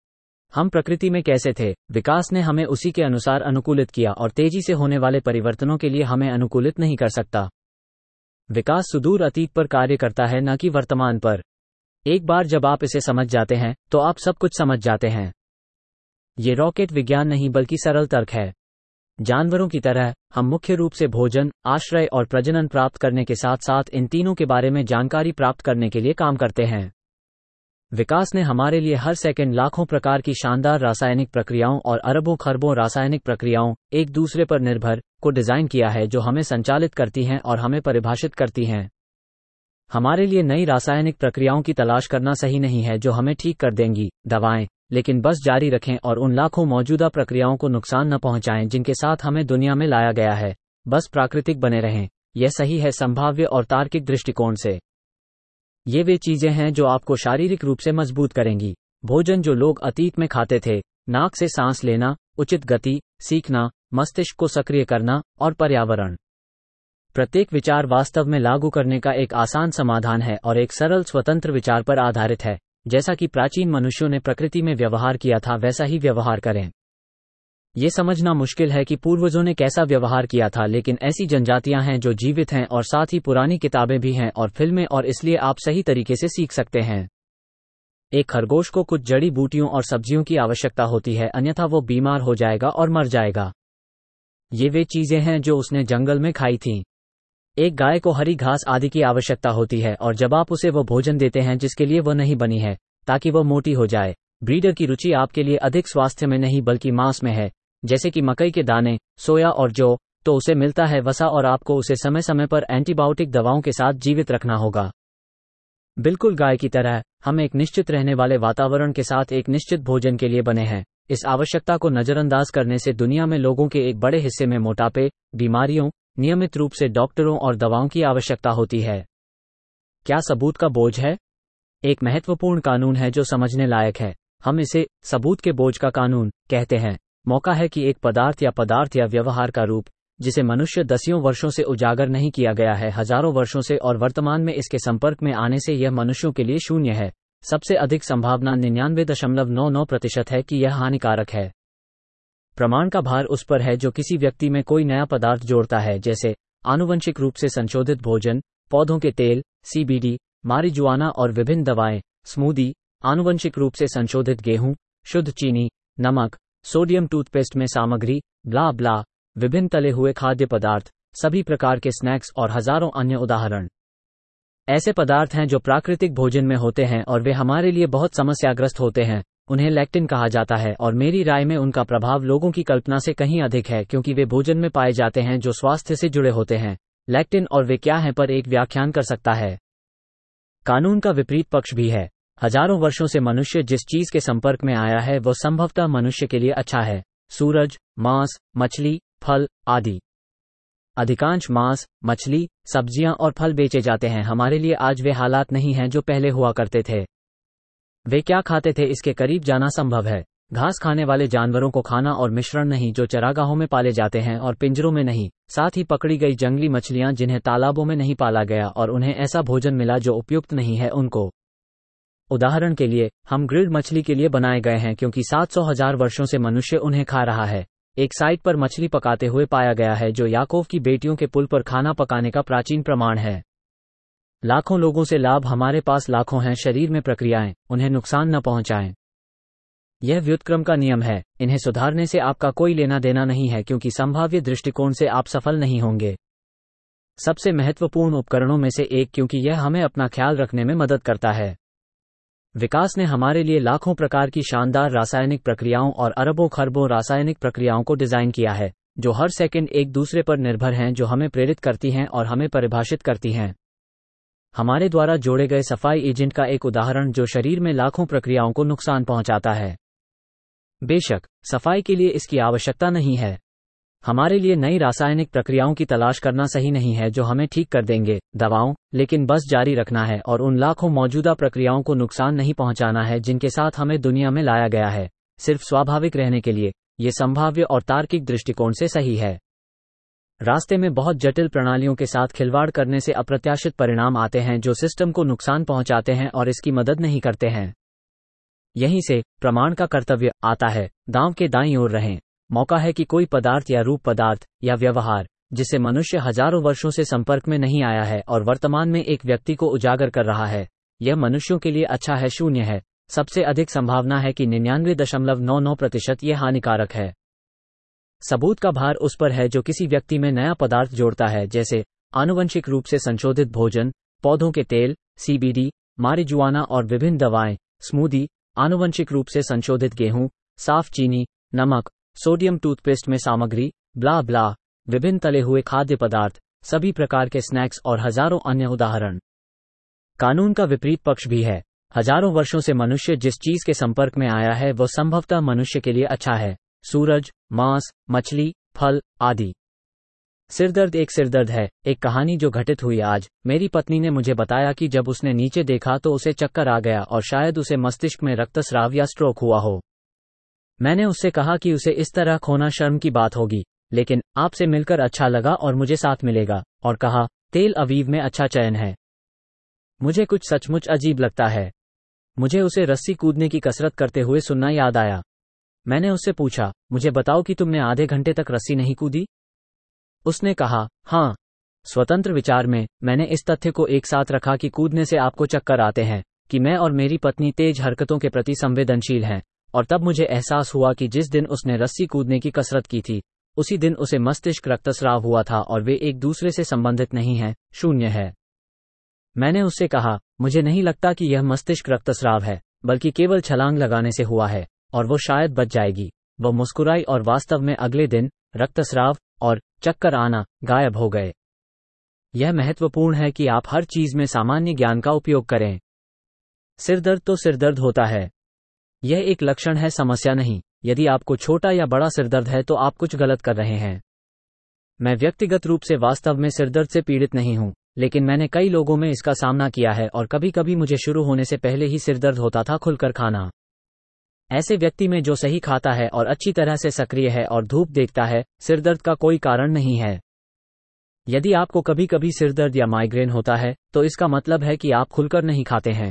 हम प्रकृति में कैसे थे, विकास ने हमें उसी के अनुसार अनुकूलित किया और तेजी से होने वाले परिवर्तनों के लिए हमें अनुकूलित नहीं कर सकता। विकास सुदूर अतीत पर कार्य करता है, न कि वर्तमान पर। एक बार जब आप इसे समझ जाते हैं तो आप सब कुछ समझ जाते हैं। ये रॉकेट विज्ञान नहीं बल्कि सरल तर्क है। जानवरों की तरह हम मुख्य रूप से भोजन, आश्रय और प्रजनन प्राप्त करने के साथ साथ इन तीनों के बारे में जानकारी प्राप्त करने के लिए काम करते हैं। विकास ने हमारे लिए हर सेकंड लाखों प्रकार की शानदार रासायनिक प्रक्रियाओं और अरबों खरबों रासायनिक प्रक्रियाओं, एक दूसरे पर निर्भर, को डिजाइन किया है जो हमें संचालित करती हैं और हमें परिभाषित करती हैं। हमारे लिए नई रासायनिक प्रक्रियाओं की तलाश करना सही नहीं है जो हमें ठीक कर देंगी, दवाएं, लेकिन बस जारी रखें और उन लाखों मौजूदा प्रक्रियाओं को नुकसान न पहुंचाएं जिनके साथ हमें दुनिया में लाया गया है। बस प्राकृतिक बने रहें। यह सही है संभाव्य और तार्किक दृष्टिकोण से। ये वे चीजें हैं जो आपको शारीरिक रूप से मजबूत करेंगी। भोजन जो लोग अतीत में खाते थे, नाक से सांस लेना, उचित गति, सीखना, मस्तिष्क को सक्रिय करना और पर्यावरण। प्रत्येक विचार वास्तव में लागू करने का एक आसान समाधान है और एक सरल स्वतंत्र विचार पर आधारित है। जैसा कि प्राचीन मनुष्यों ने प्रकृति में व्यवहार किया था वैसा ही व्यवहार करें। ये समझना मुश्किल है कि पूर्वजों ने कैसा व्यवहार किया था, लेकिन ऐसी जनजातियां हैं जो जीवित हैं और साथ ही पुरानी किताबें भी हैं और फिल्में, और इसलिए आप सही तरीके से सीख सकते हैं। एक खरगोश को कुछ जड़ी बूटियों और सब्जियों की आवश्यकता होती है, अन्यथा वो बीमार हो जाएगा और मर जाएगा। ये वे चीजें हैं जो उसने जंगल में खाई थीं। एक गाय को हरी घास आदि की आवश्यकता होती है और जब आप उसे वो भोजन देते हैं जिसके लिए वह नहीं बनी है, ताकि वह मोटी हो जाए। ब्रीडर की रुचि आपके लिए अधिक स्वास्थ्य में नहीं बल्कि मांस में है, जैसे कि मकई के दाने, सोया और जौ, तो उसे मिलता है वसा और आपको उसे समय समय पर एंटीबायोटिक दवाओं के साथ जीवित रखना होगा। बिल्कुल गाय की तरह हम एक निश्चित रहने वाले वातावरण के साथ एक निश्चित भोजन के लिए बने हैं। इस आवश्यकता को नजरअंदाज करने से दुनिया में लोगों के एक बड़े हिस्से में मोटापे, बीमारियों, नियमित रूप से डॉक्टरों और दवाओं की आवश्यकता होती है। क्या सबूत का बोझ है? एक महत्वपूर्ण कानून है जो समझने लायक है। हम इसे सबूत के बोझ का कानून कहते हैं। मौका है कि एक पदार्थ या पदार्थ या व्यवहार का रूप, जिसे मनुष्य दसियों वर्षों से उजागर नहीं किया गया है, हजारों वर्षों से, और वर्तमान में इसके संपर्क में आने से यह मनुष्यों के लिए शून्य है। सबसे अधिक संभावना निन्यानवे दशमलव नौ नौ प्रतिशत है कि यह हानिकारक है। प्रमाण का भार उस पर है जो किसी व्यक्ति में कोई नया पदार्थ जोड़ता है, जैसे आनुवंशिक रूप से संशोधित भोजन, पौधों के तेल, सीबीडी, मारिजुआना और विभिन्न दवाएं, स्मूदी, आनुवंशिक रूप से संशोधित गेहूं, शुद्ध चीनी, नमक, सोडियम टूथपेस्ट में सामग्री, ब्ला ब्ला, विभिन्न तले हुए खाद्य पदार्थ, सभी प्रकार के स्नैक्स और हजारों अन्य उदाहरण। ऐसे पदार्थ हैं जो प्राकृतिक भोजन में होते हैं और वे हमारे लिए बहुत समस्याग्रस्त होते हैं। उन्हें लेक्टिन कहा जाता है और मेरी राय में उनका प्रभाव लोगों की कल्पना से कहीं अधिक है, क्योंकि वे भोजन में पाए जाते हैं जो स्वास्थ्य से जुड़े होते हैं। लेक्टिन और वे क्या हैं पर एक व्याख्यान कर सकता है। कानून का विपरीत पक्ष भी है। हजारों वर्षों से मनुष्य जिस चीज के संपर्क में आया है वह संभवतः मनुष्य के लिए अच्छा है। सूरज, मांस, मछली, फल आदि। अधिकांश मांस, मछली, सब्जियां और फल बेचे जाते हैं। हमारे लिए आज वे हालात नहीं हैं जो पहले हुआ करते थे। वे क्या खाते थे इसके करीब जाना संभव है। घास खाने वाले जानवरों को खाना और मिश्रण नहीं जो चरागाहों में पाले जाते हैं और पिंजरों में नहीं। साथ ही पकड़ी गई जंगली मछलियां जिन्हें तालाबों में नहीं पाला गया और उन्हें ऐसा भोजन मिला जो उपयुक्त नहीं है उनको। उदाहरण के लिए, हम ग्रिल्ड मछली के लिए बनाए गए हैं क्योंकि सात सौ हजार वर्षों से मनुष्य उन्हें खा रहा है। एक साइट पर मछली पकाते हुए पाया गया है जो याकूब की बेटियों के पुल पर खाना पकाने का प्राचीन प्रमाण है। लाखों लोगों से लाभ, हमारे पास लाखों हैं शरीर में प्रक्रियाएं, उन्हें नुकसान न पहुंचाएं। यह व्युत्क्रम का नियम है। इन्हें सुधारने से आपका कोई लेना देना नहीं है क्योंकि संभाव्य दृष्टिकोण से आप सफल नहीं होंगे। सबसे महत्वपूर्ण उपकरणों में से एक, क्योंकि यह हमें अपना ख्याल रखने में मदद करता है। विकास ने हमारे लिए लाखों प्रकार की शानदार रासायनिक प्रक्रियाओं और अरबों खरबों रासायनिक प्रक्रियाओं को डिजाइन किया है जो हर सेकंड एक दूसरे पर निर्भर हैं, जो हमें प्रेरित करती हैं और हमें परिभाषित करती हैं। हमारे द्वारा जोड़े गए सफाई एजेंट का एक उदाहरण जो शरीर में लाखों प्रक्रियाओं को नुकसान पहुंचाता है। बेशक सफाई के लिए इसकी आवश्यकता नहीं है। हमारे लिए नई रासायनिक प्रक्रियाओं की तलाश करना सही नहीं है जो हमें ठीक कर देंगे, दवाओं, लेकिन बस जारी रखना है और उन लाखों मौजूदा प्रक्रियाओं को नुकसान नहीं पहुंचाना है जिनके साथ हमें दुनिया में लाया गया है, सिर्फ स्वाभाविक रहने के लिए। ये संभाव्य और तार्किक दृष्टिकोण से सही है। रास्ते में बहुत जटिल प्रणालियों के साथ खिलवाड़ करने से अप्रत्याशित परिणाम आते हैं जो सिस्टम को नुकसान पहुंचाते हैं और इसकी मदद नहीं करते हैं। यहीं से प्रमाण का कर्तव्य आता है। दांव के दाईं ओर रहें। मौका है कि कोई पदार्थ या रूप पदार्थ या व्यवहार जिससे मनुष्य हजारों वर्षों से संपर्क में नहीं आया है और वर्तमान में एक व्यक्ति को उजागर कर रहा है, यह मनुष्यों के लिए अच्छा है, शून्य है। सबसे अधिक संभावना है कि निन्यानवे दशमलव नौ नौ प्रतिशत यह हानिकारक है। सबूत का भार उस पर है जो किसी व्यक्ति में नया पदार्थ जोड़ता है, जैसे आनुवंशिक रूप से संशोधित भोजन, पौधों के तेल, सीबीडी, मारिजुआना और विभिन्न दवाएं, स्मूदी, आनुवंशिक रूप से संशोधित गेहूं, साफ चीनी, नमक, सोडियम टूथपेस्ट में सामग्री, ब्ला ब्ला, विभिन्न तले हुए खाद्य पदार्थ, सभी प्रकार के स्नैक्स और हजारों अन्य उदाहरण। कानून का विपरीत पक्ष भी है। हजारों वर्षों से मनुष्य जिस चीज के संपर्क में आया है वह संभवतः मनुष्य के लिए अच्छा है। सूरज, मांस, मछली, फल आदि। सिरदर्द एक सिरदर्द है। एक कहानी जो घटित हुई आज। मेरी पत्नी ने मुझे बताया कि जब उसने नीचे देखा तो उसे चक्कर आ गया और शायद उसे मस्तिष्क में रक्तस्राव या स्ट्रोक हुआ हो। मैंने उससे कहा कि उसे इस तरह खोना शर्म की बात होगी, लेकिन आपसे मिलकर अच्छा लगा और मुझे साथ मिलेगा, और कहा, तेल अवीव में अच्छा चयन है। मुझे कुछ सचमुच अजीब लगता है। मुझे उसे रस्सी कूदने की कसरत करते हुए सुनना याद आया। मैंने उससे पूछा, मुझे बताओ कि तुमने आधे घंटे तक रस्सी नहीं कूदी? उसने कहा, हाँ। स्वतंत्र विचार में मैंने इस तथ्य को एक साथ रखा कि कूदने से आपको चक्कर आते हैं, कि मैं और मेरी पत्नी तेज हरकतों के प्रति संवेदनशील हैं, और तब मुझे एहसास हुआ कि जिस दिन उसने रस्सी कूदने की कसरत की थी उसी दिन उसे मस्तिष्क रक्तस्राव हुआ था और वे एक दूसरे से संबंधित नहीं हैं, शून्य है। मैंने उससे कहा, मुझे नहीं लगता कि यह मस्तिष्क रक्तस्राव है, बल्कि केवल छलांग लगाने से हुआ है और वो शायद बच जाएगी। वो मुस्कुराई और वास्तव में अगले दिन रक्तस्राव और चक्कर आना गायब हो गए। यह महत्वपूर्ण है कि आप हर चीज में सामान्य ज्ञान का उपयोग करें। सिरदर्द तो सिरदर्द होता है। यह एक लक्षण है, समस्या नहीं। यदि आपको छोटा या बड़ा सिरदर्द है तो आप कुछ गलत कर रहे हैं। मैं व्यक्तिगत रूप से वास्तव में सिरदर्द से पीड़ित नहीं हूं, लेकिन मैंने कई लोगों में इसका सामना किया है और कभी कभी मुझे शुरू होने से पहले ही सिरदर्द होता था। खुलकर खाना। ऐसे व्यक्ति में जो सही खाता है और अच्छी तरह से सक्रिय है और धूप देखता है, सिरदर्द का कोई कारण नहीं है। यदि आपको कभी कभी सिरदर्द या माइग्रेन होता है तो इसका मतलब है कि आप खुलकर नहीं खाते हैं।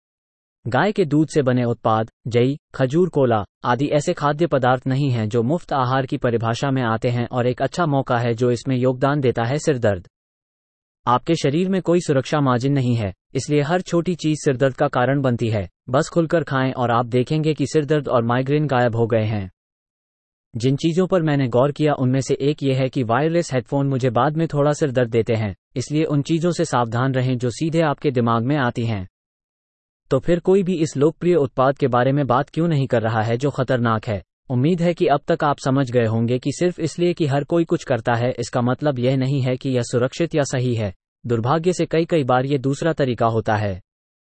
गाय के दूध से बने उत्पाद, जई, खजूर, कोला आदि ऐसे खाद्य पदार्थ नहीं हैं जो मुफ्त आहार की परिभाषा में आते हैं और एक अच्छा मौका है जो इसमें योगदान देता है सिरदर्द। आपके शरीर में कोई सुरक्षा मार्जिन नहीं है, इसलिए हर छोटी चीज सिरदर्द का कारण बनती है। बस खुलकर खाएं और आप देखेंगे कि सिरदर्द और माइग्रेन गायब हो गए हैं। जिन चीजों पर मैंने गौर किया उनमें से एक ये है कि वायरलेस हेडफोन मुझे बाद में थोड़ा सिरदर्द देते हैं, इसलिए उन चीजों से सावधान रहें जो सीधे आपके दिमाग में आती हैं। तो फिर कोई भी इस लोकप्रिय उत्पाद के बारे में बात क्यों नहीं कर रहा है जो खतरनाक है? उम्मीद है कि अब तक आप समझ गए होंगे कि सिर्फ इसलिए कि हर कोई कुछ करता है इसका मतलब यह नहीं है कि यह सुरक्षित या सही है। दुर्भाग्य से कई कई बार ये दूसरा तरीका होता है।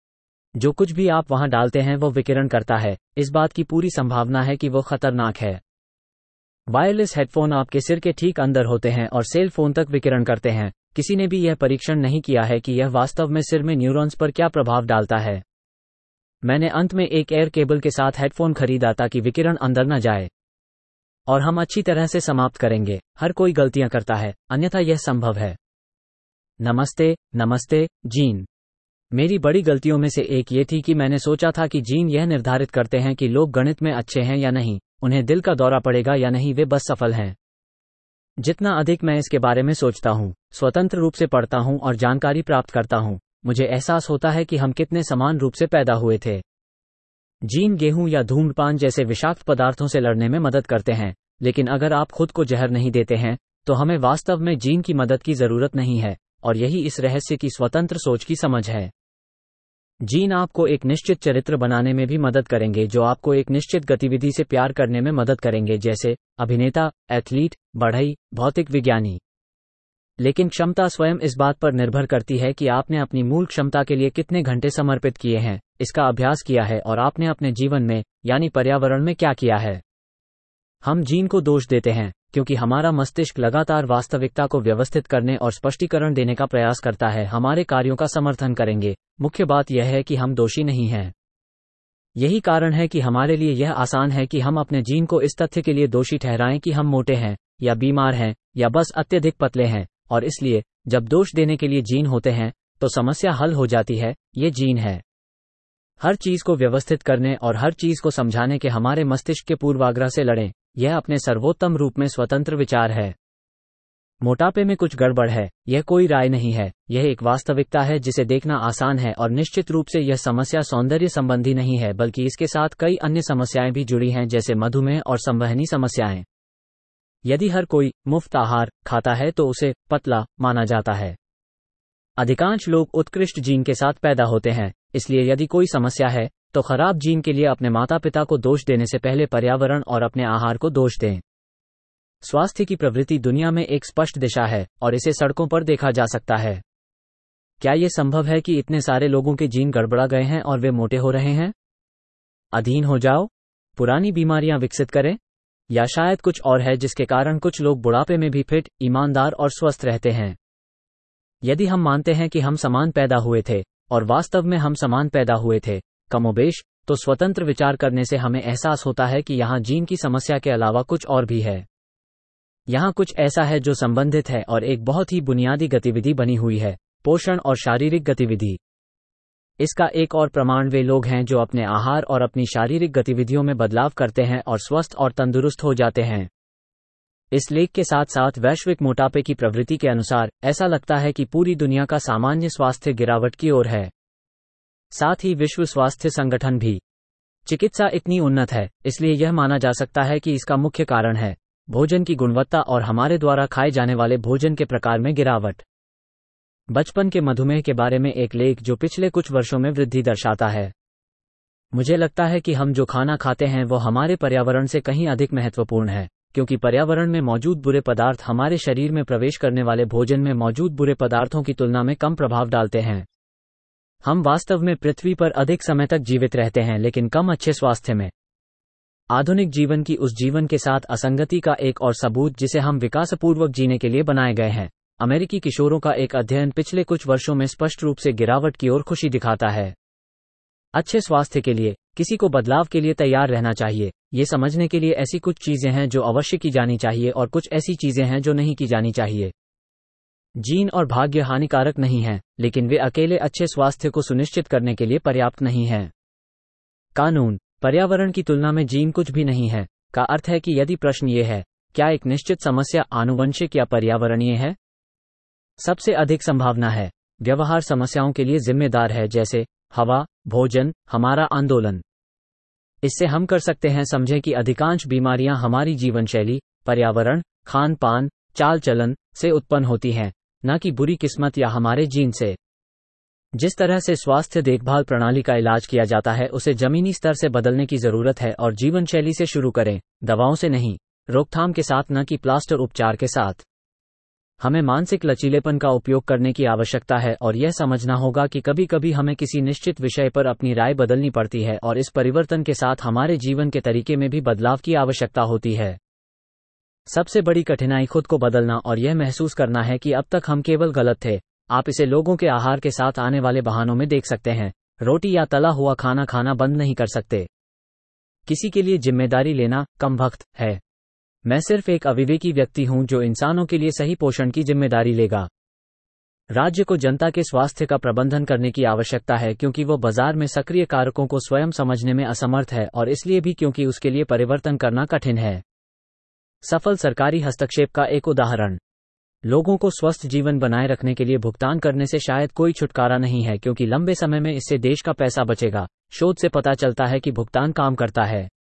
जो कुछ भी आप वहां डालते हैं वो विकिरण करता है। इस बात की पूरी संभावना है कि वो खतरनाक है। वायरलेस हेडफोन आपके सिर के ठीक अंदर होते हैं और सेल फोन तक विकिरण करते हैं। किसी ने भी यह परीक्षण नहीं किया है कि यह वास्तव में सिर में न्यूरॉन्स पर क्या प्रभाव डालता है। मैंने अंत में एक एयर केबल के साथ हेडफोन खरीदा ताकि विकिरण अंदर न जाए और हम अच्छी तरह से समाप्त करेंगे। हर कोई गलतियां करता है, अन्यथा यह संभव है। नमस्ते, नमस्ते, जीन। मेरी बड़ी गलतियों में से एक ये थी कि मैंने सोचा था कि जीन यह निर्धारित करते हैं कि लोग गणित में अच्छे हैं या नहीं, उन्हें दिल का दौरा पड़ेगा या नहीं, वे बस सफल हैं। जितना अधिक मैं इसके बारे में सोचता हूं, स्वतंत्र रूप से पढ़ता हूं और जानकारी प्राप्त करता हूं, मुझे एहसास होता है कि हम कितने समान रूप से पैदा हुए थे। जीन गेहूं या धूम्रपान जैसे विषाक्त पदार्थों से लड़ने में मदद करते हैं, लेकिन अगर आप खुद को जहर नहीं देते हैं तो हमें वास्तव में जीन की मदद की जरूरत नहीं है, और यही इस रहस्य की स्वतंत्र सोच की समझ है। जीन आपको एक निश्चित चरित्र बनाने में भी मदद करेंगे, जो आपको एक निश्चित गतिविधि से प्यार करने में मदद करेंगे, जैसे अभिनेता, एथलीट, बढ़ई, भौतिक विज्ञानी। लेकिन क्षमता स्वयं इस बात पर निर्भर करती है कि आपने अपनी मूल क्षमता के लिए कितने घंटे समर्पित किए हैं, इसका अभ्यास किया है और आपने अपने जीवन में यानी पर्यावरण में क्या किया है। हम जीन को दोष देते हैं क्योंकि हमारा मस्तिष्क लगातार वास्तविकता को व्यवस्थित करने और स्पष्टीकरण देने का प्रयास करता है, हमारे कार्यों का समर्थन करेंगे। मुख्य बात यह है कि हम दोषी नहीं हैं। यही कारण है कि हमारे लिए यह आसान है कि हम अपने जीन को इस तथ्य के लिए दोषी ठहराएं कि हम मोटे हैं या बीमार हैं या बस अत्यधिक पतले हैं, और इसलिए जब दोष देने के लिए जीन होते हैं तो समस्या हल हो जाती है। ये जीन है। हर चीज को व्यवस्थित करने और हर चीज को समझाने के हमारे मस्तिष्क के पूर्वाग्रह से लड़ें। यह अपने सर्वोत्तम रूप में स्वतंत्र विचार है। मोटापे में कुछ गड़बड़ है, यह कोई राय नहीं है, यह एक वास्तविकता है जिसे देखना आसान है, और निश्चित रूप से यह समस्या सौंदर्य संबंधी नहीं है, बल्कि इसके साथ कई अन्य समस्याएं भी जुड़ी हैं, जैसे मधुमेह और संवहनी समस्याएं। यदि हर कोई मुफ्त आहार खाता है तो उसे पतला माना जाता है। अधिकांश लोग उत्कृष्ट जीन के साथ पैदा होते हैं, इसलिए यदि कोई समस्या है तो खराब जीन के लिए अपने माता पिता को दोष देने से पहले पर्यावरण और अपने आहार को दोष दें। स्वास्थ्य की प्रवृत्ति दुनिया में एक स्पष्ट दिशा है और इसे सड़कों पर देखा जा सकता है। क्या यह संभव है कि इतने सारे लोगों के जीन गड़बड़ा गए हैं और वे मोटे हो रहे हैं? अधीन हो जाओ, पुरानी बीमारियां विकसित करें, या शायद कुछ और है जिसके कारण कुछ लोग बुढ़ापे में भी फिट, ईमानदार और स्वस्थ रहते हैं। यदि हम मानते हैं कि हम समान पैदा हुए थे और वास्तव में हम समान पैदा हुए थे कमोबेश, तो स्वतंत्र विचार करने से हमें एहसास होता है कि यहाँ जीन की समस्या के अलावा कुछ और भी है। यहाँ कुछ ऐसा है जो संबंधित है और एक बहुत ही बुनियादी गतिविधि बनी हुई है, पोषण और शारीरिक गतिविधि। इसका एक और प्रमाण वे लोग हैं जो अपने आहार और अपनी शारीरिक गतिविधियों में बदलाव करते हैं और स्वस्थ और तंदुरुस्त हो जाते हैं। इस लेख के साथ साथ वैश्विक मोटापे की प्रवृत्ति के अनुसार ऐसा लगता है कि पूरी दुनिया का सामान्य स्वास्थ्य गिरावट की ओर है। साथ ही विश्व स्वास्थ्य संगठन भी। चिकित्सा इतनी उन्नत है, इसलिए यह माना जा सकता है कि इसका मुख्य कारण है भोजन की गुणवत्ता और हमारे द्वारा खाए जाने वाले भोजन के प्रकार में गिरावट। बचपन के मधुमेह के बारे में एक लेख जो पिछले कुछ वर्षों में वृद्धि दर्शाता है। मुझे लगता है कि हम जो खाना खाते हैं वो हमारे पर्यावरण से कहीं अधिक महत्वपूर्ण है, क्योंकि पर्यावरण में मौजूद बुरे पदार्थ हमारे शरीर में प्रवेश करने वाले भोजन में मौजूद बुरे पदार्थों की तुलना में कम प्रभाव डालते हैं। हम वास्तव में पृथ्वी पर अधिक समय तक जीवित रहते हैं, लेकिन कम अच्छे स्वास्थ्य में। आधुनिक जीवन की उस जीवन के साथ असंगति का एक और सबूत जिसे हम विकासपूर्वक जीने के लिए बनाए गए हैं। अमेरिकी किशोरों का एक अध्ययन पिछले कुछ वर्षों में स्पष्ट रूप से गिरावट की ओर खुशी दिखाता है। अच्छे स्वास्थ्य के लिए किसी को बदलाव के लिए तैयार रहना चाहिए। ये समझने के लिए ऐसी कुछ चीजें हैं जो अवश्य की जानी चाहिए और कुछ ऐसी चीजें हैं जो नहीं की जानी चाहिए। जीन और भाग्य हानिकारक नहीं हैं, लेकिन वे अकेले अच्छे स्वास्थ्य को सुनिश्चित करने के लिए पर्याप्त नहीं हैं। कानून, पर्यावरण की तुलना में जीन कुछ भी नहीं है, का अर्थ है कि यदि प्रश्न ये है, क्या एक निश्चित समस्या आनुवंशिक या पर्यावरणीय है? सबसे अधिक संभावना है व्यवहार समस्याओं के लिए जिम्मेदार है, जैसे हवा, भोजन, हमारा आंदोलन। इससे हम कर सकते हैं समझें कि अधिकांश बीमारियां हमारी जीवनशैली, पर्यावरण, खान पान, चाल चलन से उत्पन्न होती हैं, न कि बुरी किस्मत या हमारे जीन से। जिस तरह से स्वास्थ्य देखभाल प्रणाली का इलाज किया जाता है उसे जमीनी स्तर से बदलने की जरूरत है और जीवनशैली से शुरू करें, दवाओं से नहीं, रोकथाम के साथ न कि प्लास्टर उपचार के साथ। हमें मानसिक लचीलेपन का उपयोग करने की आवश्यकता है और यह समझना होगा कि कभी कभी हमें किसी निश्चित विषय पर अपनी राय बदलनी पड़ती है और इस परिवर्तन के साथ हमारे जीवन के तरीके में भी बदलाव की आवश्यकता होती है। सबसे बड़ी कठिनाई खुद को बदलना और यह महसूस करना है कि अब तक हम केवल गलत थे। आप इसे लोगों के आहार के साथ आने वाले बहानों में देख सकते हैं। रोटी या तला हुआ खाना खाना बंद नहीं कर सकते। किसी के लिए जिम्मेदारी लेना कमबख्त है। मैं सिर्फ एक अविवेकी व्यक्ति हूं जो इंसानों के लिए सही पोषण की जिम्मेदारी लेगा। राज्य को जनता के स्वास्थ्य का प्रबंधन करने की आवश्यकता है क्योंकि वो बाजार में सक्रिय कारकों को स्वयं समझने में असमर्थ है और इसलिए भी क्योंकि उसके लिए परिवर्तन करना कठिन है। सफल सरकारी हस्तक्षेप का एक उदाहरण। लोगों को स्वस्थ जीवन बनाए रखने के लिए भुगतान करने से शायद कोई छुटकारा नहीं है क्योंकि लंबे समय में इससे देश का पैसा बचेगा। शोध से पता चलता है कि भुगतान काम करता है।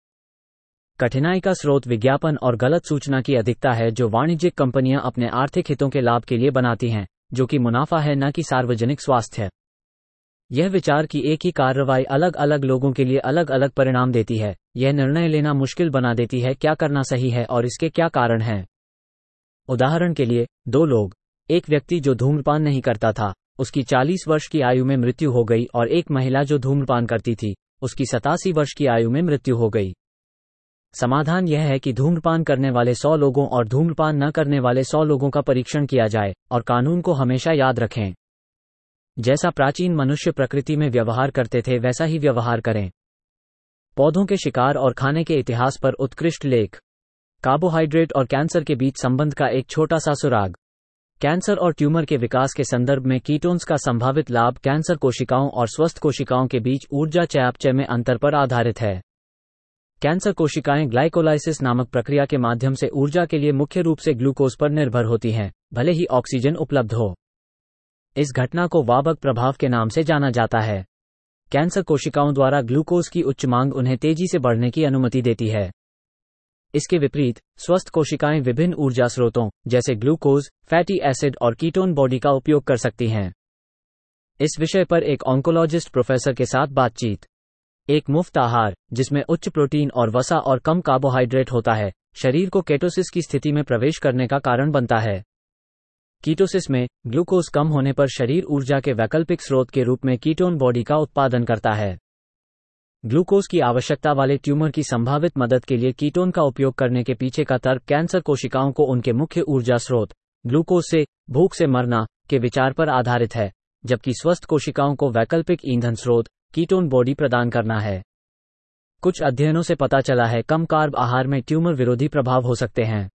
कठिनाई का स्रोत विज्ञापन और गलत सूचना की अधिकता है जो वाणिज्यिक कंपनियां अपने आर्थिक हितों के लाभ के लिए बनाती हैं, जो कि मुनाफा है न कि सार्वजनिक स्वास्थ्य। यह विचार की एक ही कार्रवाई अलग अलग लोगों के लिए अलग अलग परिणाम देती है। यह निर्णय लेना मुश्किल बना देती है क्या करना सही है और इसके क्या कारण हैं। उदाहरण के लिए, दो लोग, एक व्यक्ति जो धूम्रपान नहीं करता था, उसकी चालीस वर्ष की आयु में मृत्यु हो गई, और एक महिला जो धूम्रपान करती थी, उसकी सतासी वर्ष की आयु में मृत्यु हो गई। समाधान यह है कि धूम्रपान करने वाले सौ लोगों और धूम्रपान न करने वाले सौ लोगों का परीक्षण किया जाए, और कानून को हमेशा याद रखें। जैसा प्राचीन मनुष्य प्रकृति में व्यवहार करते थे वैसा ही व्यवहार करें। पौधों के शिकार और खाने के इतिहास पर उत्कृष्ट लेख। कार्बोहाइड्रेट और कैंसर के बीच संबंध का एक छोटा सा सुराग। कैंसर और ट्यूमर के विकास के संदर्भ में कीटोन्स का संभावित लाभ कैंसर कोशिकाओं और स्वस्थ कोशिकाओं के बीच ऊर्जा चयापचय में अंतर पर आधारित है। कैंसर कोशिकाएं ग्लाइकोलाइसिस नामक प्रक्रिया के माध्यम से ऊर्जा के लिए मुख्य रूप से ग्लूकोज पर निर्भर होती हैं, भले ही ऑक्सीजन उपलब्ध हो। इस घटना को वाबक प्रभाव के नाम से जाना जाता है। कैंसर कोशिकाओं द्वारा ग्लूकोज की उच्च मांग उन्हें तेजी से बढ़ने की अनुमति देती है। इसके विपरीत, स्वस्थ कोशिकाएं विभिन्न ऊर्जा स्रोतों जैसे ग्लूकोज, फैटी एसिड और कीटोन बॉडी का उपयोग कर सकती हैं। इस विषय पर एक ऑन्कोलॉजिस्ट प्रोफेसर के साथ बातचीत। एक मुफ्त आहार जिसमें उच्च प्रोटीन और वसा और कम कार्बोहाइड्रेट होता है, शरीर को केटोसिस की स्थिति में प्रवेश करने का कारण बनता है। कीटोसिस में ग्लूकोज कम होने पर शरीर ऊर्जा के वैकल्पिक स्रोत के रूप में कीटोन बॉडी का उत्पादन करता है। ग्लूकोज की आवश्यकता वाले ट्यूमर की संभावित मदद के लिए कीटोन का उपयोग करने के पीछे का तर्क कैंसर कोशिकाओं को उनके मुख्य ऊर्जा स्रोत, ग्लूकोज से भूख से मरना, के विचार पर आधारित है, जबकि स्वस्थ कोशिकाओं को वैकल्पिक ईंधन स्रोत, कीटोन बॉडी प्रदान करना है। कुछ अध्ययनों से पता चला है कम कार्ब आहार में ट्यूमर विरोधी प्रभाव हो सकते हैं।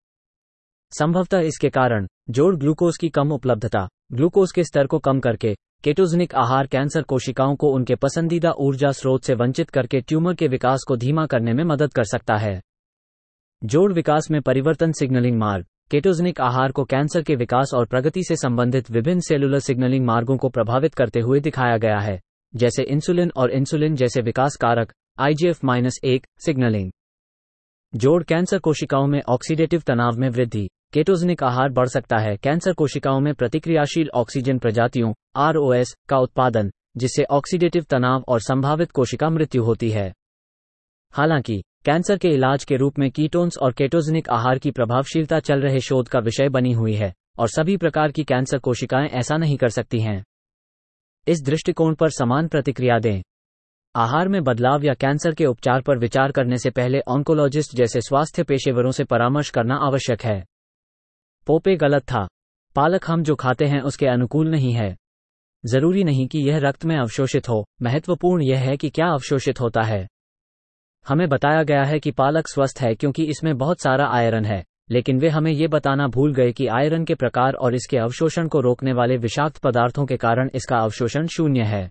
संभवतः इसके कारण जोड़ ग्लूकोज की कम उपलब्धता, ग्लूकोज के स्तर को कम करके, केटोजेनिक आहार कैंसर कोशिकाओं को उनके पसंदीदा ऊर्जा स्रोत से वंचित करके ट्यूमर के विकास को धीमा करने में मदद कर सकता है। जोड़ विकास में परिवर्तन सिग्नलिंग मार्ग। केटोजेनिक आहार को कैंसर के विकास और प्रगति से संबंधित विभिन्न सेलुलर सिग्नलिंग मार्गों को प्रभावित करते हुए दिखाया गया है, जैसे इंसुलिन और इंसुलिन जैसे विकास कारक, आई जी एफ एक सिग्नलिंग। जोड़ कैंसर कोशिकाओं में ऑक्सीडेटिव तनाव में वृद्धि। केटोजेनिक आहार बढ़ सकता है कैंसर कोशिकाओं में प्रतिक्रियाशील ऑक्सीजन प्रजातियों, आर ओ एस, का उत्पादन, जिससे ऑक्सीडेटिव तनाव और संभावित कोशिका मृत्यु होती है। हालांकि, कैंसर के इलाज के रूप में कीटोन्स और केटोजेनिक आहार की प्रभावशीलता चल रहे शोध का विषय बनी हुई है, और सभी प्रकार की कैंसर कोशिकाएं ऐसा नहीं कर सकती हैं। इस दृष्टिकोण पर समान प्रतिक्रिया दें। आहार में बदलाव या कैंसर के उपचार पर विचार करने से पहले ऑन्कोलॉजिस्ट जैसे स्वास्थ्य पेशेवरों से परामर्श करना आवश्यक है। पोपे गलत था। पालक हम जो खाते हैं उसके अनुकूल नहीं है। जरूरी नहीं कि यह रक्त में अवशोषित हो, महत्वपूर्ण यह है कि क्या अवशोषित होता है। हमें बताया गया है कि पालक स्वस्थ है क्योंकि इसमें बहुत सारा आयरन है, लेकिन वे हमें ये बताना भूल गए कि आयरन के प्रकार और इसके अवशोषण को रोकने वाले विषाक्त पदार्थों के कारण इसका अवशोषण शून्य है।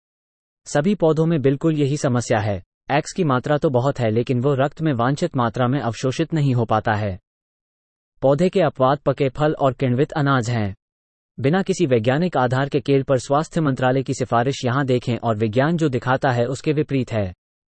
सभी पौधों में बिल्कुल यही समस्या है। एक्स की मात्रा तो बहुत है लेकिन वो रक्त में वांछित मात्रा में अवशोषित नहीं हो पाता है। पौधे के अपवाद पके फल और किण्वित अनाज हैं। बिना किसी वैज्ञानिक आधार के केल पर स्वास्थ्य मंत्रालय की सिफारिश यहां देखें और विज्ञान जो दिखाता है उसके विपरीत है।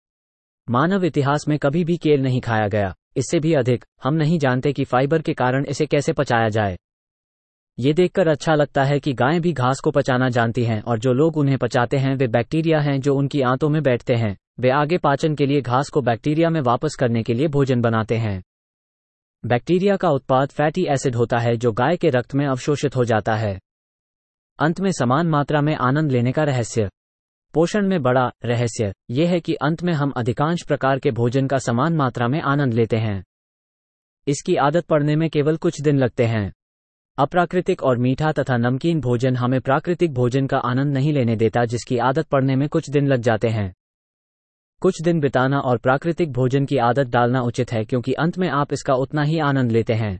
मानव इतिहास में कभी भी केल नहीं खाया गया। इससे भी अधिक, हम नहीं जानते कि फाइबर के कारण इसे कैसे पचाया जाए। ये देखकर अच्छा लगता है कि गायें भी घास को पचाना जानती हैं और जो लोग उन्हें पचाते हैं वे बैक्टीरिया हैं जो उनकी आंतों में बैठते हैं। वे आगे पाचन के लिए घास को बैक्टीरिया में वापस करने के लिए भोजन बनाते हैं। बैक्टीरिया का उत्पाद फैटी एसिड होता है जो गाय के रक्त में अवशोषित हो जाता है। अंत में समान मात्रा में आनंद लेने का रहस्य। पोषण में बड़ा रहस्य यह है कि अंत में हम अधिकांश प्रकार के भोजन का समान मात्रा में आनंद लेते हैं। इसकी आदत पड़ने में केवल कुछ दिन लगते हैं। अप्राकृतिक और मीठा तथा नमकीन भोजन हमें प्राकृतिक भोजन का आनंद नहीं लेने देता जिसकी आदत पड़ने में कुछ दिन लग जाते हैं। कुछ दिन बिताना और प्राकृतिक भोजन की आदत डालना उचित है क्योंकि अंत में आप इसका उतना ही आनंद लेते हैं।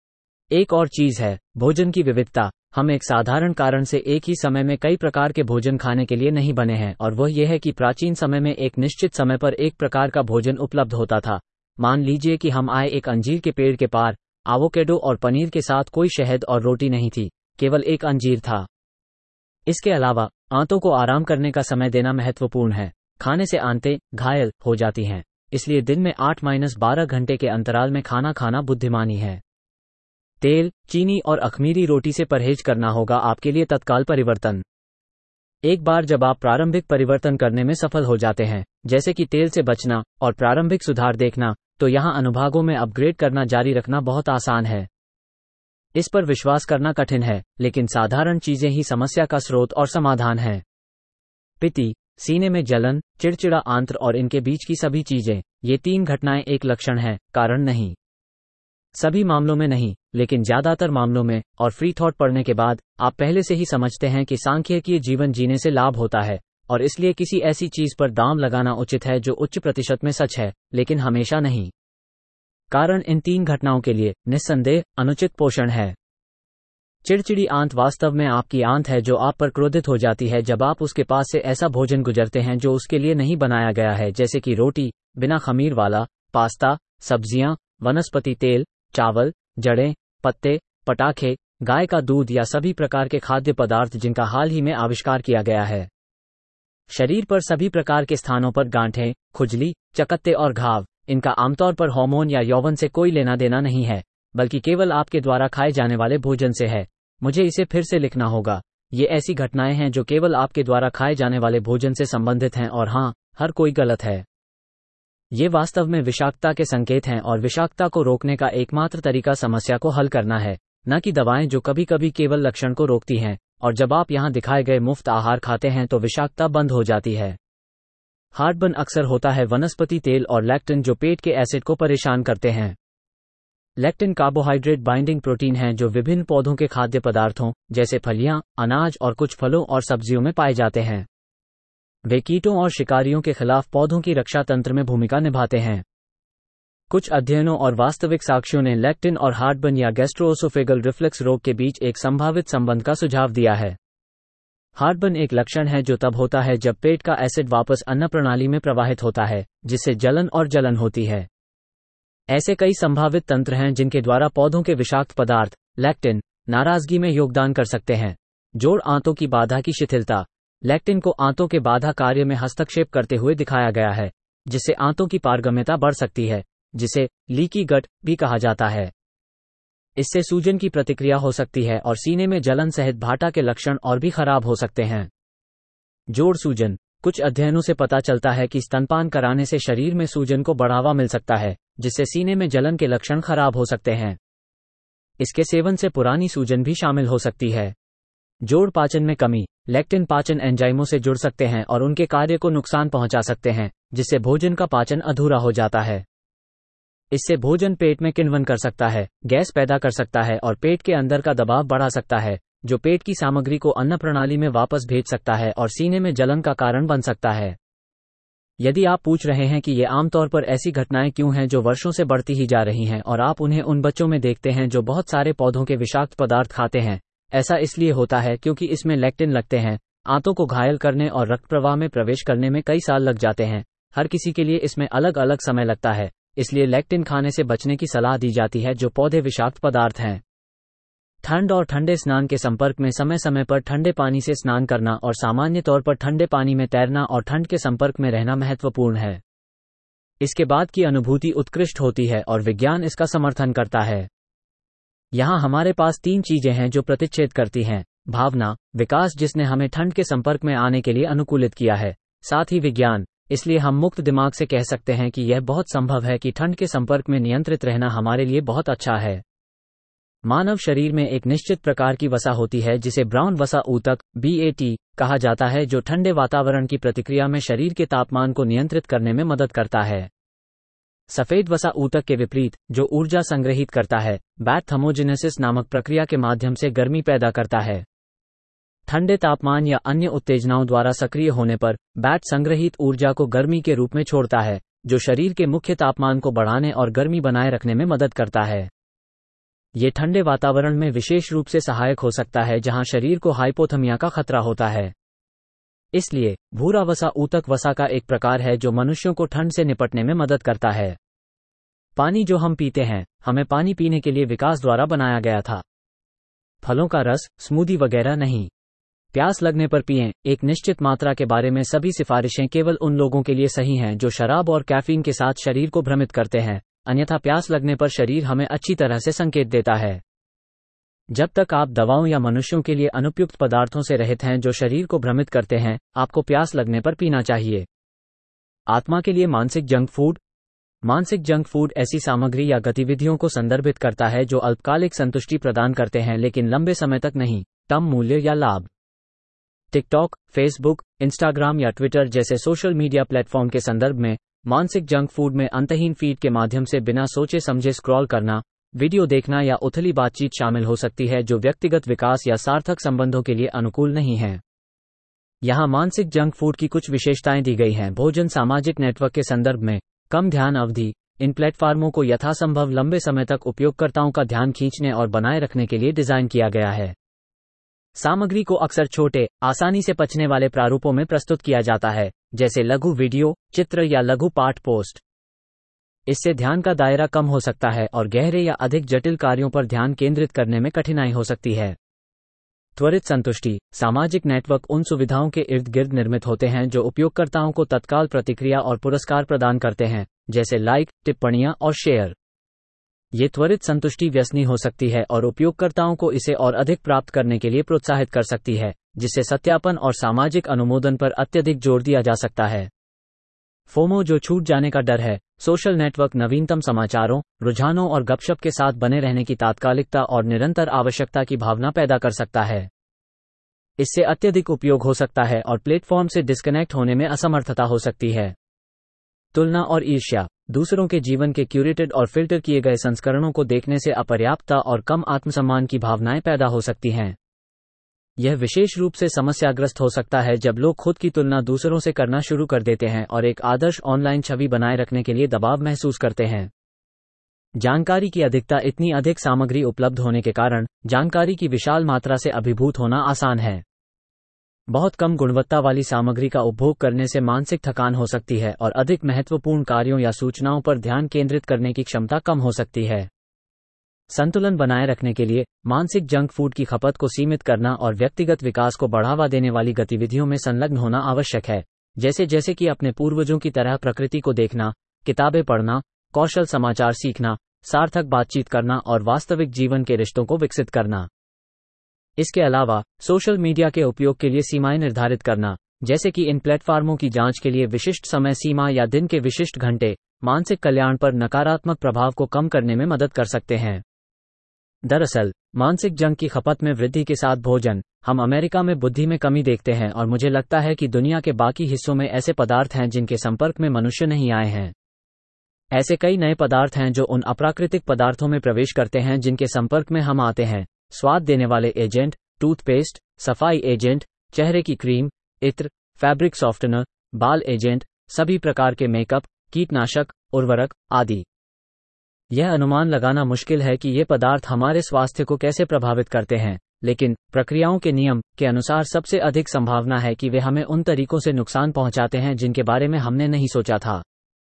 एक और चीज है भोजन की विविधता। हम एक साधारण कारण से एक ही समय में कई प्रकार के भोजन खाने के लिए नहीं बने हैं और वह यह है कि प्राचीन समय में एक निश्चित समय पर एक प्रकार का भोजन उपलब्ध होता था। मान लीजिए कि हम आए एक अंजीर के पेड़ के पार, एवोकेडो और पनीर के साथ कोई शहद और रोटी नहीं थी, केवल एक अंजीर था। इसके अलावा आंतों को आराम करने का समय देना महत्वपूर्ण है। खाने से आंतें घायल हो जाती हैं, इसलिए दिन में आठ माइनस बारह घंटे के अंतराल में खाना खाना बुद्धिमानी है। तेल, चीनी और अखमीरी रोटी से परहेज करना होगा आपके लिए तत्काल परिवर्तन। एक बार जब आप प्रारंभिक परिवर्तन करने में सफल हो जाते हैं, जैसे कि तेल से बचना और प्रारंभिक सुधार देखना, तो यहां अनुभागों में अपग्रेड करना जारी रखना बहुत आसान है। इस पर विश्वास करना कठिन है, लेकिन साधारण चीजें ही समस्या का स्रोत और समाधान है। पित्ती, सीने में जलन, चिड़चिड़ा आंत्र और इनके बीच की सभी चीजें, ये तीन घटनाएं एक लक्षण है, कारण नहीं। सभी मामलों में नहीं, लेकिन ज्यादातर मामलों में, और फ्री थॉट पढ़ने के बाद आप पहले से ही समझते हैं कि सांख्यिकीय जीवन जीने से लाभ होता है, और इसलिए किसी ऐसी चीज पर दाम लगाना उचित है जो उच्च प्रतिशत में सच है, लेकिन हमेशा नहीं। कारण इन तीन घटनाओं के लिए निस्संदेह अनुचित पोषण है। चिड़चिड़ी आंत वास्तव में आपकी आंत है जो आप पर क्रोधित हो जाती है जब आप उसके पास से ऐसा भोजन गुजरते हैं जो उसके लिए नहीं बनाया गया है, जैसे कि रोटी, बिना खमीर वाला, पास्ता, सब्जियां, वनस्पति तेल, चावल, जड़ें, पत्ते, पटाखे, गाय का दूध या सभी प्रकार के खाद्य पदार्थ जिनका हाल ही में आविष्कार किया गया है। शरीर पर सभी प्रकार के स्थानों पर गांठें, खुजली, चकत्ते और घाव, इनका आमतौर पर हार्मोन या यौवन से कोई लेना देना नहीं है, बल्कि केवल आपके द्वारा खाए जाने वाले भोजन से है। मुझे इसे फिर से लिखना होगा। ये ऐसी घटनाएं हैं जो केवल आपके द्वारा खाए जाने वाले भोजन से संबंधित हैं, और हां, हर कोई गलत है। ये वास्तव में विषाक्तता के संकेत हैं, और विषाक्तता को रोकने का एकमात्र तरीका समस्या को हल करना है, न कि दवाएं जो कभी कभी केवल लक्षण को रोकती हैं, और जब आप यहां दिखाए गए मुफ्त आहार खाते हैं तो विषाक्तता बंद हो जाती है। हार्टबर्न अक्सर होता है वनस्पति तेल और लैक्टिन जो पेट के एसिड को परेशान करते हैं। लैक्टिन कार्बोहाइड्रेट बाइंडिंग प्रोटीन है जो विभिन्न पौधों के खाद्य पदार्थों, जैसे फलियां, अनाज और कुछ फलों और सब्जियों में पाए जाते हैं। वे कीटों और शिकारियों के खिलाफ पौधों की रक्षा तंत्र में भूमिका निभाते हैं। कुछ अध्ययनों और वास्तविक साक्ष्यों ने लैक्टिन और हार्टबर्न या गैस्ट्रोओसोफेगल रिफ्लक्स रोग के बीच एक संभावित संबंध का सुझाव दिया है। हार्टबर्न एक लक्षण है जो तब होता है जब पेट का एसिड वापस अन्न प्रणाली में प्रवाहित होता है, जिससे जलन और जलन होती है। ऐसे कई संभावित तंत्र हैं जिनके द्वारा पौधों के विषाक्त पदार्थ, लैक्टिन, नाराजगी में योगदान कर सकते हैं। जोड़ आंतों की बाधा की शिथिलता। लैक्टिन को आंतों के बाधा कार्य में हस्तक्षेप करते हुए दिखाया गया है, जिससे आंतों की पारगम्यता बढ़ सकती है, जिसे लीकी गट भी कहा जाता है। इससे सूजन की प्रतिक्रिया हो सकती है और सीने में जलन सहित भाटा के लक्षण और भी खराब हो सकते हैं। जोड़ सूजन। कुछ अध्ययनों से पता चलता है कि स्तनपान कराने से शरीर में सूजन को बढ़ावा मिल सकता है, जिससे सीने में जलन के लक्षण खराब हो सकते हैं। इसके सेवन से पुरानी सूजन भी शामिल हो सकती है। जोड़ पाचन में कमी। लैक्टिन पाचन एंजाइमों से जुड़ सकते हैं और उनके कार्य को नुकसान पहुंचा सकते हैं, जिससे भोजन का पाचन अधूरा हो जाता है। इससे भोजन पेट में किण्वन कर सकता है, गैस पैदा कर सकता है और पेट के अंदर का दबाव बढ़ा सकता है, जो पेट की सामग्री को अन्न प्रणाली में वापस भेज सकता है और सीने में जलन का कारण बन सकता है। यदि आप पूछ रहे हैं कि ये आमतौर पर ऐसी घटनाएं क्यों हैं जो वर्षों से बढ़ती ही जा रही हैं और आप उन्हें उन बच्चों में देखते हैं जो बहुत सारे पौधों के विषाक्त पदार्थ खाते हैं, ऐसा इसलिए होता है क्योंकि इसमें लैक्टिन लगते हैं। आंतों को घायल करने और रक्त प्रवाह में प्रवेश करने में कई साल लग जाते हैं। हर किसी के लिए इसमें अलग अलग समय लगता है, इसलिए लैक्टिन खाने से बचने की सलाह दी जाती है जो पौधे विषाक्त पदार्थ हैं। ठंड और ठंडे स्नान के संपर्क में समय समय पर ठंडे पानी से स्नान करना और सामान्य तौर पर ठंडे पानी में तैरना और ठंड के संपर्क में रहना महत्वपूर्ण है। इसके बाद की अनुभूति उत्कृष्ट होती है और विज्ञान इसका समर्थन करता है। यहाँ हमारे पास तीन चीजें हैं जो प्रतिच्छेद करती हैं: भावना, विकास जिसने हमें ठंड के संपर्क में आने के लिए अनुकूलित किया है, साथ ही विज्ञान। इसलिए हम मुक्त दिमाग से कह सकते हैं कि यह बहुत संभव है कि ठंड के संपर्क में नियंत्रित रहना हमारे लिए बहुत अच्छा है। मानव शरीर में एक निश्चित प्रकार की वसा होती है जिसे ब्राउन वसा ऊतक बी ए टी कहा जाता है, जो ठंडे वातावरण की प्रतिक्रिया में शरीर के तापमान को नियंत्रित करने में मदद करता है। सफेद वसा ऊतक के विपरीत, जो ऊर्जा संग्रहित करता है, बैट थर्मोजेनेसिस नामक प्रक्रिया के माध्यम से गर्मी पैदा करता है। ठंडे तापमान या अन्य उत्तेजनाओं द्वारा सक्रिय होने पर बैट संग्रहित ऊर्जा को गर्मी के रूप में छोड़ता है, जो शरीर के मुख्य तापमान को बढ़ाने और गर्मी बनाए रखने में मदद करता है। ये ठंडे वातावरण में विशेष रूप से सहायक हो सकता है जहां शरीर को हाइपोथर्मिया का खतरा होता है। इसलिए भूरा वसा ऊतक वसा का एक प्रकार है जो मनुष्यों को ठंड से निपटने में मदद करता है। पानी जो हम पीते हैं, हमें पानी पीने के लिए विकास द्वारा बनाया गया था। फलों का रस, स्मूदी वगैरह नहीं। प्यास लगने पर पिएं। एक निश्चित मात्रा के बारे में सभी सिफारिशें केवल उन लोगों के लिए सही हैं जो शराब और कैफीन के साथ शरीर को भ्रमित करते हैं, अन्यथा प्यास लगने पर शरीर हमें अच्छी तरह से संकेत देता है। जब तक आप दवाओं या मनुष्यों के लिए अनुपयुक्त पदार्थों से रहित हैं जो शरीर को भ्रमित करते हैं, आपको प्यास लगने पर पीना चाहिए। आत्मा के लिए मानसिक जंक फूड। मानसिक जंक फूड ऐसी सामग्री या गतिविधियों को संदर्भित करता है जो अल्पकालिक संतुष्टि प्रदान करते हैं लेकिन लंबे समय तक नहीं, कम मूल्य या लाभ। टिकटॉक, फेसबुक, इंस्टाग्राम या ट्विटर जैसे सोशल मीडिया प्लेटफॉर्म के संदर्भ में मानसिक जंक फूड में अंतहीन फीड के माध्यम से बिना सोचे समझे स्क्रॉल करना, वीडियो देखना या उथली बातचीत शामिल हो सकती है जो व्यक्तिगत विकास या सार्थक संबंधों के लिए अनुकूल नहीं है। यहाँ मानसिक जंक फूड की कुछ विशेषताएं दी गई हैं। भोजन सामाजिक नेटवर्क के संदर्भ में कम ध्यान अवधि। इन प्लेटफार्मों को यथासंभव लंबे समय तक उपयोगकर्ताओं का ध्यान खींचने और बनाए रखने के लिए डिजाइन किया गया है। सामग्री को अक्सर छोटे, आसानी से पचने वाले प्रारूपों में प्रस्तुत किया जाता है, जैसे लघु वीडियो, चित्र या लघु पाठ पोस्ट। इससे ध्यान का दायरा कम हो सकता है और गहरे या अधिक जटिल कार्यों पर ध्यान केंद्रित करने में कठिनाई हो सकती है। त्वरित संतुष्टि। सामाजिक नेटवर्क उन सुविधाओं के इर्द गिर्द निर्मित होते हैं जो उपयोगकर्ताओं को तत्काल प्रतिक्रिया और पुरस्कार प्रदान करते हैं, जैसे लाइक, टिप्पणियां और शेयर। ये त्वरित संतुष्टि व्यसनी हो सकती है और उपयोगकर्ताओं को इसे और अधिक प्राप्त करने के लिए प्रोत्साहित कर सकती है, जिससे सत्यापन और सामाजिक अनुमोदन पर अत्यधिक जोर दिया जा सकता है। फोमो, जो छूट जाने का डर है। सोशल नेटवर्क नवीनतम समाचारों, रुझानों और गपशप के साथ बने रहने की तात्कालिकता और निरंतर आवश्यकता की भावना पैदा कर सकता है। इससे अत्यधिक उपयोग हो सकता है और प्लेटफॉर्म से डिस्कनेक्ट होने में असमर्थता हो सकती है। तुलना और ईर्ष्या। दूसरों के जीवन के क्यूरेटेड और फिल्टर किए गए संस्करणों को देखने से अपर्याप्तता और कम आत्मसम्मान की भावनाएं पैदा हो सकती हैं। यह विशेष रूप से समस्याग्रस्त हो सकता है जब लोग खुद की तुलना दूसरों से करना शुरू कर देते हैं और एक आदर्श ऑनलाइन छवि बनाए रखने के लिए दबाव महसूस करते हैं। जानकारी की अधिकता। इतनी अधिक सामग्री उपलब्ध होने के कारण जानकारी की विशाल मात्रा से अभिभूत होना आसान है। बहुत कम गुणवत्ता वाली सामग्री का उपभोग करने से मानसिक थकान हो सकती है और अधिक महत्वपूर्ण कार्यों या सूचनाओं पर ध्यान केंद्रित करने की क्षमता कम हो सकती है। संतुलन बनाए रखने के लिए मानसिक जंक फूड की खपत को सीमित करना और व्यक्तिगत विकास को बढ़ावा देने वाली गतिविधियों में संलग्न होना आवश्यक है, जैसे जैसे कि अपने पूर्वजों की तरह प्रकृति को देखना, किताबें पढ़ना, कौशल समाचार सीखना, सार्थक बातचीत करना और वास्तविक जीवन के रिश्तों को विकसित करना। इसके अलावा सोशल मीडिया के उपयोग के लिए सीमाएं निर्धारित करना, जैसे कि इन प्लेटफार्मों की जांच के लिए विशिष्ट समय सीमा या दिन के विशिष्ट घंटे, मानसिक कल्याण पर नकारात्मक प्रभाव को कम करने में मदद कर सकते हैं। दरअसल मानसिक जंक की खपत में वृद्धि के साथ भोजन, हम अमेरिका में बुद्धि में कमी देखते हैं और मुझे लगता है कि दुनिया के बाकी हिस्सों में ऐसे पदार्थ हैं जिनके संपर्क में मनुष्य नहीं आए हैं। ऐसे कई नए पदार्थ हैं जो उन अप्राकृतिक पदार्थों में प्रवेश करते हैं जिनके संपर्क में हम आते हैं। स्वाद देने वाले एजेंट, टूथपेस्ट, सफाई एजेंट, चेहरे की क्रीम, इत्र, फैब्रिक सॉफ्टनर, बाल एजेंट, सभी प्रकार के मेकअप, कीटनाशक, उर्वरक आदि। यह अनुमान लगाना मुश्किल है कि ये पदार्थ हमारे स्वास्थ्य को कैसे प्रभावित करते हैं, लेकिन प्रक्रियाओं के नियम के अनुसार सबसे अधिक संभावना है कि वे हमें उन तरीकों से नुकसान पहुंचाते हैं जिनके बारे में हमने नहीं सोचा था।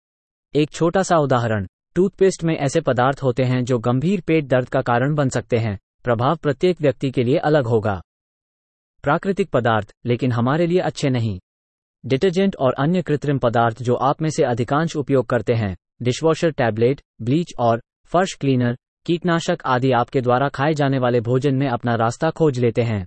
एक छोटा सा उदाहरण, टूथपेस्ट में ऐसे पदार्थ होते हैं जो गंभीर पेट दर्द का कारण बन सकते हैं। प्रभाव प्रत्येक व्यक्ति के लिए अलग होगा। प्राकृतिक पदार्थ, लेकिन हमारे लिए अच्छे नहीं। डिटर्जेंट और अन्य कृत्रिम पदार्थ जो आप में से अधिकांश उपयोग करते हैं, डिशवॉशर टैबलेट, ब्लीच और फर्श क्लीनर, कीटनाशक आदि आपके द्वारा खाए जाने वाले भोजन में अपना रास्ता खोज लेते हैं।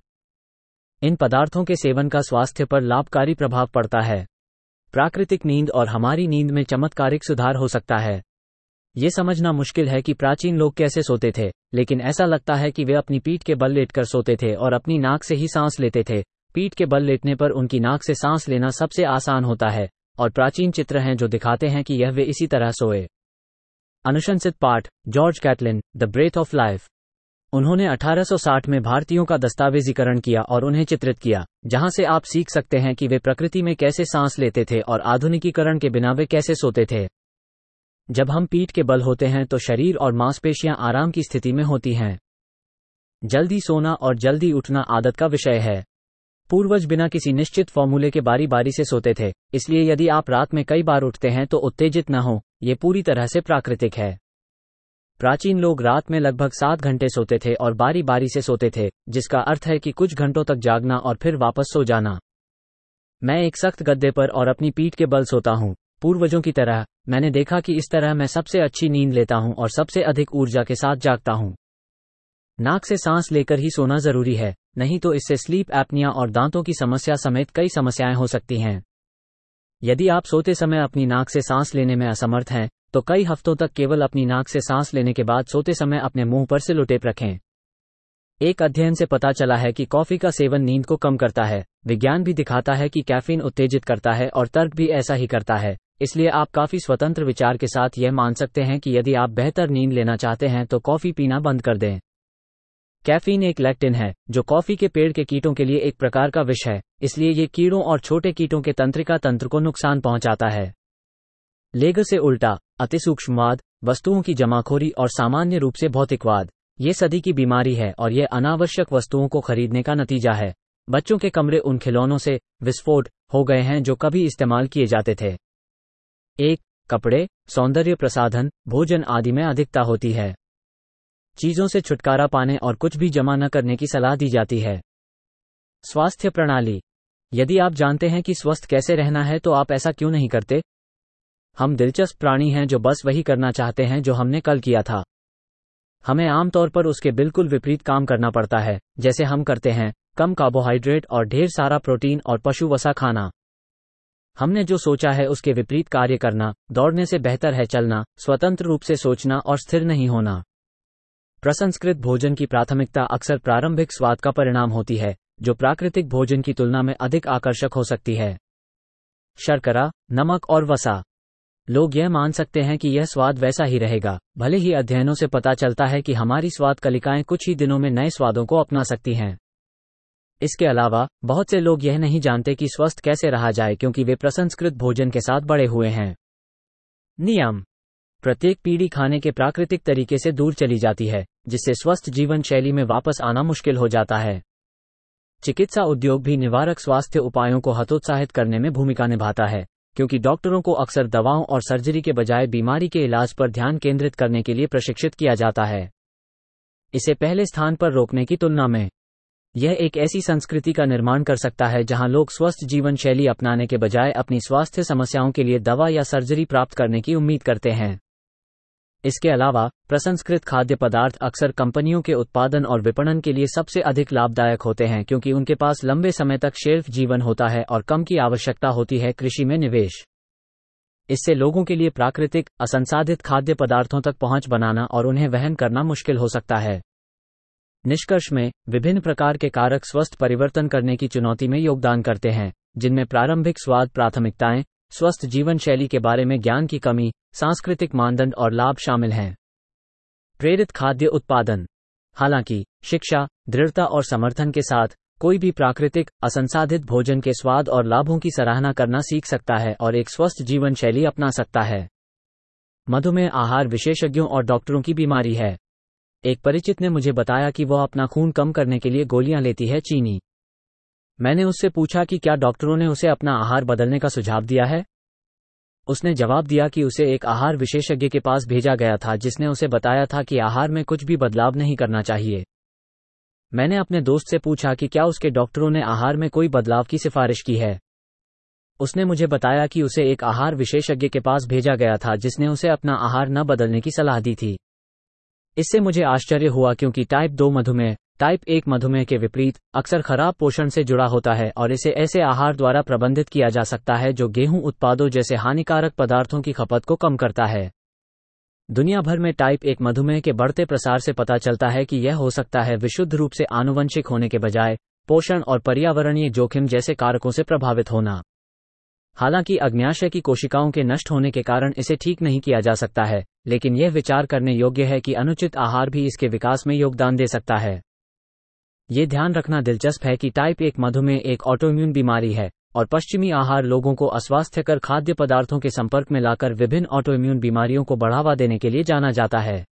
इन पदार्थों के सेवन का स्वास्थ्य पर लाभकारी प्रभाव पड़ता है। प्राकृतिक नींद और हमारी नींद में चमत्कारिक सुधार हो सकता है। ये समझना मुश्किल है कि प्राचीन लोग कैसे सोते थे, लेकिन ऐसा लगता है कि वे अपनी पीठ के बल लेटकर सोते थे और अपनी नाक से ही सांस लेते थे। पीठ के बल लेटने पर उनकी नाक से सांस लेना सबसे आसान होता है, और प्राचीन चित्र हैं जो दिखाते हैं कि यह वे इसी तरह सोए। अनुशंसित पाठ, George Catlin, the breath of life. उन्होंने अठारह सौ साठ में भारतीयों का दस्तावेजीकरण किया और उन्हें चित्रित किया, जहां से आप सीख सकते हैं कि वे प्रकृति में कैसे सांस लेते थे और आधुनिकीकरण के बिना वे कैसे सोते थे। जब हम पीठ के बल होते हैं तो शरीर और मांसपेशियां आराम की स्थिति में होती हैं। जल्दी सोना और जल्दी उठना आदत का विषय है। पूर्वज बिना किसी निश्चित फॉर्मूले के बारी बारी से सोते थे, इसलिए यदि आप रात में कई बार उठते हैं तो उत्तेजित न हो, ये पूरी तरह से प्राकृतिक है। प्राचीन लोग रात में लगभग सात घंटे सोते थे और बारी बारी से सोते थे, जिसका अर्थ है कि कुछ घंटों तक जागना और फिर वापस सो जाना। मैं एक सख्त गद्दे पर और अपनी पीठ के बल सोता हूँ। पूर्वजों की तरह, मैंने देखा कि इस तरह मैं सबसे अच्छी नींद लेता हूँ और सबसे अधिक ऊर्जा के साथ जागता हूँ। नाक से सांस लेकर ही सोना जरूरी है, नहीं तो इससे स्लीप एपनिया और दांतों की समस्या समेत कई समस्याएं हो सकती हैं। यदि आप सोते समय अपनी नाक से सांस लेने में असमर्थ हैं, तो कई हफ्तों तक केवल अपनी नाक से सांस लेने के बाद सोते समय अपने मुंह पर सेलोटेप रखें। एक अध्ययन से पता चला है कि कॉफी का सेवन नींद को कम करता है। विज्ञान भी दिखाता है कि कैफीन उत्तेजित करता है और तर्क भी ऐसा ही करता है। इसलिए आप काफी स्वतंत्र विचार के साथ यह मान सकते हैं कि यदि आप बेहतर नींद लेना चाहते हैं तो कॉफी पीना बंद कर दें। कैफीन एक लेक्टिन है, जो कॉफी के पेड़ के कीटों के लिए एक प्रकार का विष है, इसलिए ये कीड़ों और छोटे कीटों के तंत्रिका तंत्र को नुकसान पहुंचाता है। लेग से उल्टा, अतिसूक्ष्मवाद, वस्तुओं की जमाखोरी और सामान्य रूप से भौतिकवाद, ये सदी की बीमारी है और यह अनावश्यक वस्तुओं को खरीदने का नतीजा है। बच्चों के कमरे उन खिलौनों से विस्फोट हो गए हैं जो कभी इस्तेमाल किए जाते थे। एक, कपड़े, सौंदर्य प्रसाधन, भोजन आदि में अधिकता होती है। चीजों से छुटकारा पाने और कुछ भी जमा न करने की सलाह दी जाती है। स्वास्थ्य प्रणाली। यदि आप जानते हैं कि स्वस्थ कैसे रहना है तो आप ऐसा क्यों नहीं करते? हम दिलचस्प प्राणी हैं जो बस वही करना चाहते हैं जो हमने कल किया था। हमें आमतौर पर उसके बिल्कुल विपरीत काम करना पड़ता है, जैसे हम करते हैं कम कार्बोहाइड्रेट और ढेर सारा प्रोटीन और पशु वसा खाना। हमने जो सोचा है उसके विपरीत कार्य करना। दौड़ने से बेहतर है चलना, स्वतंत्र रूप से सोचना और स्थिर नहीं होना। प्रसंस्कृत भोजन की प्राथमिकता अक्सर प्रारंभिक स्वाद का परिणाम होती है, जो प्राकृतिक भोजन की तुलना में अधिक आकर्षक हो सकती है। शर्करा, नमक और वसा। लोग यह मान सकते हैं कि यह स्वाद वैसा ही रहेगा, भले ही अध्ययनों से पता चलता है कि हमारी स्वाद कलिकाएं कुछ ही दिनों में नए स्वादों को अपना सकती हैं। इसके अलावा बहुत से लोग यह नहीं जानते कि स्वस्थ कैसे रहा जाए क्योंकि वे प्रसंस्कृत भोजन के साथ बड़े हुए हैं। नियम। प्रत्येक पीढ़ी खाने के प्राकृतिक तरीके से दूर चली जाती है, जिससे स्वस्थ जीवन शैली में वापस आना मुश्किल हो जाता है। चिकित्सा उद्योग भी निवारक स्वास्थ्य उपायों को हतोत्साहित करने में भूमिका निभाता है, क्योंकि डॉक्टरों को अक्सर दवाओं और सर्जरी के बजाय बीमारी के इलाज पर ध्यान केंद्रित करने के लिए प्रशिक्षित किया जाता है। इसे पहले स्थान पर रोकने की तुलना में, यह एक ऐसी संस्कृति का निर्माण कर सकता है जहां लोग स्वस्थ जीवन शैली अपनाने के बजाय अपनी स्वास्थ्य समस्याओं के लिए दवा या सर्जरी प्राप्त करने की उम्मीद करते हैं। इसके अलावा प्रसंस्कृत खाद्य पदार्थ अक्सर कंपनियों के उत्पादन और विपणन के लिए सबसे अधिक लाभदायक होते हैं क्योंकि उनके पास लंबे समय तक शेल्फ जीवन होता है और कम की आवश्यकता होती है कृषि में निवेश। इससे लोगों के लिए प्राकृतिक, असंसाधित खाद्य पदार्थों तक पहुंच बनाना और उन्हें वहन करना मुश्किल हो सकता है। निष्कर्ष में, विभिन्न प्रकार के कारक स्वस्थ परिवर्तन करने की चुनौती में योगदान करते हैं, जिनमें प्रारंभिक स्वाद प्राथमिकताएं, स्वस्थ जीवन शैली के बारे में ज्ञान की कमी, सांस्कृतिक मानदंड और लाभ शामिल हैं। प्रेरित खाद्य उत्पादन। हालांकि शिक्षा, दृढ़ता और समर्थन के साथ कोई भी प्राकृतिक, असंसाधित भोजन के स्वाद और लाभों की सराहना करना सीख सकता है और एक स्वस्थ जीवन शैली अपना सकता है। मधुमेह आहार विशेषज्ञों और डॉक्टरों की बीमारी है। एक परिचित ने मुझे बताया कि वह अपना खून कम करने के लिए गोलियां लेती है चीनी। मैंने उससे पूछा कि क्या डॉक्टरों ने उसे अपना आहार बदलने का सुझाव दिया है। उसने जवाब दिया कि उसे एक आहार विशेषज्ञ के पास भेजा गया था जिसने उसे बताया था कि आहार में कुछ भी बदलाव नहीं करना चाहिए। मैंने अपने दोस्त से पूछा कि क्या उसके डॉक्टरों ने आहार में कोई बदलाव की सिफारिश की है। उसने मुझे बताया कि उसे एक आहार विशेषज्ञ के पास भेजा गया था जिसने उसे अपना आहार न बदलने की सलाह दी थी। इससे मुझे आश्चर्य हुआ क्योंकि टाइप दो मधुमेह, टाइप एक मधुमेह के विपरीत, अक्सर खराब पोषण से जुड़ा होता है और इसे ऐसे आहार द्वारा प्रबंधित किया जा सकता है जो गेहूं उत्पादों जैसे हानिकारक पदार्थों की खपत को कम करता है। दुनिया भर में टाइप एक मधुमेह के बढ़ते प्रसार से पता चलता है कि यह हो सकता है विशुद्ध रूप से आनुवंशिक होने के बजाय पोषण और पर्यावरणीय जोखिम जैसे कारकों से प्रभावित होना। हालांकि अग्न्याशय की कोशिकाओं के नष्ट होने के कारण इसे ठीक नहीं किया जा सकता है, लेकिन यह विचार करने योग्य है कि अनुचित आहार भी इसके विकास में योगदान दे सकता है। ये ध्यान रखना दिलचस्प है कि टाइप एक मधुमेह एक ऑटोइम्यून बीमारी है और पश्चिमी आहार लोगों को अस्वास्थ्यकर खाद्य पदार्थों के संपर्क में लाकर विभिन्न ऑटोइम्यून बीमारियों को बढ़ावा देने के लिए जाना जाता है।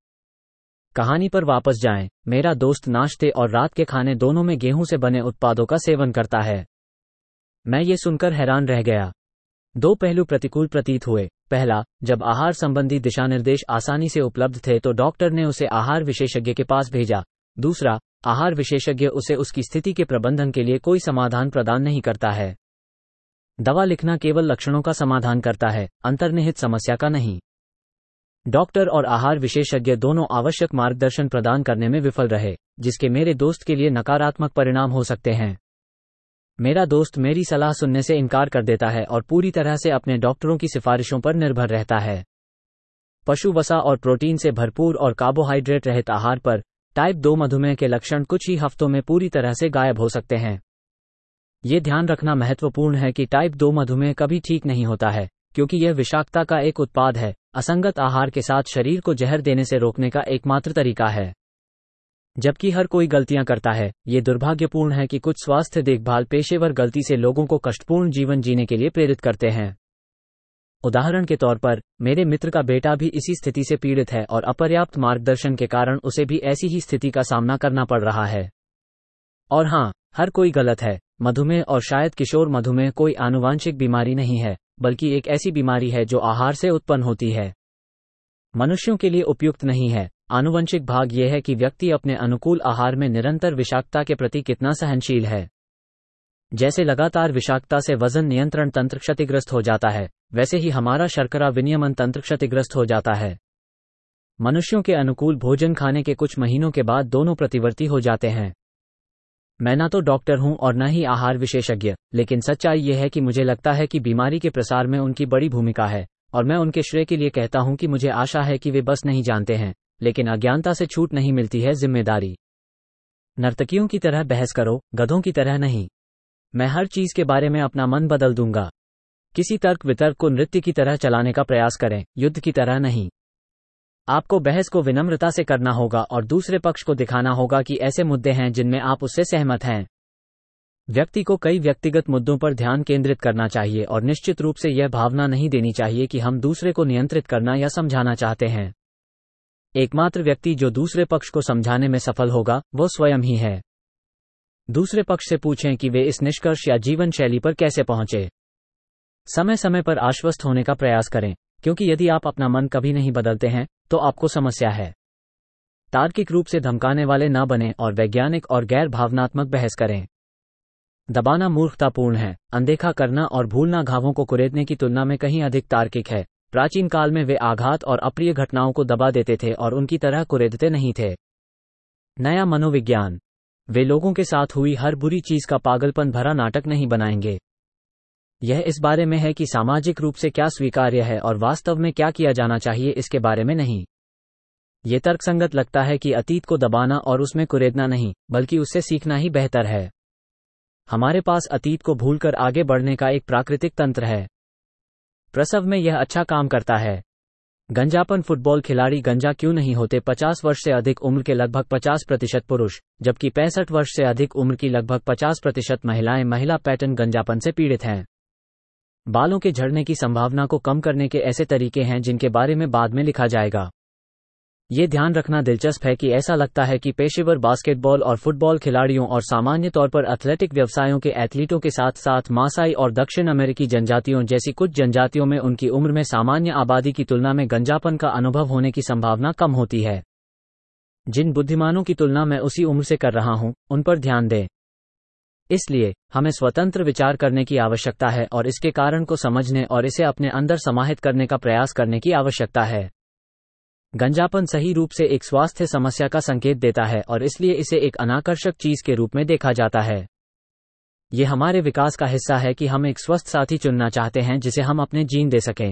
कहानी पर वापस जाएं। मेरा दोस्त नाश्ते और रात के खाने दोनों में गेहूं से बने उत्पादों का सेवन करता है। मैं ये सुनकर हैरान रह गया। दो पहलू प्रतिकूल प्रतीत हुए। पहला, जब आहार संबंधी दिशानिर्देश आसानी से उपलब्ध थे तो डॉक्टर ने उसे आहार विशेषज्ञ के पास भेजा। दूसरा, आहार विशेषज्ञ उसे उसकी स्थिति के प्रबंधन के लिए कोई समाधान प्रदान नहीं करता है। दवा लिखना केवल लक्षणों का समाधान करता है, अंतर्निहित समस्या का नहीं। डॉक्टर और आहार विशेषज्ञ दोनों आवश्यक मार्गदर्शन प्रदान करने में विफल रहे। जिसके मेरे दोस्त के लिए नकारात्मक परिणाम हो सकते हैं। मेरा दोस्त मेरी सलाह सुनने से इनकार कर देता है और पूरी तरह से अपने डॉक्टरों की सिफारिशों पर निर्भर रहता है। पशु वसा और प्रोटीन से भरपूर और कार्बोहाइड्रेट रहित आहार पर टाइप दो मधुमेह के लक्षण कुछ ही हफ्तों में पूरी तरह से गायब हो सकते हैं। ये ध्यान रखना महत्वपूर्ण है कि टाइप दो मधुमेह कभी ठीक नहीं होता है, क्योंकि यह विषाक्तता का एक उत्पाद है। असंगत आहार के साथ शरीर को जहर देने से रोकने का एकमात्र तरीका है। जबकि हर कोई गलतियां करता है, ये दुर्भाग्यपूर्ण है कि कुछ स्वास्थ्य देखभाल पेशेवर गलती से लोगों को कष्टपूर्ण जीवन जीने के लिए प्रेरित करते हैं। उदाहरण के तौर पर, मेरे मित्र का बेटा भी इसी स्थिति से पीड़ित है और अपर्याप्त मार्गदर्शन के कारण उसे भी ऐसी ही स्थिति का सामना करना पड़ रहा है। और हाँ, हर कोई गलत है। मधुमेह और शायद किशोर मधुमेह कोई आनुवांशिक बीमारी नहीं है, बल्कि एक ऐसी बीमारी है जो आहार से उत्पन्न होती है। मनुष्यों के लिए उपयुक्त नहीं है। आनुवंशिक भाग यह है कि व्यक्ति अपने अनुकूल आहार में निरंतर विषाक्तता के प्रति कितना सहनशील है। जैसे लगातार विषाक्तता से वजन नियंत्रण तंत्र क्षतिग्रस्त हो जाता है, वैसे ही हमारा शर्करा विनियमन तंत्र क्षतिग्रस्त हो जाता है। मनुष्यों के अनुकूल भोजन खाने के कुछ महीनों के बाद दोनों प्रतिवर्ती हो जाते हैं। मैं ना तो डॉक्टर हूं और न ही आहार विशेषज्ञ, लेकिन सच्चाई यह है कि मुझे लगता है कि बीमारी के प्रसार में उनकी बड़ी भूमिका है, और मैं उनके श्रेय के लिए कहता हूं कि मुझे आशा है कि वे बस नहीं जानते हैं, लेकिन अज्ञानता से छूट नहीं मिलती है जिम्मेदारी। नर्तकियों की तरह बहस करो, गधों की तरह नहीं। मैं हर चीज के बारे में अपना मन बदल दूंगा। किसी तर्क वितर्क को नृत्य की तरह चलाने का प्रयास करें, युद्ध की तरह नहीं। आपको बहस को विनम्रता से करना होगा और दूसरे पक्ष को दिखाना होगा कि ऐसे मुद्दे हैं जिनमें आप उससे सहमत हैं। व्यक्ति को कई व्यक्तिगत मुद्दों पर ध्यान केंद्रित करना चाहिए और निश्चित रूप से यह भावना नहीं देनी चाहिए कि हम दूसरे को नियंत्रित करना या समझाना चाहते हैं। एकमात्र व्यक्ति जो दूसरे पक्ष को समझाने में सफल होगा, वो स्वयं ही है। दूसरे पक्ष से पूछें कि वे इस निष्कर्ष या जीवन शैली पर कैसे पहुंचे। समय समय पर आश्वस्त होने का प्रयास करें, क्योंकि यदि आप अपना मन कभी नहीं बदलते हैं, तो आपको समस्या है। तार्किक रूप से धमकाने वाले न बने और वैज्ञानिक और गैर भावनात्मक बहस करें। दबाना मूर्खतापूर्ण है। अनदेखा करना और भूलना घावों को कुरेदने की तुलना में कहीं अधिक तार्किक है। प्राचीन काल में वे आघात और अप्रिय घटनाओं को दबा देते थे और उनकी तरह कुरेदते नहीं थे। नया मनोविज्ञान। वे लोगों के साथ हुई हर बुरी चीज का पागलपन भरा नाटक नहीं बनाएंगे। यह इस बारे में है कि सामाजिक रूप से क्या स्वीकार्य है और वास्तव में क्या किया जाना चाहिए, इसके बारे में नहीं। ये तर्कसंगत लगता है कि अतीत को दबाना और उसमें कुरेदना नहीं, बल्कि उससे सीखना ही बेहतर है। हमारे पास अतीत को भूलकर आगे बढ़ने का एक प्राकृतिक तंत्र है। प्रसव में यह अच्छा काम करता है। गंजापन फुटबॉल खिलाड़ी गंजा क्यों नहीं होते? पचास वर्ष से अधिक उम्र के लगभग पचास प्रतिशत पुरुष, जबकि पैंसठ वर्ष से अधिक उम्र की लगभग पचास प्रतिशत महिलाएं महिला पैटर्न गंजापन से पीड़ित हैं। बालों के झड़ने की संभावना को कम करने के ऐसे तरीके हैं जिनके बारे में बाद में लिखा जाएगा। ये ध्यान रखना दिलचस्प है कि ऐसा लगता है कि पेशेवर बास्केटबॉल और फुटबॉल खिलाड़ियों और सामान्य तौर पर एथलेटिक व्यवसायों के एथलीटों के साथ साथ मासाई और दक्षिण अमेरिकी जनजातियों जैसी कुछ जनजातियों में उनकी उम्र में सामान्य आबादी की तुलना में गंजापन का अनुभव होने की संभावना कम होती है। जिन बुद्धिमानों की तुलना मैं उसी उम्र से कर रहा हूं, उन पर ध्यान दें। इसलिए हमें स्वतंत्र विचार करने की आवश्यकता है और इसके कारण को समझने और इसे अपने अंदर समाहित करने का प्रयास करने की आवश्यकता है। गंजापन सही रूप से एक स्वास्थ्य समस्या का संकेत देता है और इसलिए इसे एक अनाकर्षक चीज के रूप में देखा जाता है। यह हमारे विकास का हिस्सा है कि हम एक स्वस्थ साथी चुनना चाहते हैं जिसे हम अपने जीन दे सकें।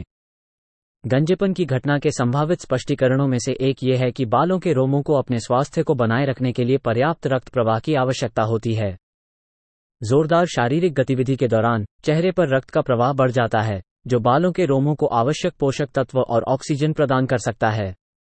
गंजेपन की घटना के संभावित स्पष्टीकरणों में से एक यह है कि बालों के रोमों को अपने स्वास्थ्य को बनाए रखने के लिए पर्याप्त रक्त प्रवाह की आवश्यकता होती है। जोरदार शारीरिक गतिविधि के दौरान चेहरे पर रक्त का प्रवाह बढ़ जाता है, जो बालों के रोमों को आवश्यक पोषक तत्व और ऑक्सीजन प्रदान कर सकता है।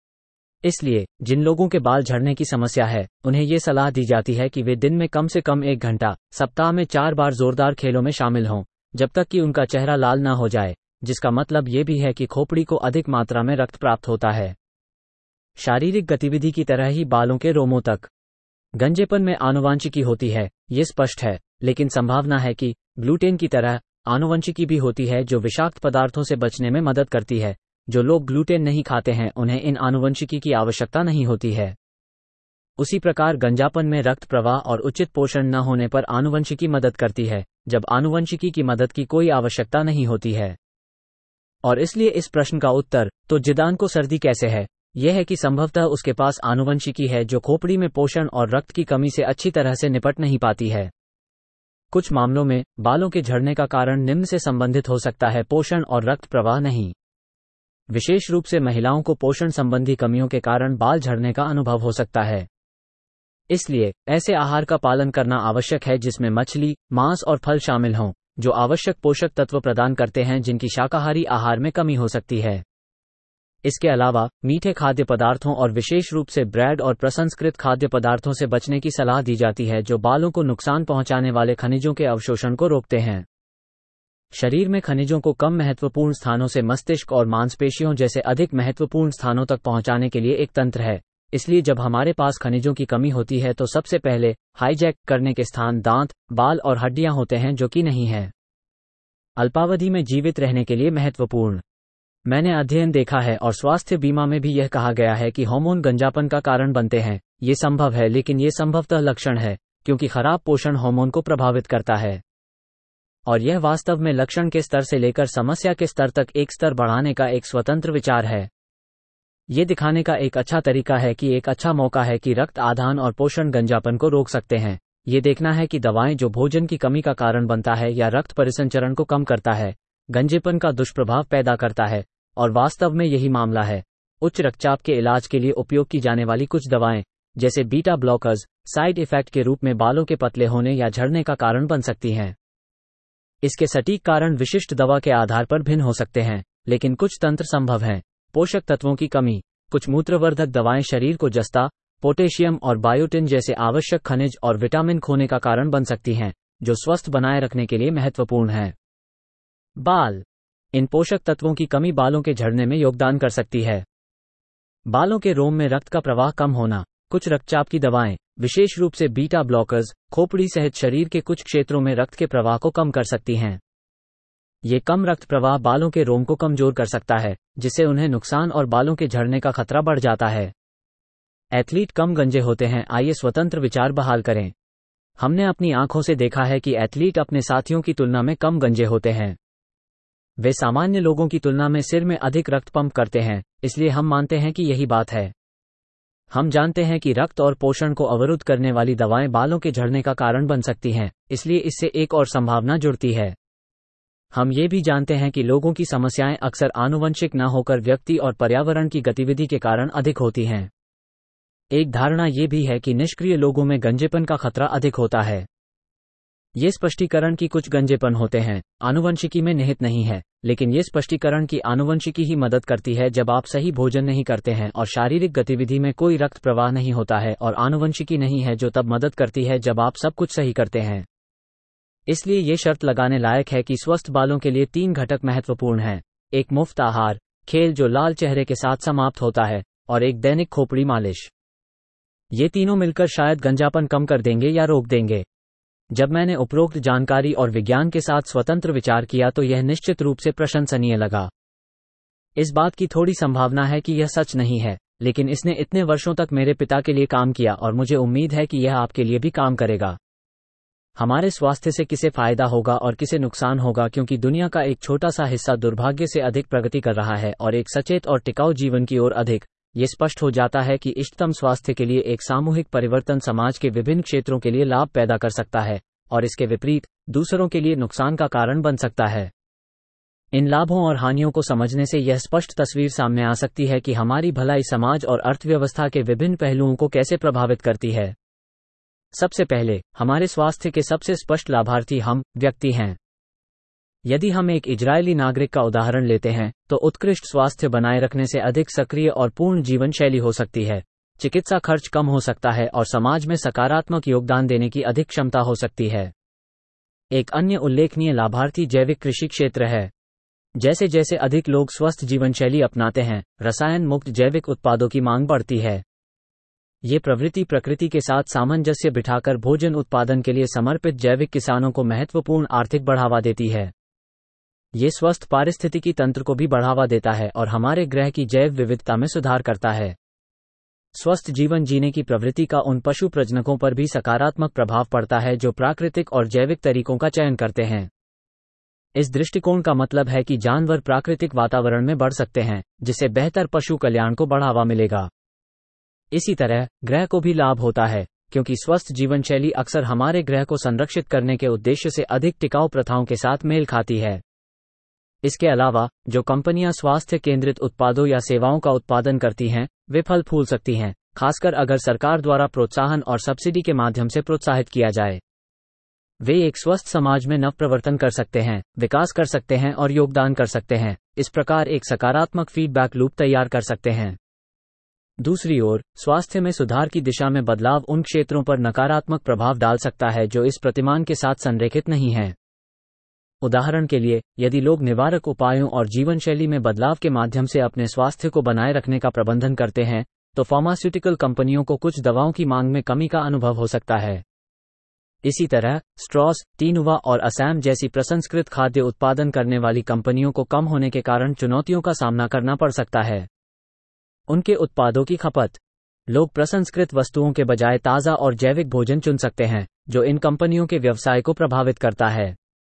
इसलिए जिन लोगों के बाल झड़ने की समस्या है, उन्हें ये सलाह दी जाती है कि वे दिन में कम से कम एक घंटा, सप्ताह में चार बार जोरदार खेलों में शामिल हों, जब तक कि उनका चेहरा लाल ना हो जाए, जिसका मतलब ये भी है कि खोपड़ी को अधिक मात्रा में रक्त प्राप्त होता है। शारीरिक गतिविधि की तरह ही बालों के रोमों तक गंजेपन में आनुवांशिकी होती है, ये स्पष्ट है, लेकिन संभावना है कि ग्लूटेन की तरह आनुवंशिकी भी होती है जो विषाक्त पदार्थों से बचने में मदद करती है। जो लोग ग्लूटेन नहीं खाते हैं उन्हें इन आनुवंशिकी की आवश्यकता नहीं होती है। उसी प्रकार गंजापन में रक्त प्रवाह और उचित पोषण न होने पर आनुवंशिकी मदद करती है, जब आनुवंशिकी की मदद की कोई आवश्यकता नहीं होती है। और इसलिए इस प्रश्न का उत्तर, तो जिदान को सर्दी कैसे है, यह है कि संभवतः उसके पास आनुवंशिकी है जो खोपड़ी में पोषण और रक्त की कमी से अच्छी तरह से निपट नहीं पाती है। कुछ मामलों में बालों के झड़ने का कारण निम्न से संबंधित हो सकता है: पोषण और रक्त प्रवाह नहीं। विशेष रूप से महिलाओं को पोषण संबंधी कमियों के कारण बाल झड़ने का अनुभव हो सकता है। इसलिए ऐसे आहार का पालन करना आवश्यक है जिसमें मछली, मांस और फल शामिल हों, जो आवश्यक पोषक तत्व प्रदान करते हैं जिनकी शाकाहारी आहार में कमी हो सकती है। इसके अलावा मीठे खाद्य पदार्थों और विशेष रूप से ब्रेड और प्रसंस्कृत खाद्य पदार्थों से बचने की सलाह दी जाती है जो बालों को नुकसान पहुंचाने वाले खनिजों के अवशोषण को रोकते हैं। शरीर में खनिजों को कम महत्वपूर्ण स्थानों से मस्तिष्क और मांसपेशियों जैसे अधिक महत्वपूर्ण स्थानों तक पहुंचाने के लिए एक तंत्र है। इसलिए जब हमारे पास खनिजों की कमी होती है तो सबसे पहले हाईजैक करने के स्थान दांत, बाल और हड्डियां होते हैं, जो कि नहीं है। अल्पावधि में जीवित रहने के लिए महत्वपूर्ण। मैंने अध्ययन देखा है और स्वास्थ्य बीमा में भी यह कहा गया है कि हार्मोन गंजापन का कारण बनते हैं। ये संभव है, लेकिन ये संभवतः लक्षण है, क्योंकि खराब पोषण हार्मोन को प्रभावित करता है। और यह वास्तव में लक्षण के स्तर से लेकर समस्या के स्तर तक एक स्तर बढ़ाने का एक स्वतंत्र विचार है। ये दिखाने का एक अच्छा तरीका है कि एक अच्छा मौका है कि रक्त आधान और पोषण गंजापन को रोक सकते हैं। ये देखना है कि दवाएं जो भोजन की कमी का कारण बनता है या रक्त परिसंचरण को कम करता है, गंजेपन का दुष्प्रभाव पैदा करता है, और वास्तव में यही मामला है। उच्च रक्तचाप के इलाज के लिए उपयोग की जाने वाली कुछ दवाएं, जैसे बीटा ब्लॉकर्स, साइड इफेक्ट के रूप में बालों के पतले होने या झड़ने का कारण बन सकती हैं। इसके सटीक कारण विशिष्ट दवा के आधार पर भिन्न हो सकते हैं, लेकिन कुछ तंत्र संभव हैं। पोषक तत्वों की कमी। कुछ मूत्रवर्धक दवाएं शरीर को जस्ता, पोटेशियम और बायोटिन जैसे आवश्यक खनिज और विटामिन खोने का कारण बन सकती हैं, जो स्वस्थ बनाए रखने के लिए महत्वपूर्ण है। बाल। इन पोषक तत्वों की कमी बालों के झड़ने में योगदान कर सकती है। बालों के रोम में रक्त का प्रवाह कम होना। कुछ रक्तचाप की दवाएं, विशेष रूप से बीटा ब्लॉकर्स, खोपड़ी सहित शरीर के कुछ क्षेत्रों में रक्त के प्रवाह को कम कर सकती हैं। ये कम रक्त प्रवाह बालों के रोम को कमजोर कर सकता है, जिससे उन्हें नुकसान और बालों के झड़ने का खतरा बढ़ जाता है। एथलीट कम गंजे होते हैं। आइए स्वतंत्र विचार बहाल करें। हमने अपनी आंखों से देखा है कि एथलीट अपने साथियों की तुलना में कम गंजे होते हैं। वे सामान्य लोगों की तुलना में सिर में अधिक रक्त पंप करते हैं, इसलिए हम मानते हैं कि यही बात है। हम जानते हैं कि रक्त और पोषण को अवरुद्ध करने वाली दवाएं बालों के झड़ने का कारण बन सकती हैं, इसलिए इससे एक और संभावना जुड़ती है। हम ये भी जानते हैं कि लोगों की समस्याएं अक्सर आनुवंशिक न होकर व्यक्ति और पर्यावरण की गतिविधि के कारण अधिक होती हैं। एक धारणा ये भी है कि निष्क्रिय लोगों में गंजेपन का खतरा अधिक होता है। ये स्पष्टीकरण कि कुछ गंजेपन होते हैं आनुवंशिकी में निहित नहीं है, लेकिन ये स्पष्टीकरण की आनुवंशिकी ही मदद करती है जब आप सही भोजन नहीं करते हैं और शारीरिक गतिविधि में कोई रक्त प्रवाह नहीं होता है, और आनुवंशिकी नहीं है जो तब मदद करती है जब आप सब कुछ सही करते हैं। इसलिए ये शर्त लगाने लायक है कि स्वस्थ बालों के लिए तीन घटक महत्वपूर्ण हैं: एक मुफ्त आहार, खेल जो लाल चेहरे के साथ समाप्त होता है, और एक दैनिक खोपड़ी मालिश। ये तीनों मिलकर शायद गंजापन कम कर देंगे या रोक देंगे। जब मैंने उपरोक्त जानकारी और विज्ञान के साथ स्वतंत्र विचार किया तो यह निश्चित रूप से प्रशंसनीय लगा। इस बात की थोड़ी संभावना है कि यह सच नहीं है, लेकिन इसने इतने वर्षों तक मेरे पिता के लिए काम किया और मुझे उम्मीद है कि यह आपके लिए भी काम करेगा। हमारे स्वास्थ्य से किसे फायदा होगा और किसे नुकसान होगा, क्योंकि दुनिया का एक छोटा सा हिस्सा दुर्भाग्य से अधिक प्रगति कर रहा है और एक सचेत और टिकाऊ जीवन की ओर अधिक। ये स्पष्ट हो जाता है कि इष्टतम स्वास्थ्य के लिए एक सामूहिक परिवर्तन समाज के विभिन्न क्षेत्रों के लिए लाभ पैदा कर सकता है, और इसके विपरीत दूसरों के लिए नुकसान का कारण बन सकता है। इन लाभों और हानियों को समझने से यह स्पष्ट तस्वीर सामने आ सकती है कि हमारी भलाई समाज और अर्थव्यवस्था के विभिन्न पहलुओं को कैसे प्रभावित करती है। सबसे पहले, हमारे स्वास्थ्य के सबसे स्पष्ट लाभार्थी हम व्यक्ति हैं। यदि हम एक इजरायली नागरिक का उदाहरण लेते हैं, तो उत्कृष्ट स्वास्थ्य बनाए रखने से अधिक सक्रिय और पूर्ण जीवन शैली हो सकती है, चिकित्सा खर्च कम हो सकता है और समाज में सकारात्मक योगदान देने की अधिक क्षमता हो सकती है। एक अन्य उल्लेखनीय लाभार्थी जैविक कृषि क्षेत्र है। जैसे जैसे अधिक लोग स्वस्थ जीवन शैली अपनाते हैं, रसायन मुक्त जैविक उत्पादों की मांग बढ़ती है। ये प्रवृत्ति प्रकृति के साथ सामंजस्य बिठाकर भोजन उत्पादन के लिए समर्पित जैविक किसानों को महत्वपूर्ण आर्थिक बढ़ावा देती है। ये स्वस्थ पारिस्थितिकी तंत्र को भी बढ़ावा देता है और हमारे ग्रह की जैव विविधता में सुधार करता है। स्वस्थ जीवन जीने की प्रवृत्ति का उन पशु प्रजनकों पर भी सकारात्मक प्रभाव पड़ता है जो प्राकृतिक और जैविक तरीकों का चयन करते हैं। इस दृष्टिकोण का मतलब है कि जानवर प्राकृतिक वातावरण में बढ़ सकते हैं, जिससे बेहतर पशु कल्याण को बढ़ावा मिलेगा। इसी तरह ग्रह को भी लाभ होता है, क्योंकि स्वस्थ जीवन शैली अक्सर हमारे ग्रह को संरक्षित करने के उद्देश्य से अधिक टिकाऊ प्रथाओं के साथ मेल खाती है। इसके अलावा जो कंपनियां स्वास्थ्य केंद्रित उत्पादों या सेवाओं का उत्पादन करती हैं, वे फल फूल सकती हैं, खासकर अगर सरकार द्वारा प्रोत्साहन और सब्सिडी के माध्यम से प्रोत्साहित किया जाए। वे एक स्वस्थ समाज में नवप्रवर्तन कर सकते हैं, विकास कर सकते हैं और योगदान कर सकते हैं। इस प्रकार एक सकारात्मक फीडबैक लूप तैयार कर सकते हैं। दूसरी ओर, स्वास्थ्य में सुधार की दिशा में बदलाव उन क्षेत्रों पर नकारात्मक प्रभाव डाल सकता है जो इस प्रतिमान के साथ संरेखित नहीं हैं। उदाहरण के लिए, यदि लोग निवारक उपायों और जीवनशैली में बदलाव के माध्यम से अपने स्वास्थ्य को बनाए रखने का प्रबंधन करते हैं, तो फार्मास्यूटिकल कंपनियों को कुछ दवाओं की मांग में कमी का अनुभव हो सकता है। इसी तरह स्ट्रॉस, टीनुवा और असैम जैसी प्रसंस्कृत खाद्य उत्पादन करने वाली कंपनियों को कम होने के कारण चुनौतियों का सामना करना पड़ सकता है। उनके उत्पादों की खपत। लोग प्रसंस्कृत वस्तुओं के बजाय ताज़ा और जैविक भोजन चुन सकते हैं, जो इन कंपनियों के व्यवसाय को प्रभावित करता है।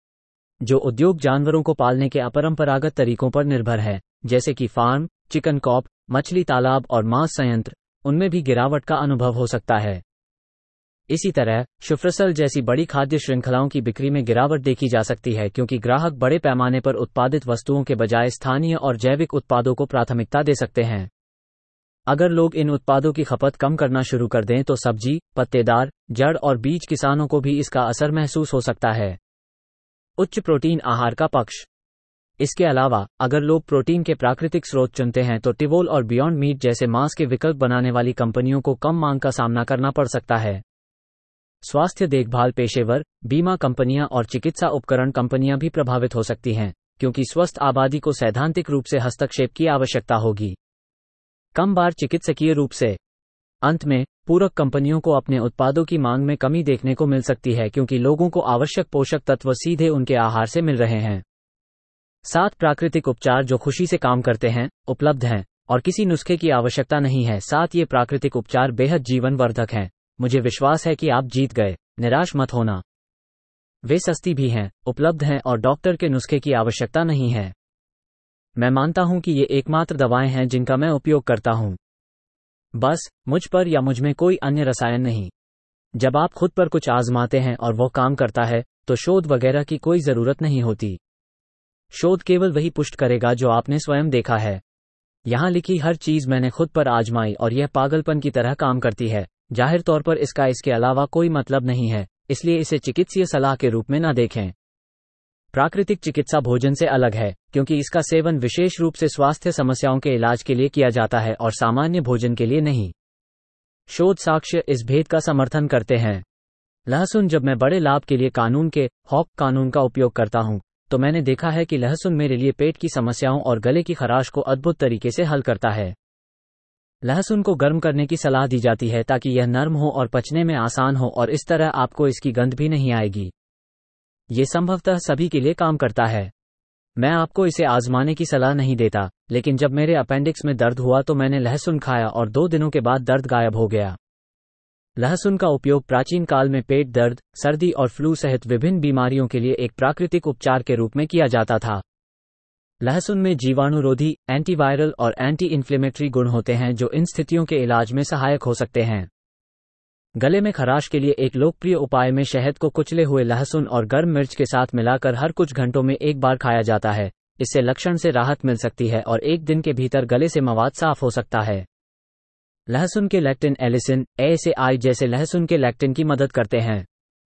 जो उद्योग जानवरों को पालने के अपरंपरागत तरीकों पर निर्भर है, जैसे कि फार्म, चिकन कॉप, मछली तालाब और मांस संयंत्र, उनमें भी गिरावट का अनुभव हो सकता है। इसी तरह शुफ्रसल जैसी बड़ी खाद्य श्रृंखलाओं की बिक्री में गिरावट देखी जा सकती है, क्योंकि ग्राहक बड़े पैमाने पर उत्पादित वस्तुओं के बजाय स्थानीय और जैविक उत्पादों को प्राथमिकता दे सकते हैं। अगर लोग इन उत्पादों की खपत कम करना शुरू कर दें तो सब्जी, पत्तेदार, जड़ और बीज किसानों को भी इसका असर महसूस हो सकता है। उच्च प्रोटीन आहार का पक्ष। इसके अलावा अगर लोग प्रोटीन के प्राकृतिक स्रोत चुनते हैं तो टिवोल और बियॉन्ड मीट जैसे मांस के विकल्प बनाने वाली कंपनियों को कम मांग का सामना करना पड़ सकता है। स्वास्थ्य देखभाल पेशेवर, बीमा कंपनियां और चिकित्सा उपकरण कंपनियां भी प्रभावित हो सकती हैं, क्योंकि स्वस्थ आबादी को सैद्धांतिक रूप से हस्तक्षेप की आवश्यकता होगी, कम बार चिकित्सकीय रूप से। अंत में, पूरक कंपनियों को अपने उत्पादों की मांग में कमी देखने को मिल सकती है, क्योंकि लोगों को आवश्यक पोषक तत्व सीधे उनके आहार से मिल रहे हैं। सात प्राकृतिक उपचार जो खुशी से काम करते हैं, उपलब्ध हैं, और किसी नुस्खे की आवश्यकता नहीं है। सात ये प्राकृतिक उपचार बेहद जीवन वर्धक हैं। मुझे विश्वास है कि आप जीत गए, निराश मत होना। वे सस्ती भी हैं, उपलब्ध हैं और डॉक्टर के नुस्खे की आवश्यकता नहीं है। मैं मानता हूं कि ये एकमात्र दवाएं हैं जिनका मैं उपयोग करता हूं। बस मुझ पर या मुझ में कोई अन्य रसायन नहीं। जब आप खुद पर कुछ आजमाते हैं और वो काम करता है, तो शोध वगैरह की कोई जरूरत नहीं होती। शोध केवल वही पुष्ट करेगा जो आपने स्वयं देखा है। यहां लिखी हर चीज मैंने खुद पर आजमाई और यह पागलपन की तरह काम करती है। जाहिर तौर पर इसका इसके अलावा कोई मतलब नहीं है, इसलिए इसे चिकित्सीय सलाह के रूप में न देखें। प्राकृतिक चिकित्सा भोजन से अलग है, क्योंकि इसका सेवन विशेष रूप से स्वास्थ्य समस्याओं के इलाज के लिए किया जाता है और सामान्य भोजन के लिए नहीं। शोध साक्ष्य इस भेद का समर्थन करते हैं। लहसुन। जब मैं बड़े लाभ के लिए कानून के हॉक कानून का उपयोग करता हूं, तो मैंने देखा है कि लहसुन मेरे लिए पेट की समस्याओं और गले की खराश को अद्भुत तरीके से हल करता है। लहसुन को गर्म करने की सलाह दी जाती है ताकि यह नर्म हो और पचने में आसान हो, और इस तरह आपको इसकी गंध भी नहीं आएगी। ये संभवतः सभी के लिए काम करता है। मैं आपको इसे आजमाने की सलाह नहीं देता, लेकिन जब मेरे अपेंडिक्स में दर्द हुआ तो मैंने लहसुन खाया और दो दिनों के बाद दर्द गायब हो गया। लहसुन का उपयोग प्राचीन काल में पेट दर्द, सर्दी और फ्लू सहित विभिन्न बीमारियों के लिए एक प्राकृतिक उपचार के रूप में किया जाता था। लहसुन में जीवाणुरोधी, एंटीवायरल और एंटी इन्फ्लेमेटरी गुण होते हैं जो इन स्थितियों के इलाज में सहायक हो सकते हैं। गले में खराश के लिए एक लोकप्रिय उपाय में शहद को कुचले हुए लहसुन और गर्म मिर्च के साथ मिलाकर हर कुछ घंटों में एक बार खाया जाता है। इससे लक्षण से राहत मिल सकती है और एक दिन के भीतर गले से मवाद साफ हो सकता है। लहसुन के लेक्टिन एलिसिन, ए से आई जैसे लहसुन के लेक्टिन की मदद करते हैं।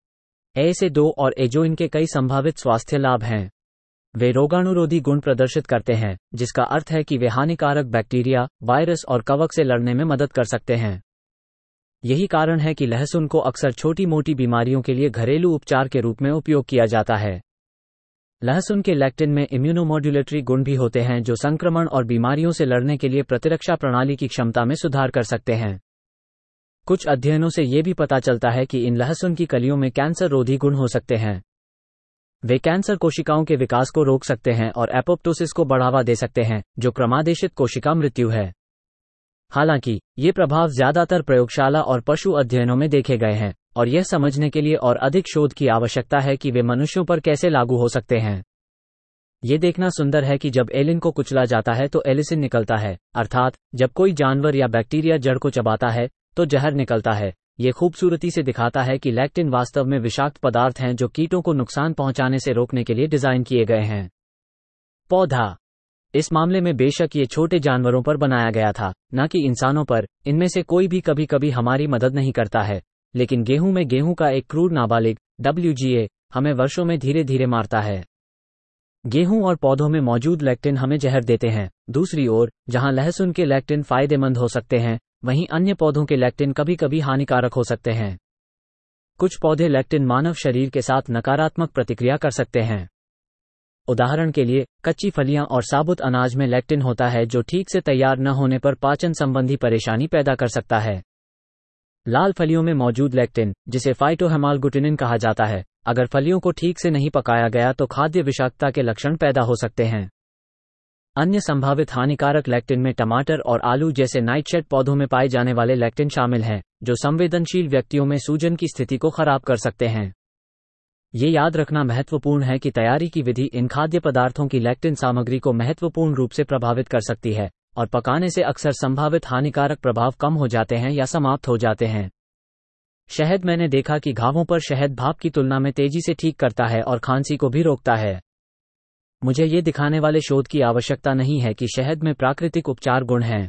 ए से दो और एजोइन के कई संभावित स्वास्थ्य लाभ हैं। वे रोगाणुरोधी गुण प्रदर्शित करते हैं, जिसका अर्थ है कि वे हानिकारक बैक्टीरिया, वायरस और कवक से लड़ने में मदद कर सकते हैं। यही कारण है कि लहसुन को अक्सर छोटी मोटी बीमारियों के लिए घरेलू उपचार के रूप में उपयोग किया जाता है। लहसुन के लेक्टिन में इम्यूनोमॉड्यूलेटरी गुण भी होते हैं जो संक्रमण और बीमारियों से लड़ने के लिए प्रतिरक्षा प्रणाली की क्षमता में सुधार कर सकते हैं। कुछ अध्ययनों से यह भी पता चलता है कि इन लहसुन की कलियों में कैंसर रोधी गुण हो सकते हैं। वे कैंसर कोशिकाओं के विकास को रोक सकते हैं और एपोप्टोसिस को बढ़ावा दे सकते हैं, जो क्रमादेशित कोशिका मृत्यु है। हालांकि ये प्रभाव ज्यादातर प्रयोगशाला और पशु अध्ययनों में देखे गए हैं, और यह समझने के लिए और अधिक शोध की आवश्यकता है कि वे मनुष्यों पर कैसे लागू हो सकते हैं। ये देखना सुंदर है कि जब एलिन को कुचला जाता है तो एलिसिन निकलता है, अर्थात जब कोई जानवर या बैक्टीरिया जड़ को चबाता है तो जहर निकलता है। ये खूबसूरती से दिखाता है कि लैक्टिन वास्तव में विषाक्त पदार्थ हैं जो कीटों को नुकसान पहुंचाने से रोकने के लिए डिजाइन किए गए हैं। पौधा इस मामले में बेशक ये छोटे जानवरों पर बनाया गया था, न कि इंसानों पर। इनमें से कोई भी कभी कभी हमारी मदद नहीं करता है, लेकिन गेहूं में गेहूं का एक क्रूर नाबालिग डब्ल्यू जी ए हमें वर्षों में धीरे धीरे मारता है। गेहूं और पौधों में मौजूद लैक्टिन हमें जहर देते हैं। दूसरी ओर, जहां लहसुन के लैक्टिन फायदेमंद हो सकते हैं, वहीं अन्य पौधों के लैक्टिन कभी कभी हानिकारक हो सकते हैं। कुछ पौधे लैक्टिन मानव शरीर के साथ नकारात्मक प्रतिक्रिया कर सकते हैं। उदाहरण के लिए, कच्ची फलियां और साबुत अनाज में लैक्टिन होता है जो ठीक से तैयार न होने पर पाचन संबंधी परेशानी पैदा कर सकता है। लाल फलियों में मौजूद लैक्टिन, जिसे फाइटोहेमालगुटिनिन कहा जाता है, अगर फलियों को ठीक से नहीं पकाया गया तो खाद्य विषाक्तता के लक्षण पैदा हो सकते हैं। अन्य संभावित हानिकारक लैक्टिन में टमाटर और आलू जैसे नाइटशेड पौधों में पाए जाने वाले लैक्टिन शामिल हैं, जो संवेदनशील व्यक्तियों में सूजन की स्थिति को खराब कर सकते हैं। ये याद रखना महत्वपूर्ण है कि तैयारी की विधि इन खाद्य पदार्थों की लैक्टिन सामग्री को महत्वपूर्ण रूप से प्रभावित कर सकती है, और पकाने से अक्सर संभावित हानिकारक प्रभाव कम हो जाते हैं या समाप्त हो जाते हैं। शहद मैंने देखा कि घावों पर शहद भाप की तुलना में तेजी से ठीक करता है और खांसी को भी रोकता है। मुझे ये दिखाने वाले शोध की आवश्यकता नहीं है कि शहद में प्राकृतिक उपचार गुण हैं।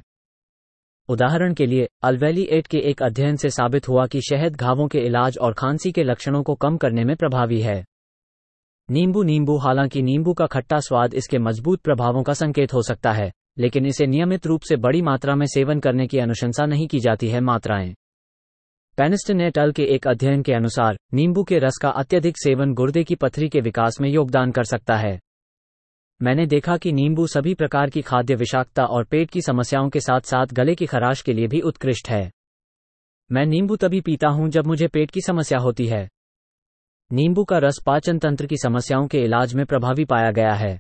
उदाहरण के लिए, अल्वेली एट के एक अध्ययन से साबित हुआ कि शहद घावों के इलाज और खांसी के लक्षणों को कम करने में प्रभावी है। नींबू नींबू हालांकि नींबू का खट्टा स्वाद इसके मजबूत प्रभावों का संकेत हो सकता है, लेकिन इसे नियमित रूप से बड़ी मात्रा में सेवन करने की अनुशंसा नहीं की जाती है। मात्राएं पेनिस्टन एट अल के एक अध्ययन के अनुसार, नींबू के रस का अत्यधिक सेवन गुर्दे की पथरी के विकास में योगदान कर सकता है। मैंने देखा कि नींबू सभी प्रकार की खाद्य विषाक्तता और पेट की समस्याओं के साथ साथ गले की खराश के लिए भी उत्कृष्ट है। मैं नींबू तभी पीता हूं जब मुझे पेट की समस्या होती है। नींबू का रस पाचन तंत्र की समस्याओं के इलाज में प्रभावी पाया गया है।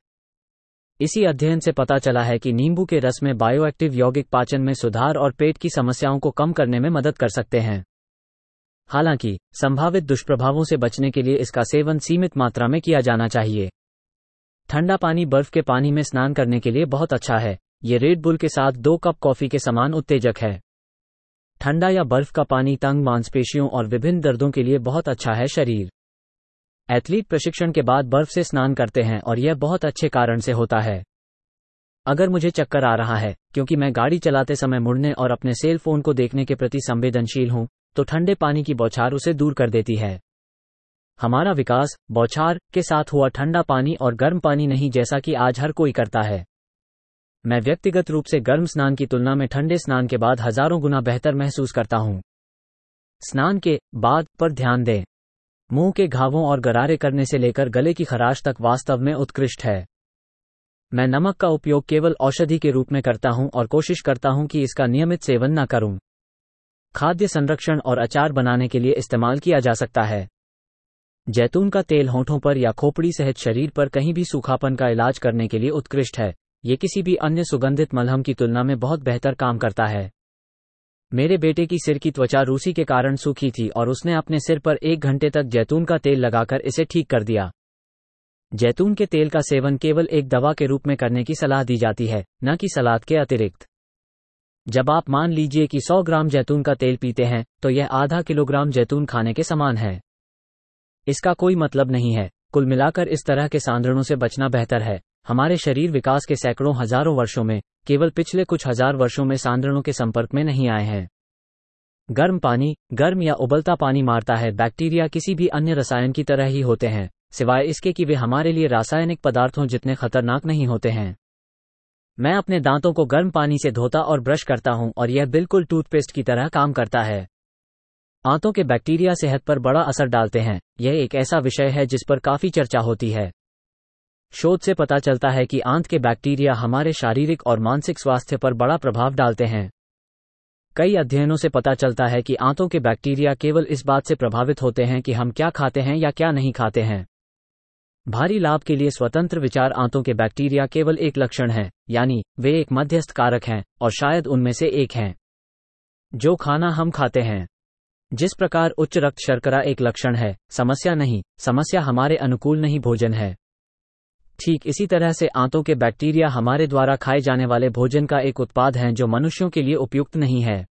इसी अध्ययन से पता चला है कि नींबू के रस में बायोएक्टिव यौगिक पाचन में सुधार और पेट की समस्याओं को कम करने में मदद कर सकते हैं। हालांकि संभावित दुष्प्रभावों से बचने के लिए इसका सेवन सीमित मात्रा में किया जाना चाहिए। ठंडा पानी बर्फ के पानी में स्नान करने के लिए बहुत अच्छा है। ये रेड बुल के साथ दो कप कॉफी के समान उत्तेजक है। ठंडा या बर्फ का पानी तंग मांसपेशियों और विभिन्न दर्दों के लिए बहुत अच्छा है। शरीर एथलीट प्रशिक्षण के बाद बर्फ से स्नान करते हैं और यह बहुत अच्छे कारण से होता है। अगर मुझे चक्कर आ रहा है क्योंकि मैं गाड़ी चलाते समय मुड़ने और अपने सेल फोन को देखने के प्रति संवेदनशील हूं, तो ठंडे पानी की बौछार उसे दूर कर देती है। हमारा विकास बौछार के साथ हुआ ठंडा पानी और गर्म पानी नहीं, जैसा कि आज हर कोई करता है। मैं व्यक्तिगत रूप से गर्म स्नान की तुलना में ठंडे स्नान के बाद हजारों गुना बेहतर महसूस करता हूं। स्नान के बाद पर ध्यान दें। मुंह के घावों और गरारे करने से लेकर गले की खराश तक वास्तव में उत्कृष्ट है। मैं नमक का उपयोग केवल औषधि के रूप में करता हूं और कोशिश करता हूं कि इसका नियमित सेवन न करूं। खाद्य संरक्षण और अचार बनाने के लिए इस्तेमाल किया जा सकता है। जैतून का तेल होंठों पर या खोपड़ी सहित शरीर पर कहीं भी सूखापन का इलाज करने के लिए उत्कृष्ट है। ये किसी भी अन्य सुगंधित मलहम की तुलना में बहुत बेहतर काम करता है। मेरे बेटे की सिर की त्वचा रूसी के कारण सूखी थी और उसने अपने सिर पर एक घंटे तक जैतून का तेल लगाकर इसे ठीक कर दिया। जैतून के तेल का सेवन केवल एक दवा के रूप में करने की सलाह दी जाती है, न कि सलाद के अतिरिक्त। जब आप मान लीजिए कि सौ ग्राम जैतून का तेल पीते हैं, तो यह आधा किलोग्राम जैतून खाने के समान है। इसका कोई मतलब नहीं है। कुल मिलाकर इस तरह के सांद्रणों से बचना बेहतर है। हमारे शरीर विकास के सैकड़ों हजारों वर्षों में केवल पिछले कुछ हजार वर्षों में सांद्रणों के संपर्क में नहीं आए हैं। गर्म पानी, गर्म या उबलता पानी मारता है। बैक्टीरिया किसी भी अन्य रसायन की तरह ही होते हैं, सिवाय इसके कि वे हमारे लिए रासायनिक पदार्थों जितने खतरनाक नहीं होते हैं। मैं अपने दांतों को गर्म पानी से धोता और ब्रश करता हूं और यह बिल्कुल टूथपेस्ट की तरह काम करता है। आंतों के बैक्टीरिया सेहत पर बड़ा असर डालते हैं। यह एक ऐसा विषय है जिस पर काफी चर्चा होती है। शोध से पता चलता है कि आंत के बैक्टीरिया हमारे शारीरिक और मानसिक स्वास्थ्य पर बड़ा प्रभाव डालते हैं। कई अध्ययनों से पता चलता है कि आंतों के बैक्टीरिया केवल इस बात से प्रभावित होते हैं कि हम क्या खाते हैं या क्या नहीं खाते हैं। भारी लाभ के लिए स्वतंत्र विचार आंतों के बैक्टीरिया केवल एक लक्षण है, यानी वे एक मध्यस्थ कारक हैं और शायद उनमें से एक हैं। जो खाना हम खाते हैं, जिस प्रकार उच्च रक्त शर्करा एक लक्षण है, समस्या नहीं। समस्या हमारे अनुकूल नहीं भोजन है। ठीक इसी तरह से आंतों के बैक्टीरिया हमारे द्वारा खाए जाने वाले भोजन का एक उत्पाद हैं जो मनुष्यों के लिए उपयुक्त नहीं है।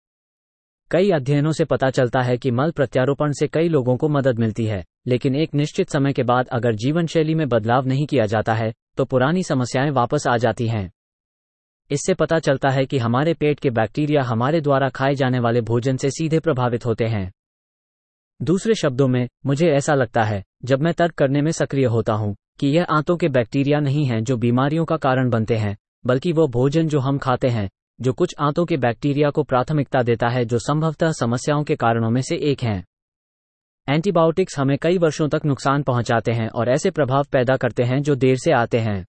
कई अध्ययनों से पता चलता है कि मल प्रत्यारोपण से कई लोगों को मदद मिलती है, लेकिन एक निश्चित समय के बाद अगर जीवन शैली में बदलाव नहीं किया जाता है तो पुरानी समस्याएं वापस आ जाती हैं। इससे पता चलता है कि हमारे पेट के बैक्टीरिया हमारे द्वारा खाए जाने वाले भोजन से सीधे प्रभावित होते हैं। दूसरे शब्दों में, मुझे ऐसा लगता है, जब मैं तर्क करने में सक्रिय होता हूं, कि यह आंतों के बैक्टीरिया नहीं हैं जो बीमारियों का कारण बनते हैं, बल्कि वो भोजन जो हम खाते हैं, जो कुछ आंतों के बैक्टीरिया को प्राथमिकता देता है जो संभवतः समस्याओं के कारणों में से एक हैं। एंटीबायोटिक्स हमें कई वर्षों तक नुकसान पहुंचाते हैं और ऐसे प्रभाव पैदा करते हैं जो देर से आते हैं।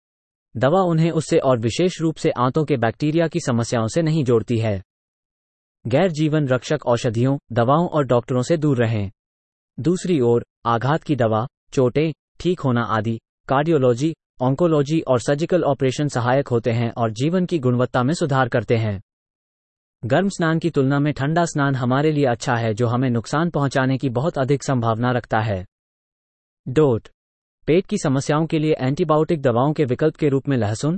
दवा उन्हें उससे और विशेष रूप से आंतों के बैक्टीरिया की समस्याओं से नहीं जोड़ती है। गैर जीवन रक्षक औषधियों, दवाओं और डॉक्टरों से दूर रहें। दूसरी ओर, आघात की दवा, चोटें ठीक होना आदि, कार्डियोलॉजी, ऑन्कोलॉजी और सर्जिकल ऑपरेशन सहायक होते हैं और जीवन की गुणवत्ता में सुधार करते हैं। गर्म स्नान की तुलना में ठंडा स्नान हमारे लिए अच्छा है जो हमें नुकसान पहुंचाने की बहुत अधिक संभावना रखता है। डोट पेट की समस्याओं के लिए एंटीबायोटिक दवाओं के विकल्प के रूप में लहसुन।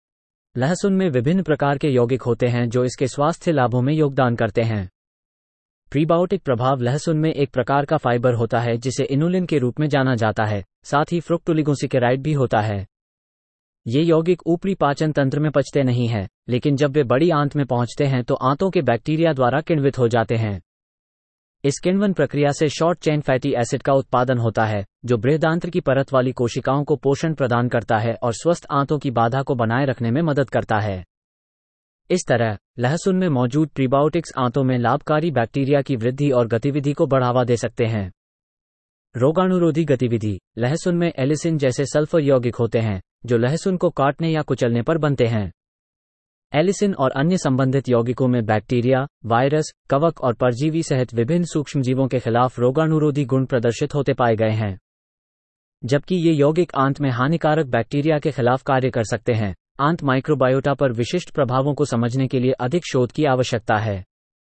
लहसुन में विभिन्न प्रकार के यौगिक होते हैं जो इसके स्वास्थ्य लाभों में योगदान करते हैं। प्रीबायोटिक प्रभाव लहसुन में एक प्रकार का फाइबर होता है जिसे इनुलिन के रूप में जाना जाता है, साथ ही फ्रुक्टोलिगोसेकेराइड भी होता है। ये यौगिक ऊपरी पाचन तंत्र में पचते नहीं हैं, लेकिन जब वे बड़ी आंत में पहुंचते हैं तो आंतों के बैक्टीरिया द्वारा किण्वित हो जाते हैं। इस किण्वन प्रक्रिया से शॉर्ट चेन फैटी एसिड का उत्पादन होता है, जो बृहदांत्र की परत वाली कोशिकाओं को पोषण प्रदान करता है और स्वस्थ आंतों की बाधा को बनाए रखने में मदद करता है। इस तरह, लहसुन में मौजूद प्रीबायोटिक्स आंतों में लाभकारी बैक्टीरिया की वृद्धि और गतिविधि को बढ़ावा दे सकते हैं। रोगाणुरोधी गतिविधि, लहसुन में एलिसिन जैसे सल्फर यौगिक होते हैं, जो लहसुन को काटने या कुचलने पर बनते हैं। एलिसिन और अन्य संबंधित यौगिकों में बैक्टीरिया, वायरस, कवक और परजीवी सहित विभिन्न सूक्ष्मजीवों के खिलाफ रोगाणुरोधी गुण प्रदर्शित होते पाए गए हैं। जबकि ये यौगिक आंत में हानिकारक बैक्टीरिया के खिलाफ कार्य कर सकते हैं, आंत माइक्रोबायोटा पर विशिष्ट प्रभावों को समझने के लिए अधिक शोध की आवश्यकता है।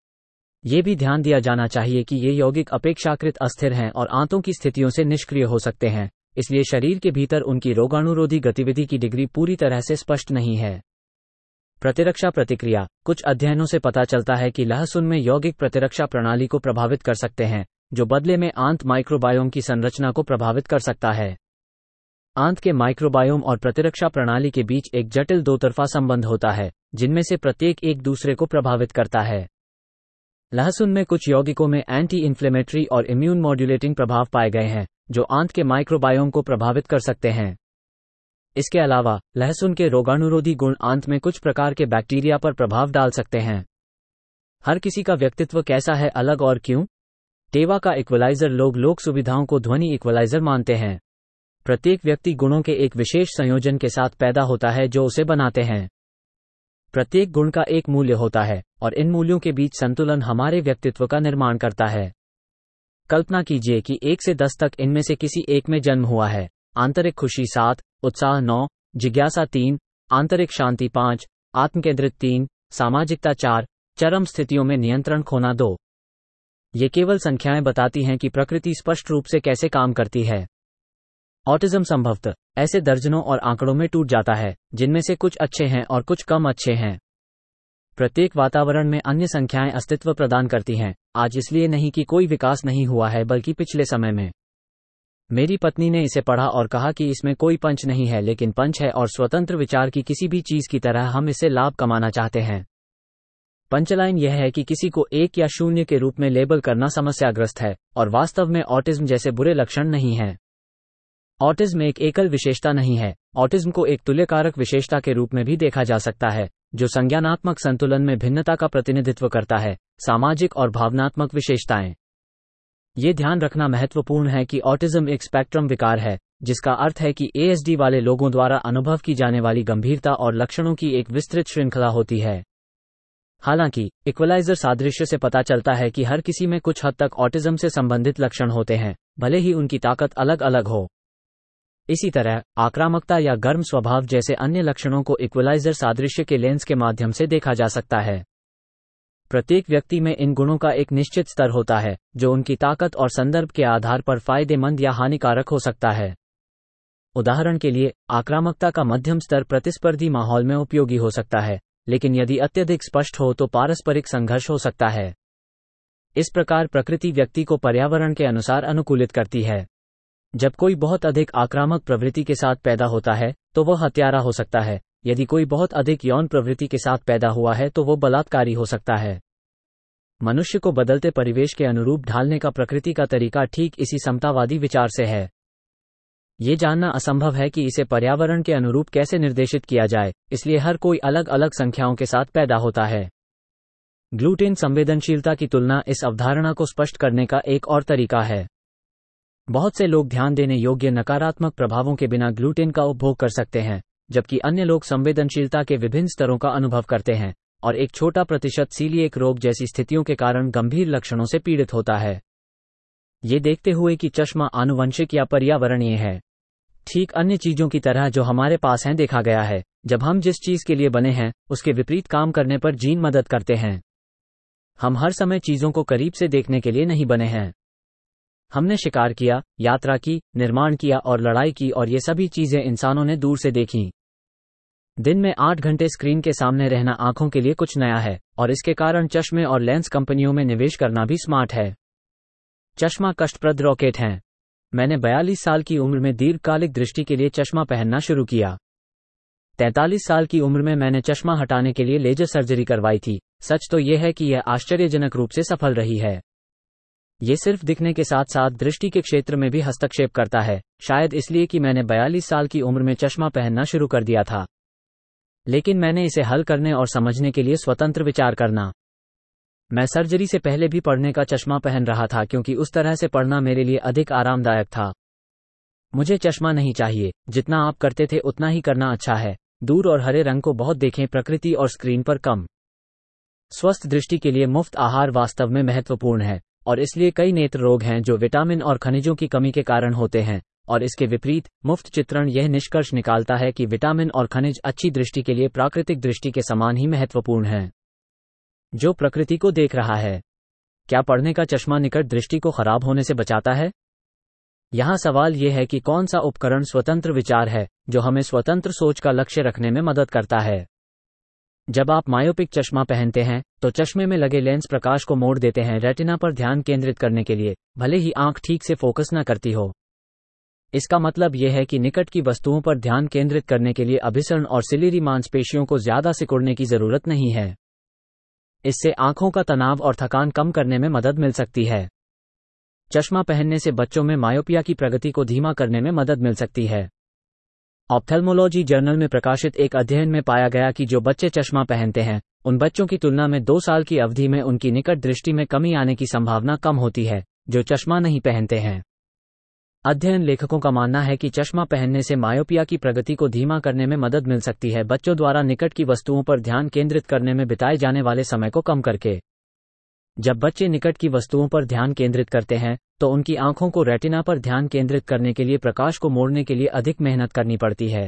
ये भी ध्यान दिया जाना चाहिए कि ये यौगिक अपेक्षाकृत अस्थिर हैं और आंतों की स्थितियों से निष्क्रिय हो सकते हैं, इसलिए शरीर के भीतर उनकी रोगाणुरोधी गतिविधि की डिग्री पूरी तरह से स्पष्ट नहीं है। प्रतिरक्षा प्रतिक्रिया, कुछ अध्ययनों से पता चलता है कि लहसुन में यौगिक प्रतिरक्षा प्रणाली को प्रभावित कर सकते हैं, जो बदले में आंत माइक्रोबायोम की संरचना को प्रभावित कर सकता है। आंत के माइक्रोबायोम और प्रतिरक्षा प्रणाली के बीच एक जटिल दो तरफा संबंध होता है, जिनमें से प्रत्येक एक दूसरे को प्रभावित करता है। लहसुन में कुछ यौगिकों में एंटी इन्फ्लेमेटरी और इम्यून मॉड्यूलेटिंग प्रभाव पाए गए हैं, जो आंत के माइक्रोबायोम को प्रभावित कर सकते हैं। इसके अलावा, लहसुन के रोगाणुरोधी गुण आंत में कुछ प्रकार के बैक्टीरिया पर प्रभाव डाल सकते हैं। हर किसी का व्यक्तित्व कैसा है, अलग और क्यों? टेवा का इक्वलाइजर लोग लोक सुविधाओं को ध्वनि इक्वलाइजर मानते हैं। प्रत्येक व्यक्ति गुणों के एक विशेष संयोजन के साथ पैदा होता है जो उसे बनाते हैं। प्रत्येक गुण का एक मूल्य होता है, और इन मूल्यों के बीच संतुलन हमारे व्यक्तित्व का निर्माण करता है। कल्पना कीजिए कि एक से दस तक इनमें से किसी एक में जन्म हुआ है। आंतरिक खुशी सात, उत्साह नौ, जिज्ञासा तीन, आंतरिक शांति पाँच, आत्मकेंद्रित तीन, सामाजिकता चार, चरम स्थितियों में नियंत्रण खोना दो। ये केवल संख्याएं बताती हैं कि प्रकृति स्पष्ट रूप से कैसे काम करती है। ऑटिज्म संभवतः ऐसे दर्जनों और आंकड़ों में टूट जाता है, जिनमें से कुछ अच्छे हैं और कुछ कम अच्छे हैं। प्रत्येक वातावरण में अन्य संख्याएं अस्तित्व प्रदान करती हैं, आज इसलिए नहीं कि कोई विकास नहीं हुआ है, बल्कि पिछले समय में। मेरी पत्नी ने इसे पढ़ा और कहा कि इसमें कोई पंच नहीं है, लेकिन पंच है, और स्वतंत्र विचार की किसी भी चीज की तरह हम इससे लाभ कमाना चाहते हैं। पंचलाइन यह है कि किसी को एक या शून्य के रूप में लेबल करना समस्याग्रस्त है, और वास्तव में ऑटिज्म जैसे बुरे लक्षण नहीं हैं। ऑटिज्म एक एकल विशेषता नहीं है। ऑटिज्म को एक तुल्यकारक विशेषता के रूप में भी देखा जा सकता है, जो संज्ञानात्मक संतुलन में भिन्नता का प्रतिनिधित्व करता है, सामाजिक और भावनात्मक विशेषताएं। ये ध्यान रखना महत्वपूर्ण है कि ऑटिज्म एक स्पेक्ट्रम विकार है, जिसका अर्थ है कि एएसडी वाले लोगों द्वारा अनुभव की जाने वाली गंभीरता और लक्षणों की एक विस्तृत श्रृंखला होती है। हालांकि, इक्वलाइजर सादृश्य से पता चलता है कि हर किसी में कुछ हद तक ऑटिज्म से संबंधित लक्षण होते हैं, भले ही उनकी ताकत अलग अलग हो। इसी तरह, आक्रामकता या गर्म स्वभाव जैसे अन्य लक्षणों को इक्वलाइजर सादृश्य के लेंस के माध्यम से देखा जा सकता है। प्रत्येक व्यक्ति में इन गुणों का एक निश्चित स्तर होता है, जो उनकी ताकत और संदर्भ के आधार पर फायदेमंद या हानिकारक हो सकता है। उदाहरण के लिए, आक्रामकता का मध्यम स्तर प्रतिस्पर्धी माहौल में उपयोगी हो सकता है, लेकिन यदि अत्यधिक स्पष्ट हो तो पारस्परिक संघर्ष हो सकता है। इस प्रकार प्रकृति व्यक्ति को पर्यावरण के अनुसार अनुकूलित करती है। जब कोई बहुत अधिक आक्रामक प्रवृत्ति के साथ पैदा होता है तो वह हत्यारा हो सकता है। यदि कोई बहुत अधिक यौन प्रवृत्ति के साथ पैदा हुआ है तो वह बलात्कारी हो सकता है। मनुष्य को बदलते परिवेश के अनुरूप ढालने का प्रकृति का तरीका ठीक इसी समतावादी विचार से है। ये जानना असंभव है कि इसे पर्यावरण के अनुरूप कैसे निर्देशित किया जाए, इसलिए हर कोई अलग अलग संख्याओं के साथ पैदा होता है। ग्लूटेन संवेदनशीलता की तुलना इस अवधारणा को स्पष्ट करने का एक और तरीका है। बहुत से लोग ध्यान देने योग्य नकारात्मक प्रभावों के बिना ग्लूटेन का उपभोग कर सकते हैं, जबकि अन्य लोग संवेदनशीलता के विभिन्न स्तरों का अनुभव करते हैं और एक छोटा प्रतिशत सीलिएक रोग जैसी स्थितियों के कारण गंभीर लक्षणों से पीड़ित होता है। ये देखते हुए कि चश्मा आनुवंशिक या पर्यावरणीय है, ठीक अन्य चीजों की तरह जो हमारे पास हैं, देखा गया है जब हम जिस चीज के लिए बने हैं उसके विपरीत काम करने पर जीन मदद करते हैं। हम हर समय चीजों को करीब से देखने के लिए नहीं बने हैं। हमने शिकार किया, यात्रा की, निर्माण किया और लड़ाई की, और ये सभी चीजें इंसानों ने दूर से देखीं। दिन में आठ घंटे स्क्रीन के सामने रहना आंखों के लिए कुछ नया है, और इसके कारण चश्मे और लेंस कंपनियों में निवेश करना भी स्मार्ट है। चश्मा कष्टप्रद रॉकेट हैं। मैंने बयालीस साल की उम्र में दीर्घकालिक दृष्टि के लिए चश्मा पहनना शुरू किया। तैंतालीस साल की उम्र में मैंने चश्मा हटाने के लिए लेजर सर्जरी करवाई थी। सच तो यह है कि यह आश्चर्यजनक रूप से सफल रही है। ये सिर्फ दिखने के साथ साथ दृष्टि के क्षेत्र में भी हस्तक्षेप करता है, शायद इसलिए कि मैंने बयालीस साल की उम्र में चश्मा पहनना शुरू कर दिया था। लेकिन मैंने इसे हल करने और समझने के लिए स्वतंत्र विचार करना। मैं सर्जरी से पहले भी पढ़ने का चश्मा पहन रहा था क्योंकि उस तरह से पढ़ना मेरे लिए अधिक आरामदायक था। मुझे चश्मा नहीं चाहिए, जितना आप करते थे उतना ही करना अच्छा है। दूर और हरे रंग को बहुत देखें, प्रकृति और स्क्रीन पर कम। स्वस्थ दृष्टि के लिए मुफ्त आहार वास्तव में महत्वपूर्ण है, और इसलिए कई नेत्र रोग हैं जो विटामिन और खनिजों की कमी के कारण होते हैं, और इसके विपरीत मुफ्त चित्रण यह निष्कर्ष निकालता है कि विटामिन और खनिज अच्छी दृष्टि के लिए प्राकृतिक दृष्टि के समान ही महत्वपूर्ण हैं। जो प्रकृति को देख रहा है, क्या पढ़ने का चश्मा निकट दृष्टि को खराब होने से बचाता है? यहाँ सवाल यह है कि कौन सा उपकरण स्वतंत्र विचार है जो हमें स्वतंत्र सोच का लक्ष्य रखने में मदद करता है। जब आप मायोपिक चश्मा पहनते हैं तो चश्मे में लगे लेंस प्रकाश को मोड़ देते हैं रेटिना पर ध्यान केंद्रित करने के लिए, भले ही आंख ठीक से फोकस न करती हो। इसका मतलब यह है कि निकट की वस्तुओं पर ध्यान केंद्रित करने के लिए अभिसरण और सिलियरी मांसपेशियों को ज्यादा सिकुड़ने की जरूरत नहीं है। इससे आंखों का तनाव और थकान कम करने में मदद मिल सकती है। चश्मा पहनने से बच्चों में मायोपिया की प्रगति को धीमा करने में मदद मिल सकती है। ऑप्थेल्मोलॉजी जर्नल में प्रकाशित एक अध्ययन में पाया गया कि जो बच्चे चश्मा पहनते हैं, उन बच्चों की तुलना में दो साल की अवधि में उनकी निकट दृष्टि में कमी आने की संभावना कम होती है, जो चश्मा नहीं पहनते हैं। अध्ययन लेखकों का मानना है कि चश्मा पहनने से मायोपिया की प्रगति को धीमा करने में मदद मिल सकती है, बच्चों द्वारा निकट की वस्तुओं पर ध्यान केंद्रित करने में बिताए जाने वाले समय को कम करके। जब बच्चे निकट की वस्तुओं पर ध्यान केंद्रित करते हैं तो उनकी आंखों को रेटिना पर ध्यान केंद्रित करने के लिए प्रकाश को मोड़ने के लिए अधिक मेहनत करनी पड़ती है।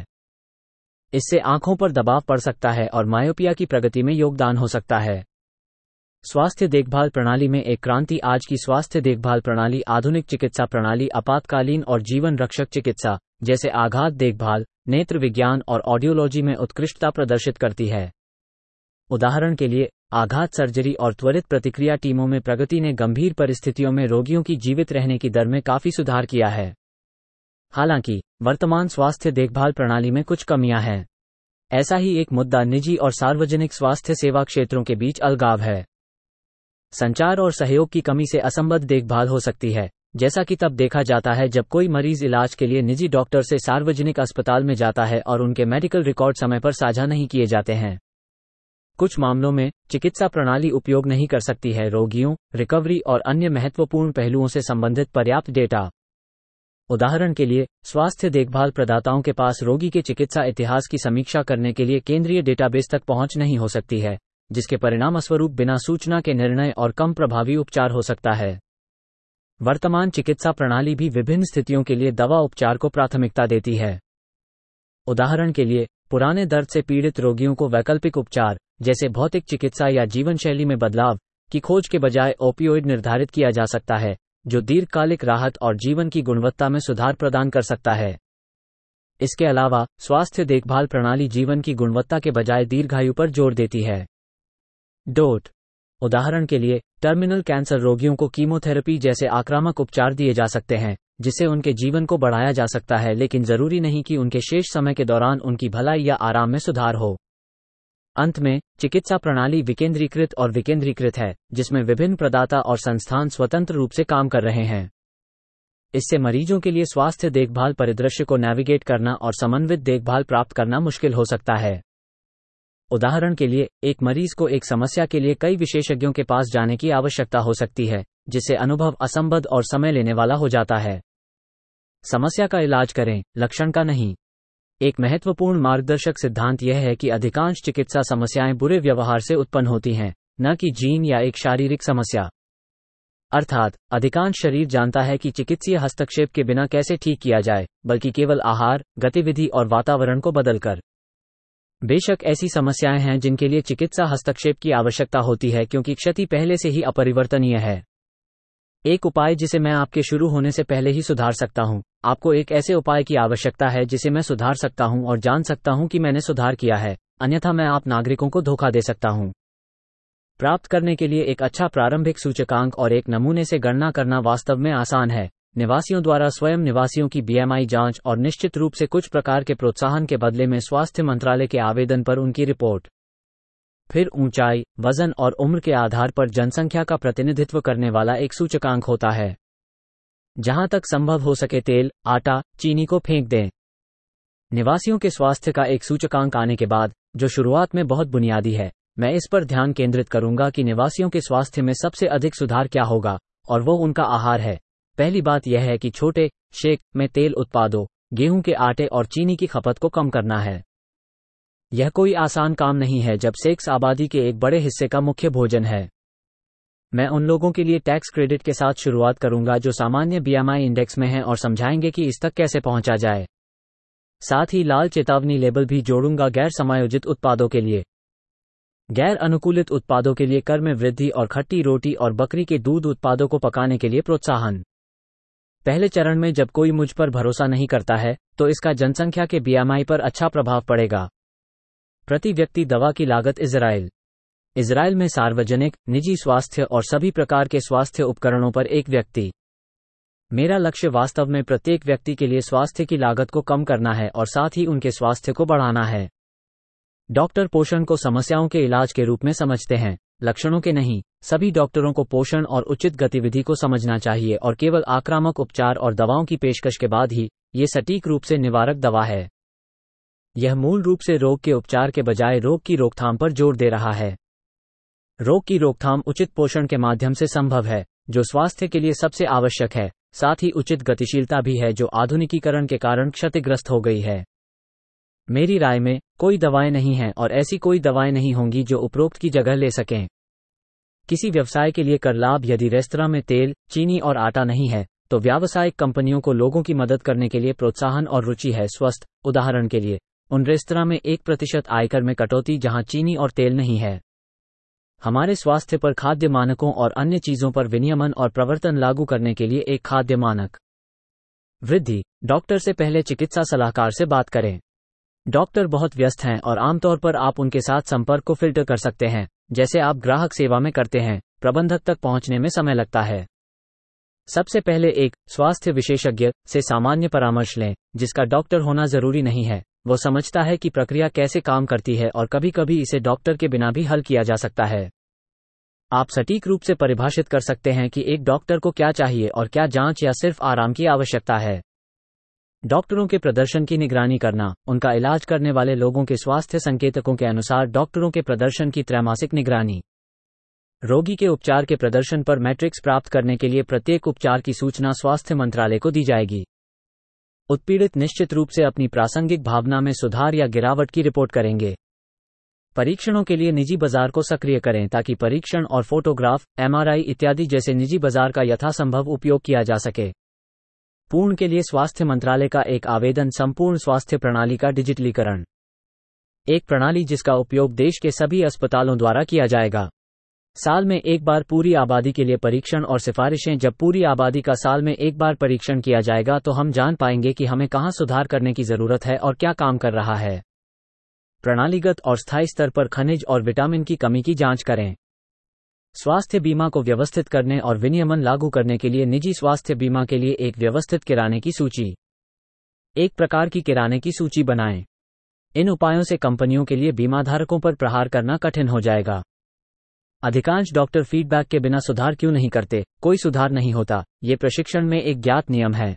इससे आंखों पर दबाव पड़ सकता है और मायोपिया की प्रगति में योगदान हो सकता है। स्वास्थ्य देखभाल प्रणाली में एक क्रांति। आज की स्वास्थ्य देखभाल प्रणाली आधुनिक चिकित्सा प्रणाली आपातकालीन और जीवन रक्षक चिकित्सा जैसे आघात देखभाल, नेत्र विज्ञान और ऑडियोलॉजी में उत्कृष्टता प्रदर्शित करती है। उदाहरण के लिए, आघात सर्जरी और त्वरित प्रतिक्रिया टीमों में प्रगति ने गंभीर परिस्थितियों में रोगियों की जीवित रहने की दर में काफी सुधार किया है। हालांकि वर्तमान स्वास्थ्य देखभाल प्रणाली में कुछ कमियां हैं। ऐसा ही एक मुद्दा निजी और सार्वजनिक स्वास्थ्य सेवा क्षेत्रों के बीच अलगाव है। संचार और सहयोग की कमी से असंबद्ध देखभाल हो सकती है, जैसा कि तब देखा जाता है जब कोई मरीज इलाज के लिए निजी डॉक्टर से सार्वजनिक अस्पताल में जाता है और उनके मेडिकल रिकॉर्ड समय पर साझा नहीं किए जाते हैं। कुछ मामलों में चिकित्सा प्रणाली उपयोग नहीं कर सकती है रोगियों, रिकवरी और अन्य महत्वपूर्ण पहलुओं से संबंधित पर्याप्त डेटा। उदाहरण के लिए, स्वास्थ्य देखभाल प्रदाताओं के पास रोगी के चिकित्सा इतिहास की समीक्षा करने के लिए केंद्रीय डेटाबेस तक पहुंच नहीं हो सकती है, जिसके परिणामस्वरूप बिना सूचना के निर्णय और कम प्रभावी उपचार हो सकता है। वर्तमान चिकित्सा प्रणाली भी विभिन्न स्थितियों के लिए दवा उपचार को प्राथमिकता देती है। उदाहरण के लिए, पुराने दर्द से पीड़ित रोगियों को वैकल्पिक उपचार जैसे भौतिक चिकित्सा या जीवनशैली में बदलाव की खोज के बजाय ओपियोइड निर्धारित किया जा सकता है, जो दीर्घकालिक राहत और जीवन की गुणवत्ता में सुधार प्रदान कर सकता है। इसके अलावा स्वास्थ्य देखभाल प्रणाली जीवन की गुणवत्ता के बजाय दीर्घायु पर जोर देती है। डोट। उदाहरण के लिए, टर्मिनल कैंसर रोगियों को कीमोथेरेपी जैसे आक्रामक उपचार दिए जा सकते हैं, जिससे उनके जीवन को बढ़ाया जा सकता है, लेकिन जरूरी नहीं कि उनके शेष समय के दौरान उनकी भलाई या आराम में सुधार हो। अंत में, चिकित्सा प्रणाली विकेंद्रीकृत और विकेंद्रीकृत है, जिसमें विभिन्न प्रदाता और संस्थान स्वतंत्र रूप से काम कर रहे हैं। इससे मरीजों के लिए स्वास्थ्य देखभाल परिदृश्य को नेविगेट करना और समन्वित देखभाल प्राप्त करना मुश्किल हो सकता है। उदाहरण के लिए, एक मरीज को एक समस्या के लिए कई विशेषज्ञों के पास जाने की आवश्यकता हो सकती है, जिससे अनुभव असंबद्ध और समय लेने वाला हो जाता है। समस्या का इलाज करें, लक्षण का नहीं। एक महत्वपूर्ण मार्गदर्शक सिद्धांत यह है कि अधिकांश चिकित्सा समस्याएं बुरे व्यवहार से उत्पन्न होती हैं, न कि जीन या एक शारीरिक समस्या। अर्थात, अधिकांश शरीर जानता है कि चिकित्सीय हस्तक्षेप के बिना कैसे ठीक किया जाए, बल्कि केवल आहार, गतिविधि और वातावरण को बदलकर। बेशक ऐसी समस्याएं हैं जिनके लिए चिकित्सा हस्तक्षेप की आवश्यकता होती है, क्योंकि क्षति पहले से ही अपरिवर्तनीय है। एक उपाय जिसे मैं आपके शुरू होने से पहले ही सुधार सकता हूं। आपको एक ऐसे उपाय की आवश्यकता है जिसे मैं सुधार सकता हूं और जान सकता हूं कि मैंने सुधार किया है, अन्यथा मैं आप नागरिकों को धोखा दे सकता हूं। प्राप्त करने के लिए एक अच्छा प्रारंभिक सूचकांक और एक नमूने से गणना करना वास्तव में आसान है। निवासियों द्वारा स्वयं निवासियों की बीएमआई जांच और निश्चित रूप से कुछ प्रकार के प्रोत्साहन के बदले में स्वास्थ्य मंत्रालय के आवेदन पर उनकी रिपोर्ट। फिर ऊंचाई, वजन और उम्र के आधार पर जनसंख्या का प्रतिनिधित्व करने वाला एक सूचकांक होता है। जहां तक संभव हो सके तेल, आटा, चीनी को फेंक दें। निवासियों के स्वास्थ्य का एक सूचकांक आने के बाद, जो शुरुआत में बहुत बुनियादी है, मैं इस पर ध्यान केंद्रित करूंगा कि निवासियों के स्वास्थ्य में सबसे अधिक सुधार क्या होगा, और वो उनका आहार है। पहली बात यह है कि छोटे शेक में तेल उत्पादों, गेहूं के आटे और चीनी की खपत को कम करना है। यह कोई आसान काम नहीं है जब सेक्स आबादी के एक बड़े हिस्से का मुख्य भोजन है। मैं उन लोगों के लिए टैक्स क्रेडिट के साथ शुरुआत करूंगा जो सामान्य बीएमआई इंडेक्स में हैं और समझाएंगे कि इस तक कैसे पहुंचा जाए। साथ ही लाल चेतावनी लेबल भी जोड़ूंगा गैर समायोजित उत्पादों के लिए। गैर अनुकूलित उत्पादों के लिए कर में वृद्धि और खट्टी रोटी और बकरी के दूध उत्पादों को पकाने के लिए प्रोत्साहन। पहले चरण में जब कोई मुझ पर भरोसा नहीं करता है, तो इसका जनसंख्या के बीएमआई पर अच्छा प्रभाव पड़ेगा। प्रति व्यक्ति दवा की लागत। इजराइल इजराइल में सार्वजनिक, निजी स्वास्थ्य और सभी प्रकार के स्वास्थ्य उपकरणों पर एक व्यक्ति। मेरा लक्ष्य वास्तव में प्रत्येक व्यक्ति के लिए स्वास्थ्य की लागत को कम करना है और साथ ही उनके स्वास्थ्य को बढ़ाना है। डॉक्टर पोषण को समस्याओं के इलाज के रूप में समझते हैं, लक्षणों के नहीं। सभी डॉक्टरों को पोषण और उचित गतिविधि को समझना चाहिए और केवल आक्रामक उपचार और दवाओं की पेशकश के बाद ही ये सटीक रूप से निवारक दवा है। यह मूल रूप से रोग के उपचार के बजाय रोग की रोकथाम पर जोर दे रहा है। रोग की रोकथाम उचित पोषण के माध्यम से संभव है, जो स्वास्थ्य के लिए सबसे आवश्यक है। साथ ही उचित गतिशीलता भी है, जो आधुनिकीकरण के कारण क्षतिग्रस्त हो गई है। मेरी राय में, कोई दवाएं नहीं हैं और ऐसी कोई दवाएं नहीं होंगी जो उपरोक्त की जगह ले सकें। किसी व्यवसाय के लिए कर लाभ। यदि रेस्तरां में तेल, चीनी और आटा नहीं है, तो व्यावसायिक कंपनियों को लोगों की मदद करने के लिए प्रोत्साहन और रुचि है। स्वस्थ, उदाहरण के लिए, उन रेस्तरां में एक प्रतिशत आयकर में कटौती जहां चीनी और तेल नहीं है। हमारे स्वास्थ्य पर खाद्य मानकों और अन्य चीजों पर विनियमन और प्रवर्तन लागू करने के लिए एक खाद्य मानक। वृद्धि। डॉक्टर से पहले चिकित्सा सलाहकार से बात करें। डॉक्टर बहुत व्यस्त हैं और आमतौर पर आप उनके साथ संपर्क को फिल्टर कर सकते हैं, जैसे आप ग्राहक सेवा में करते हैं। प्रबंधक तक पहुंचने में समय लगता है। सबसे पहले एक स्वास्थ्य विशेषज्ञ से सामान्य परामर्श लें, जिसका डॉक्टर होना जरूरी नहीं है। वो समझता है कि प्रक्रिया कैसे काम करती है और कभी-कभी इसे डॉक्टर के बिना भी हल किया जा सकता है। आप सटीक रूप से परिभाषित कर सकते हैं कि एक डॉक्टर को क्या चाहिए और क्या जांच या सिर्फ आराम की आवश्यकता है। डॉक्टरों के प्रदर्शन की निगरानी करना। उनका इलाज करने वाले लोगों के स्वास्थ्य संकेतकों के अनुसार डॉक्टरों के प्रदर्शन की त्रैमासिक निगरानी। रोगी के उपचार के प्रदर्शन पर मैट्रिक्स प्राप्त करने के लिए प्रत्येक उपचार की सूचना स्वास्थ्य मंत्रालय को दी जाएगी। उत्पीड़ित निश्चित रूप से अपनी प्रासंगिक भावना में सुधार या गिरावट की रिपोर्ट करेंगे। परीक्षणों के लिए निजी बाजार को सक्रिय करें ताकि परीक्षण और फोटोग्राफ, एमआरआई इत्यादि जैसे निजी बाजार का यथासंभव उपयोग किया जा सके। पूर्ण के लिए स्वास्थ्य मंत्रालय का एक आवेदन। संपूर्ण स्वास्थ्य प्रणाली का डिजिटलीकरण। एक प्रणाली जिसका उपयोग देश के सभी अस्पतालों द्वारा किया जाएगा। साल में एक बार पूरी आबादी के लिए परीक्षण और सिफारिशें। जब पूरी आबादी का साल में एक बार परीक्षण किया जाएगा तो हम जान पाएंगे कि हमें कहां सुधार करने की जरूरत है और क्या काम कर रहा है। प्रणालीगत और स्थायी स्तर पर खनिज और विटामिन की कमी की जांच करें। स्वास्थ्य बीमा को व्यवस्थित करने और विनियमन लागू करने के लिए निजी स्वास्थ्य बीमा के लिए एक व्यवस्थित किराने की सूची। एक प्रकार की किराने की सूची बनाएं। इन उपायों से कंपनियों के लिए बीमाधारकों पर प्रहार करना कठिन हो जाएगा। अधिकांश डॉक्टर फीडबैक के बिना सुधार क्यों नहीं करते? कोई सुधार नहीं होता, ये प्रशिक्षण में एक ज्ञात नियम है।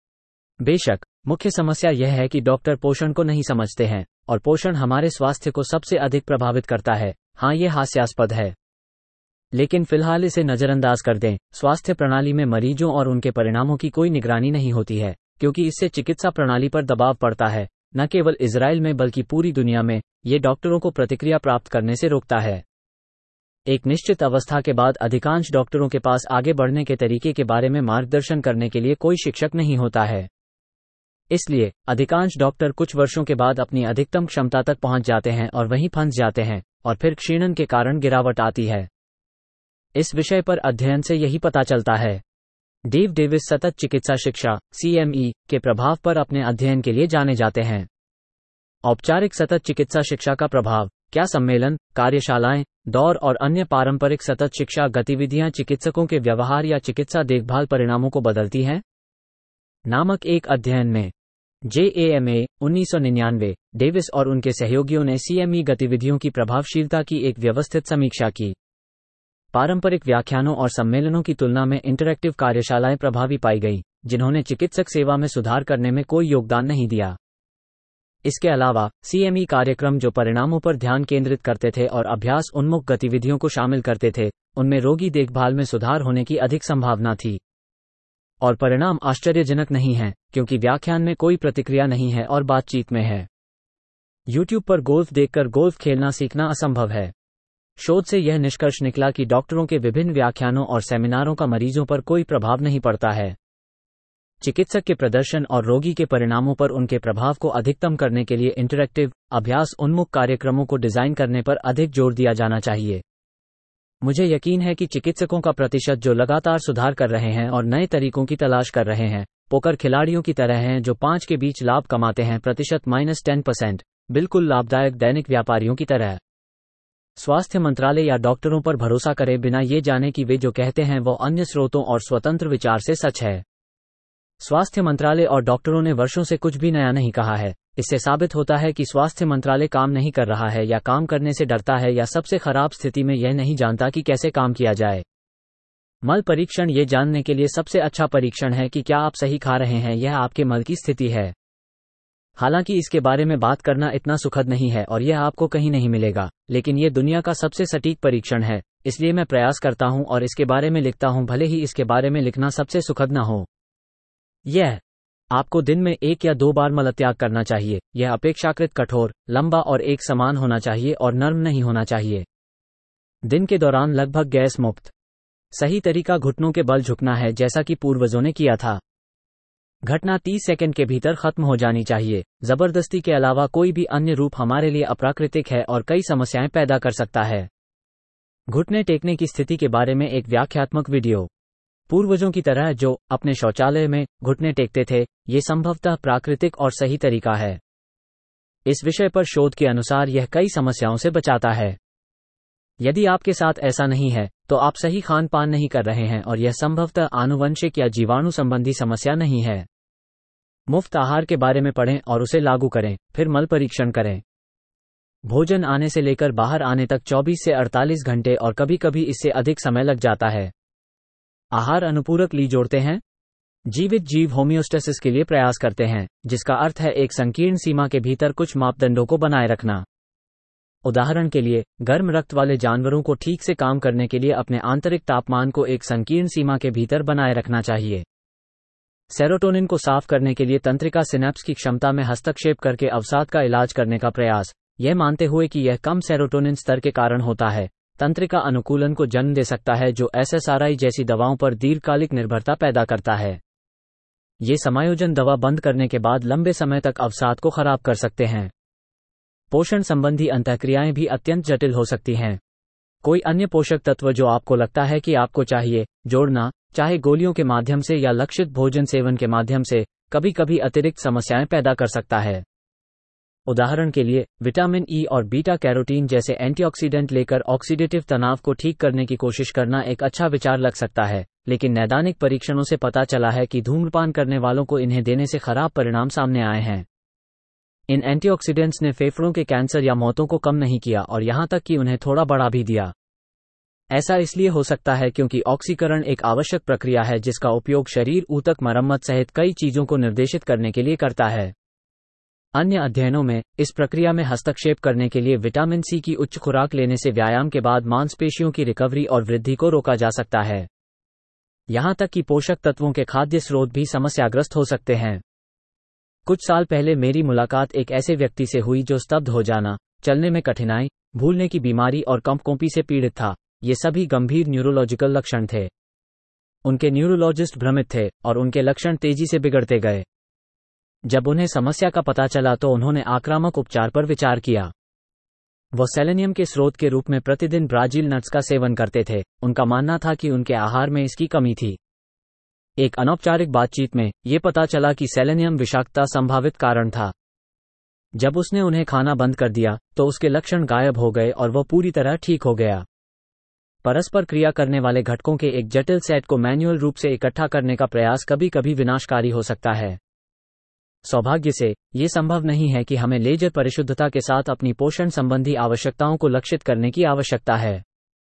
बेशक, मुख्य समस्या यह है कि डॉक्टर पोषण को नहीं समझते हैं, और पोषण हमारे स्वास्थ्य को सबसे अधिक प्रभावित करता है। हाँ, ये हास्यास्पद है, लेकिन फिलहाल इसे नजरअंदाज कर दें। स्वास्थ्य प्रणाली में मरीजों और उनके परिणामों की कोई निगरानी नहीं होती है, क्योंकि इससे चिकित्सा प्रणाली पर दबाव पड़ता है, न केवल इजराइल में बल्कि पूरी दुनिया में। ये डॉक्टरों को प्रतिक्रिया प्राप्त करने से रोकता है। एक निश्चित अवस्था के बाद अधिकांश डॉक्टरों के पास आगे बढ़ने के तरीके के बारे में मार्गदर्शन करने के लिए कोई शिक्षक नहीं होता है। इसलिए अधिकांश डॉक्टर कुछ वर्षों के बाद अपनी अधिकतम क्षमता तक पहुंच जाते हैं और वहीं फंस जाते हैं, और फिर क्षीणन के कारण गिरावट आती है। इस विषय पर अध्ययन से यही पता चलता है। डेव डेविस सतत चिकित्सा शिक्षा सी एम ई के प्रभाव पर अपने अध्ययन के लिए जाने जाते हैं। औपचारिक सतत चिकित्सा शिक्षा का प्रभाव। क्या सम्मेलन, कार्यशालाएं, दौर और अन्य पारंपरिक सतत शिक्षा गतिविधियां चिकित्सकों के व्यवहार या चिकित्सा देखभाल परिणामों को बदलती हैं? नामक एक अध्ययन में जे ए एम ए उन्नीस सौ निन्यानवे, डेविस और उनके सहयोगियों ने सी एम ई गतिविधियों की प्रभावशीलता की एक व्यवस्थित समीक्षा की। पारंपरिक व्याख्यानों और सम्मेलनों की तुलना में इंटरैक्टिव कार्यशालाएं प्रभावी पाई गई, जिन्होंने चिकित्सक सेवा में सुधार करने में कोई योगदान नहीं दिया। इसके अलावा सी एम ई कार्यक्रम जो परिणामों पर ध्यान केंद्रित करते थे और अभ्यास उन्मुख गतिविधियों को शामिल करते थे, उनमें रोगी देखभाल में सुधार होने की अधिक संभावना थी। और परिणाम आश्चर्यजनक नहीं हैं, क्योंकि व्याख्यान में कोई प्रतिक्रिया नहीं है और बातचीत में है। यूट्यूब पर गोल्फ देखकर गोल्फ खेलना सीखना असंभव है। शोध से यह निष्कर्ष निकला कि डॉक्टरों के विभिन्न व्याख्यानों और सेमिनारों का मरीजों पर कोई प्रभाव नहीं पड़ता है। चिकित्सक के प्रदर्शन और रोगी के परिणामों पर उनके प्रभाव को अधिकतम करने के लिए इंटरैक्टिव, अभ्यास उन्मुख कार्यक्रमों को डिजाइन करने पर अधिक जोर दिया जाना चाहिए। मुझे यकीन है कि चिकित्सकों का प्रतिशत जो लगातार सुधार कर रहे हैं और नए तरीकों की तलाश कर रहे हैं, पोकर खिलाड़ियों की तरह हैं जो पांच के बीच लाभ कमाते हैं, प्रतिशत माइनस टेन परसेंट, बिल्कुल लाभदायक दैनिक व्यापारियों की तरह। स्वास्थ्य मंत्रालय या डॉक्टरों पर भरोसा करे बिना ये जाने कि वे जो कहते हैं वो अन्य स्रोतों और स्वतंत्र विचार से सच है। स्वास्थ्य मंत्रालय और डॉक्टरों ने वर्षों से कुछ भी नया नहीं कहा है। इससे साबित होता है कि स्वास्थ्य मंत्रालय काम नहीं कर रहा है, या काम करने से डरता है, या सबसे खराब स्थिति में यह नहीं जानता कि कैसे काम किया जाए। मल परीक्षण ये जानने के लिए सबसे अच्छा परीक्षण है कि क्या आप सही खा रहे हैं। यह आपके मल की स्थिति है। हालांकि इसके बारे में बात करना इतना सुखद नहीं है और यह आपको कहीं नहीं मिलेगा, लेकिन यह दुनिया का सबसे सटीक परीक्षण है। इसलिए मैं प्रयास करता हूं और इसके बारे में लिखता हूं, भले ही इसके बारे में लिखना सबसे सुखद न हो। यह आपको दिन में एक या दो बार मलत्याग करना चाहिए। यह अपेक्षाकृत कठोर, लंबा और एक समान होना चाहिए और नर्म नहीं होना चाहिए। दिन के दौरान लगभग गैस मुक्त। सही तरीका घुटनों के बल झुकना है, जैसा कि पूर्वजों ने किया था। घटना तीस सेकंड के भीतर खत्म हो जानी चाहिए। जबरदस्ती के अलावा कोई भी अन्य रूप हमारे लिए अप्राकृतिक है और कई समस्याएं पैदा कर सकता है। घुटने टेकने की स्थिति के बारे में एक व्याख्यात्मक वीडियो। पूर्वजों की तरह जो अपने शौचालय में घुटने टेकते थे, ये संभवतः प्राकृतिक और सही तरीका है। इस विषय पर शोध के अनुसार यह कई समस्याओं से बचाता है। यदि आपके साथ ऐसा नहीं है, तो आप सही खान पान नहीं कर रहे हैं और यह संभवतः आनुवंशिक या जीवाणु संबंधी समस्या नहीं है। मुफ्त आहार के बारे में पढ़ें और उसे लागू करें, फिर मल परीक्षण करें। भोजन आने से लेकर बाहर आने तक चौबीस से अड़तालीस घंटे और कभी कभी इससे अधिक समय लग जाता है। आहार अनुपूरक ली जोड़ते हैं। जीवित जीव होमियोस्टेसिस के लिए प्रयास करते हैं, जिसका अर्थ है एक संकीर्ण सीमा के भीतर कुछ मापदंडों को बनाए रखना। उदाहरण के लिए, गर्म रक्त वाले जानवरों को ठीक से काम करने के लिए अपने आंतरिक तापमान को एक संकीर्ण सीमा के भीतर बनाए रखना चाहिए। सेरोटोनिन को साफ करने के लिए तंत्रिका सिनेप्स की क्षमता में हस्तक्षेप करके अवसाद का इलाज करने का प्रयास, यह मानते हुए कि यह कम सेरोटोनिन स्तर के कारण होता है, तंत्रिका अनुकूलन को जन्म दे सकता है जो एस एस आर आई जैसी दवाओं पर दीर्घकालिक निर्भरता पैदा करता है। ये समायोजन दवा बंद करने के बाद लंबे समय तक अवसाद को खराब कर सकते हैं। पोषण संबंधी अंतःक्रियाएं भी अत्यंत जटिल हो सकती हैं। कोई अन्य पोषक तत्व जो आपको लगता है कि आपको चाहिए, जोड़ना, चाहे गोलियों के माध्यम से या लक्षित भोजन सेवन के माध्यम से, कभी कभी अतिरिक्त समस्याएं पैदा कर सकता है। उदाहरण के लिए, विटामिन ई और बीटा कैरोटीन जैसे एंटीऑक्सीडेंट लेकर ऑक्सीडेटिव तनाव को ठीक करने की कोशिश करना एक अच्छा विचार लग सकता है, लेकिन नैदानिक परीक्षणों से पता चला है कि धूम्रपान करने वालों को इन्हें देने से खराब परिणाम सामने आए हैं। इन एंटीऑक्सीडेंट्स ने फेफड़ों के कैंसर या मौतों को कम नहीं किया और यहां तक कि उन्हें थोड़ा बढ़ा भी दिया। ऐसा इसलिए हो सकता है क्योंकि ऑक्सीकरण एक आवश्यक प्रक्रिया है जिसका उपयोग शरीर ऊतक मरम्मत सहित कई चीजों को निर्देशित करने के लिए करता है। अन्य अध्ययनों में, इस प्रक्रिया में हस्तक्षेप करने के लिए विटामिन सी की उच्च खुराक लेने से व्यायाम के बाद मांसपेशियों की रिकवरी और वृद्धि को रोका जा सकता है। यहां तक कि पोषक तत्वों के खाद्य स्रोत भी समस्याग्रस्त हो सकते हैं। कुछ साल पहले मेरी मुलाकात एक ऐसे व्यक्ति से हुई जो स्तब्ध हो जाना, चलने में कठिनाई, भूलने की बीमारी और कंपकोंपी से पीड़ित था। ये सभी गंभीर न्यूरोलॉजिकल लक्षण थे। उनके न्यूरोलॉजिस्ट भ्रमित थे और उनके लक्षण तेजी से बिगड़ते गए। जब उन्हें समस्या का पता चला तो उन्होंने आक्रामक उपचार पर विचार किया। वो सेलेनियम के स्रोत के रूप में प्रतिदिन ब्राजील नट्स का सेवन करते थे। उनका मानना था कि उनके आहार में इसकी कमी थी। एक अनौपचारिक बातचीत में ये पता चला कि सेलेनियम विषाक्तता संभावित कारण था। जब उसने उन्हें खाना बंद कर दिया तो उसके लक्षण गायब हो गए और वह पूरी तरह ठीक हो गया। परस्पर क्रिया करने वाले घटकों के एक जटिल सेट को मैन्युअल रूप से इकट्ठा करने का प्रयास कभी कभी विनाशकारी हो सकता है। सौभाग्य से, ये संभव नहीं है कि हमें लेजर परिशुद्धता के साथ अपनी पोषण संबंधी आवश्यकताओं को लक्षित करने की आवश्यकता है।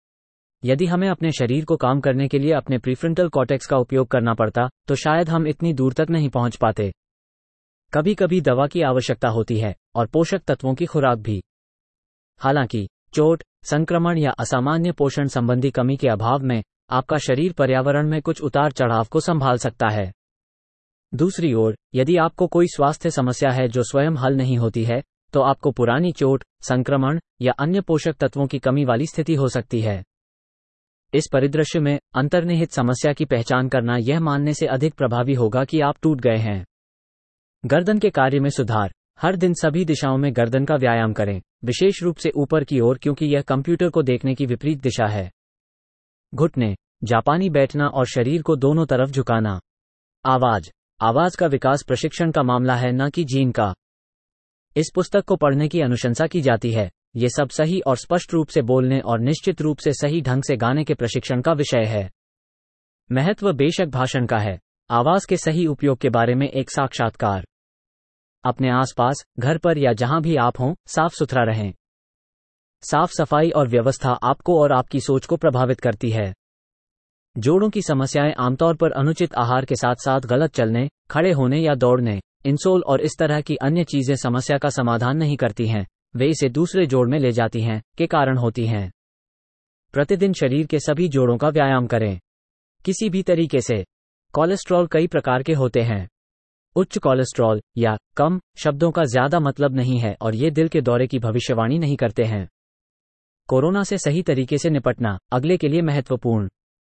यदि हमें अपने शरीर को काम करने के लिए अपने प्रीफ्रंटल कॉर्टेक्स का उपयोग करना पड़ता, तो शायद हम इतनी दूर तक नहीं पहुंच पाते। कभी कभी दवा की आवश्यकता होती है, और पोषक तत्वों की खुराक भी। हालांकि, चोट, संक्रमण या असामान्य पोषण संबंधी कमी के अभाव में, आपका शरीर पर्यावरण में कुछ उतार चढ़ाव को संभाल सकता है। दूसरी ओर, यदि आपको कोई स्वास्थ्य समस्या है जो स्वयं हल नहीं होती है, तो आपको पुरानी चोट, संक्रमण या अन्य पोषक तत्वों की कमी वाली स्थिति हो सकती है। इस परिदृश्य में, अंतर्निहित समस्या की पहचान करना यह मानने से अधिक प्रभावी होगा कि आप टूट गए हैं। गर्दन के कार्य में सुधार। हर दिन सभी दिशाओं में गर्दन का व्यायाम करें, विशेष रूप से ऊपर की ओर क्योंकि यह कंप्यूटर को देखने की विपरीत दिशा है। घुटने, जापानी बैठना और शरीर को दोनों तरफ झुकाना। आवाज। आवाज का विकास प्रशिक्षण का मामला है, न कि जीन का। इस पुस्तक को पढ़ने की अनुशंसा की जाती है। ये सब सही और स्पष्ट रूप से बोलने और निश्चित रूप से सही ढंग से गाने के प्रशिक्षण का विषय है। महत्व बेशक भाषण का है। आवाज के सही उपयोग के बारे में एक साक्षात्कार। अपने आसपास, घर पर या जहां भी आप हों, साफ सुथरा रहें। साफ सफाई और व्यवस्था आपको और आपकी सोच को प्रभावित करती है। जोड़ों की समस्याएं आमतौर पर अनुचित आहार के साथ साथ गलत चलने, खड़े होने या दौड़ने, इंसोल और इस तरह की अन्य चीजें समस्या का समाधान नहीं करती हैं, वे इसे दूसरे जोड़ में ले जाती हैं, के कारण होती हैं। प्रतिदिन शरीर के सभी जोड़ों का व्यायाम करें, किसी भी तरीके से। कोलेस्ट्रॉल कई प्रकार के होते हैं। उच्च कोलेस्ट्रॉल या कम शब्दों का ज्यादा मतलब नहीं है और ये दिल के दौरे की भविष्यवाणी नहीं करते हैं। कोरोना से सही तरीके से निपटना, अगले के लिए महत्वपूर्ण।